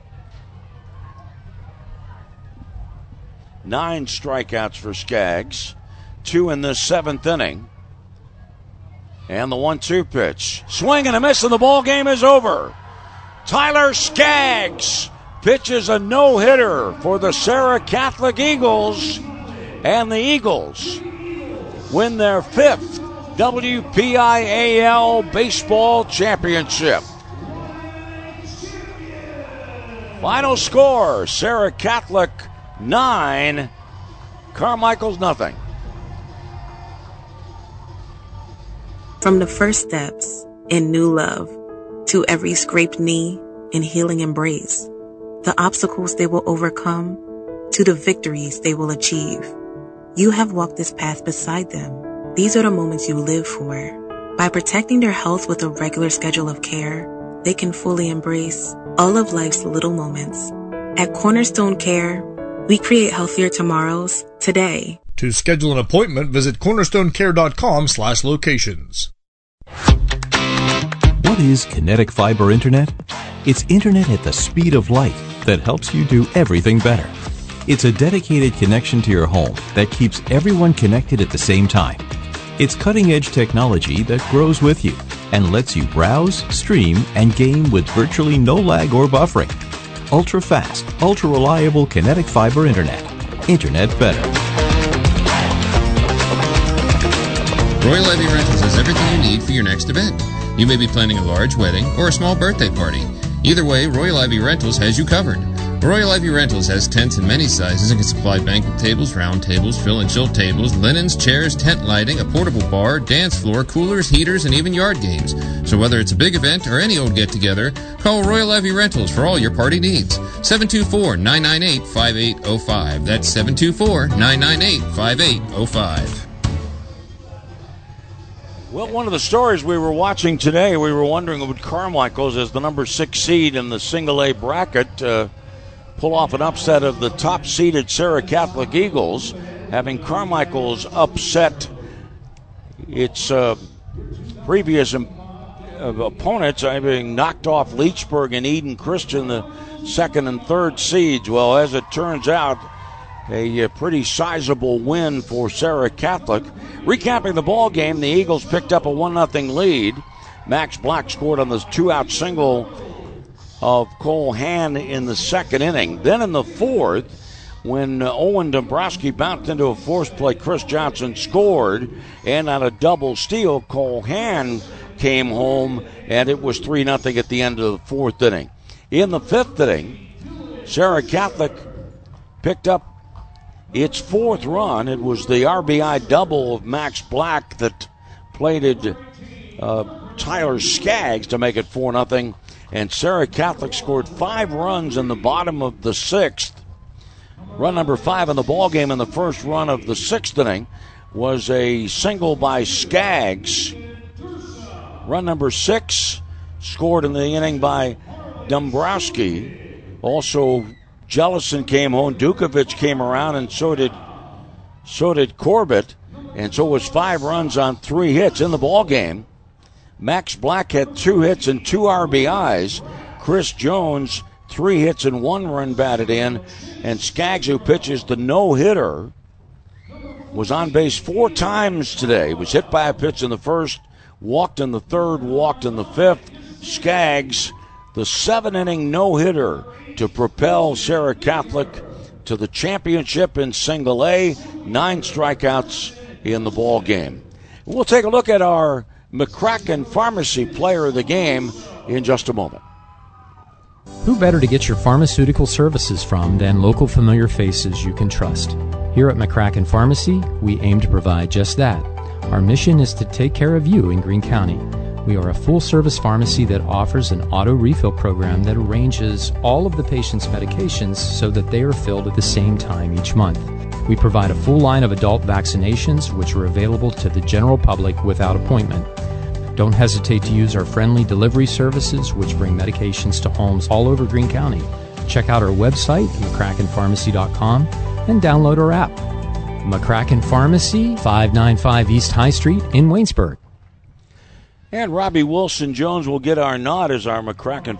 9 strikeouts for Skaggs. 2 in the 7th inning. And the 1-2 pitch. Swing and a miss, and the ball game is over. Tyler Skaggs pitches a no-hitter for the Serra Catholic Eagles, and the Eagles win their 5th WPIAL baseball championship. Final score, Serra Catholic 9, Carmichael's nothing. From the first steps in new love to every scraped knee and healing embrace, the obstacles they will overcome to the victories they will achieve. You have walked this path beside them. These are the moments you live for. By protecting their health with a regular schedule of care, they can fully embrace all of life's little moments. At Cornerstone Care, we create healthier tomorrows today. To schedule an appointment, visit cornerstonecare.com/locations. What is Kinetic Fiber Internet? It's internet at the speed of light that helps you do everything better. It's a dedicated connection to your home that keeps everyone connected at the same time. It's cutting-edge technology that grows with you and lets you browse, stream, and game with virtually no lag or buffering. Ultra-fast, ultra-reliable Kinetic Fiber Internet. Internet better. Royal Levy Rentals has everything you need for your next event. You may be planning a large wedding or a small birthday party. Either way, Royal Ivy Rentals has you covered. Royal Ivy Rentals has tents in many sizes and can supply banquet tables, round tables, fill and chill tables, linens, chairs, tent lighting, a portable bar, dance floor, coolers, heaters, and even yard games. So whether it's a big event or any old get-together, call Royal Ivy Rentals for all your party needs. 724-998-5805. That's 724-998-5805. Well, one of the stories we were watching today, we were wondering would Carmichael's, as the number 6 seed in the single A bracket, pull off an upset of the top-seeded Serra Catholic Eagles, having Carmichael's upset its previous opponents, having knocked off Leechburg and Eden Christian, the 2nd and 3rd seeds. Well, as it turns out, a pretty sizable win for Serra Catholic. Recapping the ball game, the Eagles picked up a 1-0 lead. Max Black scored on the 2-out single of Cole Hann in the 2nd inning. Then in the 4th, when Owen Dombrowski bounced into a force play, Chris Johnson scored, and on a double steal, Cole Hann came home, and it was 3-0 at the end of the 4th inning. In the 5th inning, Serra Catholic picked up its 4th run. It was the RBI double of Max Black that plated Tyler Skaggs to make it 4-0. And Serra Catholic scored 5 runs in the bottom of the 6th. Run number 5 in the ballgame in the first run of the 6th inning was a single by Skaggs. Run number 6 scored in the inning by Dombrowski. Also, Jellison came home, Dukovic came around, and so did Corbett, and so it was 5 runs on 3 hits in the ball game. Max Black had 2 hits and 2 RBIs. Chris Jones, 3 hits and 1 run batted in, and Skaggs, who pitches the no-hitter, was on base 4 times today. He was hit by a pitch in the 1st, walked in the 3rd, walked in the 5th. Skaggs, the 7-inning no-hitter to propel Serra Catholic to the championship in single A. 9 strikeouts in the ball game. We'll take a look at our McCracken Pharmacy player of the game in just a moment. Who better to get your pharmaceutical services from than local familiar faces you can trust? Here at McCracken Pharmacy, we aim to provide just that. Our mission is to take care of you in Greene County. We are a full-service pharmacy that offers an auto refill program that arranges all of the patient's medications so that they are filled at the same time each month. We provide a full line of adult vaccinations, which are available to the general public without appointment. Don't hesitate to use our friendly delivery services, which bring medications to homes all over Greene County. Check out our website, McCrackenPharmacy.com, and download our app. McCracken Pharmacy, 595 East High Street in Waynesburg. And Robbie Wilson-Jones will get our nod as our McCracken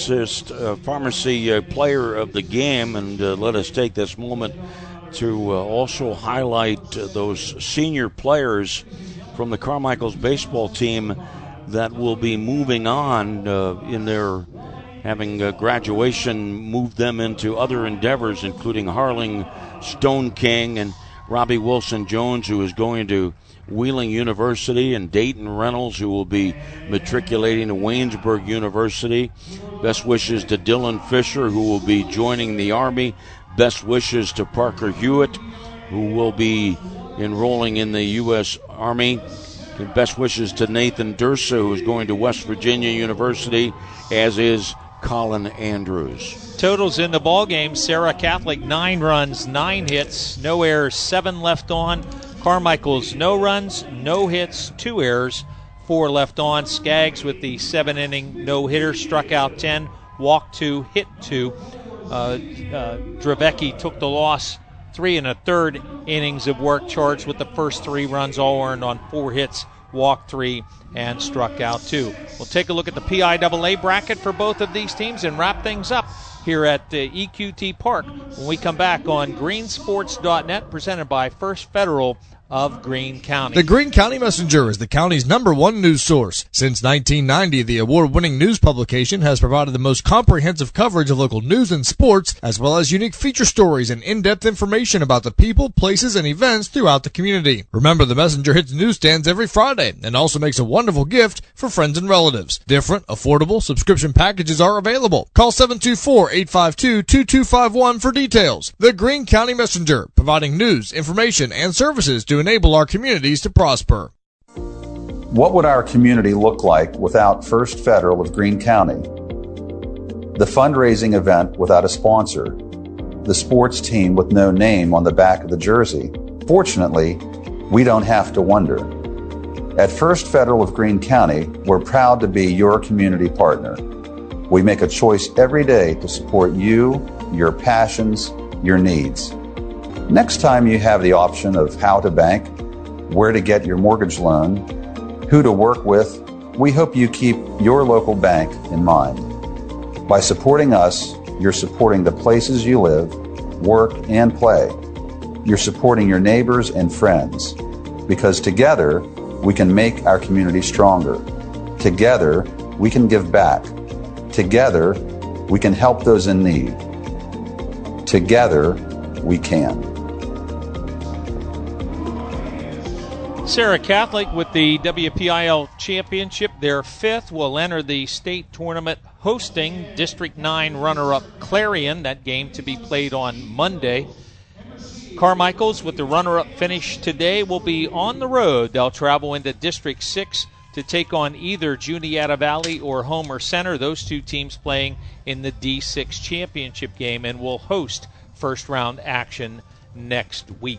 Pharmacy player of the game. And let us take this moment to also highlight those senior players from the Carmichael's baseball team that will be moving on in their having graduation moved them into other endeavors, including Harling Stone King and Robbie Wilson-Jones, who is going to Wheeling University, and Dayton Reynolds, who will be matriculating to Waynesburg University. Best wishes to Dylan Fisher, who will be joining the Army. Best wishes to Parker Hewitt, who will be enrolling in the U.S. Army. And best wishes to Nathan Dursa, who is going to West Virginia University, as is Colin Andrews. Totals in the ball game: Sarah Catholic 9 runs, 9 hits, no errors, 7 left on. Carmichael's no runs, no hits, 2 errors, 4 left on. Skaggs with the 7-inning no-hitter, struck out 10, walked 2, hit 2. Dravecki took the loss, 3 1/3 innings of work, charged with the first 3 runs, all earned on 4 hits, walked 3, and struck out 2. We'll take a look at the PIAA bracket for both of these teams and wrap things up here at EQT Park when we come back on greensports.net, presented by First Federal of Greene County. The Greene County Messenger is the county's #1 news source. Since 1990, the award-winning news publication has provided the most comprehensive coverage of local news and sports, as well as unique feature stories and in-depth information about the people, places, and events throughout the community. Remember, the Messenger hits newsstands every Friday and also makes a wonderful gift for friends and relatives. Different, affordable subscription packages are available. Call 724-852-2251 for details. The Greene County Messenger, providing news, information, and services to enable our communities to prosper. What would our community look like without First Federal of Greene County? The fundraising event without a sponsor, the sports team with no name on the back of the jersey. Fortunately, we don't have to wonder. At First Federal of Greene County, we're proud to be your community partner. We make a choice every day to support you, your passions, your needs. Next time you have the option of how to bank, where to get your mortgage loan, who to work with, we hope you keep your local bank in mind. By supporting us, you're supporting the places you live, work, and play. You're supporting your neighbors and friends, because together we can make our community stronger. Together we can give back. Together we can help those in need. Together we can. Sarah Catholic with the WPIL Championship, their 5th, will enter the state tournament hosting District 9 runner-up Clarion, that game to be played on Monday. Carmichael's with the runner-up finish today will be on the road. They'll travel into District 6 to take on either Juniata Valley or Homer Center, those two teams playing in the D6 championship game, and will host first-round action next week.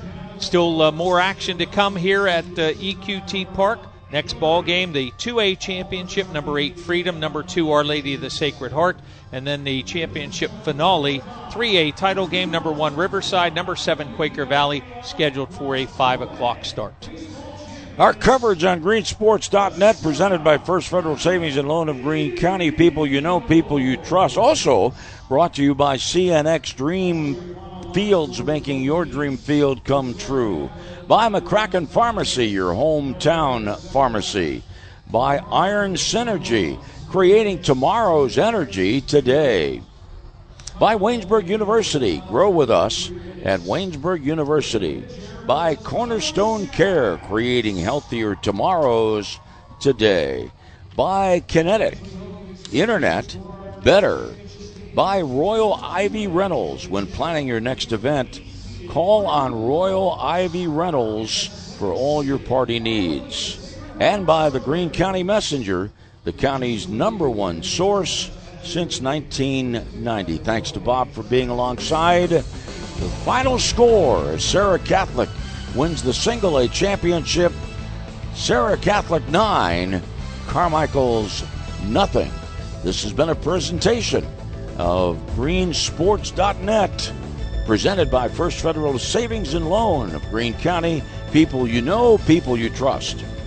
Still more action to come here at EQT Park. Next ball game, the 2A championship, number 8 Freedom, number 2 Our Lady of the Sacred Heart, and then the championship finale, 3A title game, number 1 Riverside, number 7 Quaker Valley, scheduled for a 5 o'clock start. Our coverage on greensports.net, presented by First Federal Savings and Loan of Greene County. People you know, people you trust. Also brought to you by CNX Dream Fields, making your dream field come true. By McCracken Pharmacy, your hometown pharmacy. By Iron Synergy, creating tomorrow's energy today. By Waynesburg University, grow with us at Waynesburg University. By Cornerstone Care, creating healthier tomorrows today. By Kinetic, internet better. By Royal Ivy Rentals, when planning your next event, call on Royal Ivy Rentals for all your party needs. And by the Greene County Messenger, the county's #1 source since 1990. Thanks to Bob for being alongside. The final score as Sarah Catholic wins the Single A championship. Sarah Catholic 9, Carmichael's nothing. This has been a presentation of greensports.net, presented by First Federal Savings and Loan of Greene County. People you know, people you trust.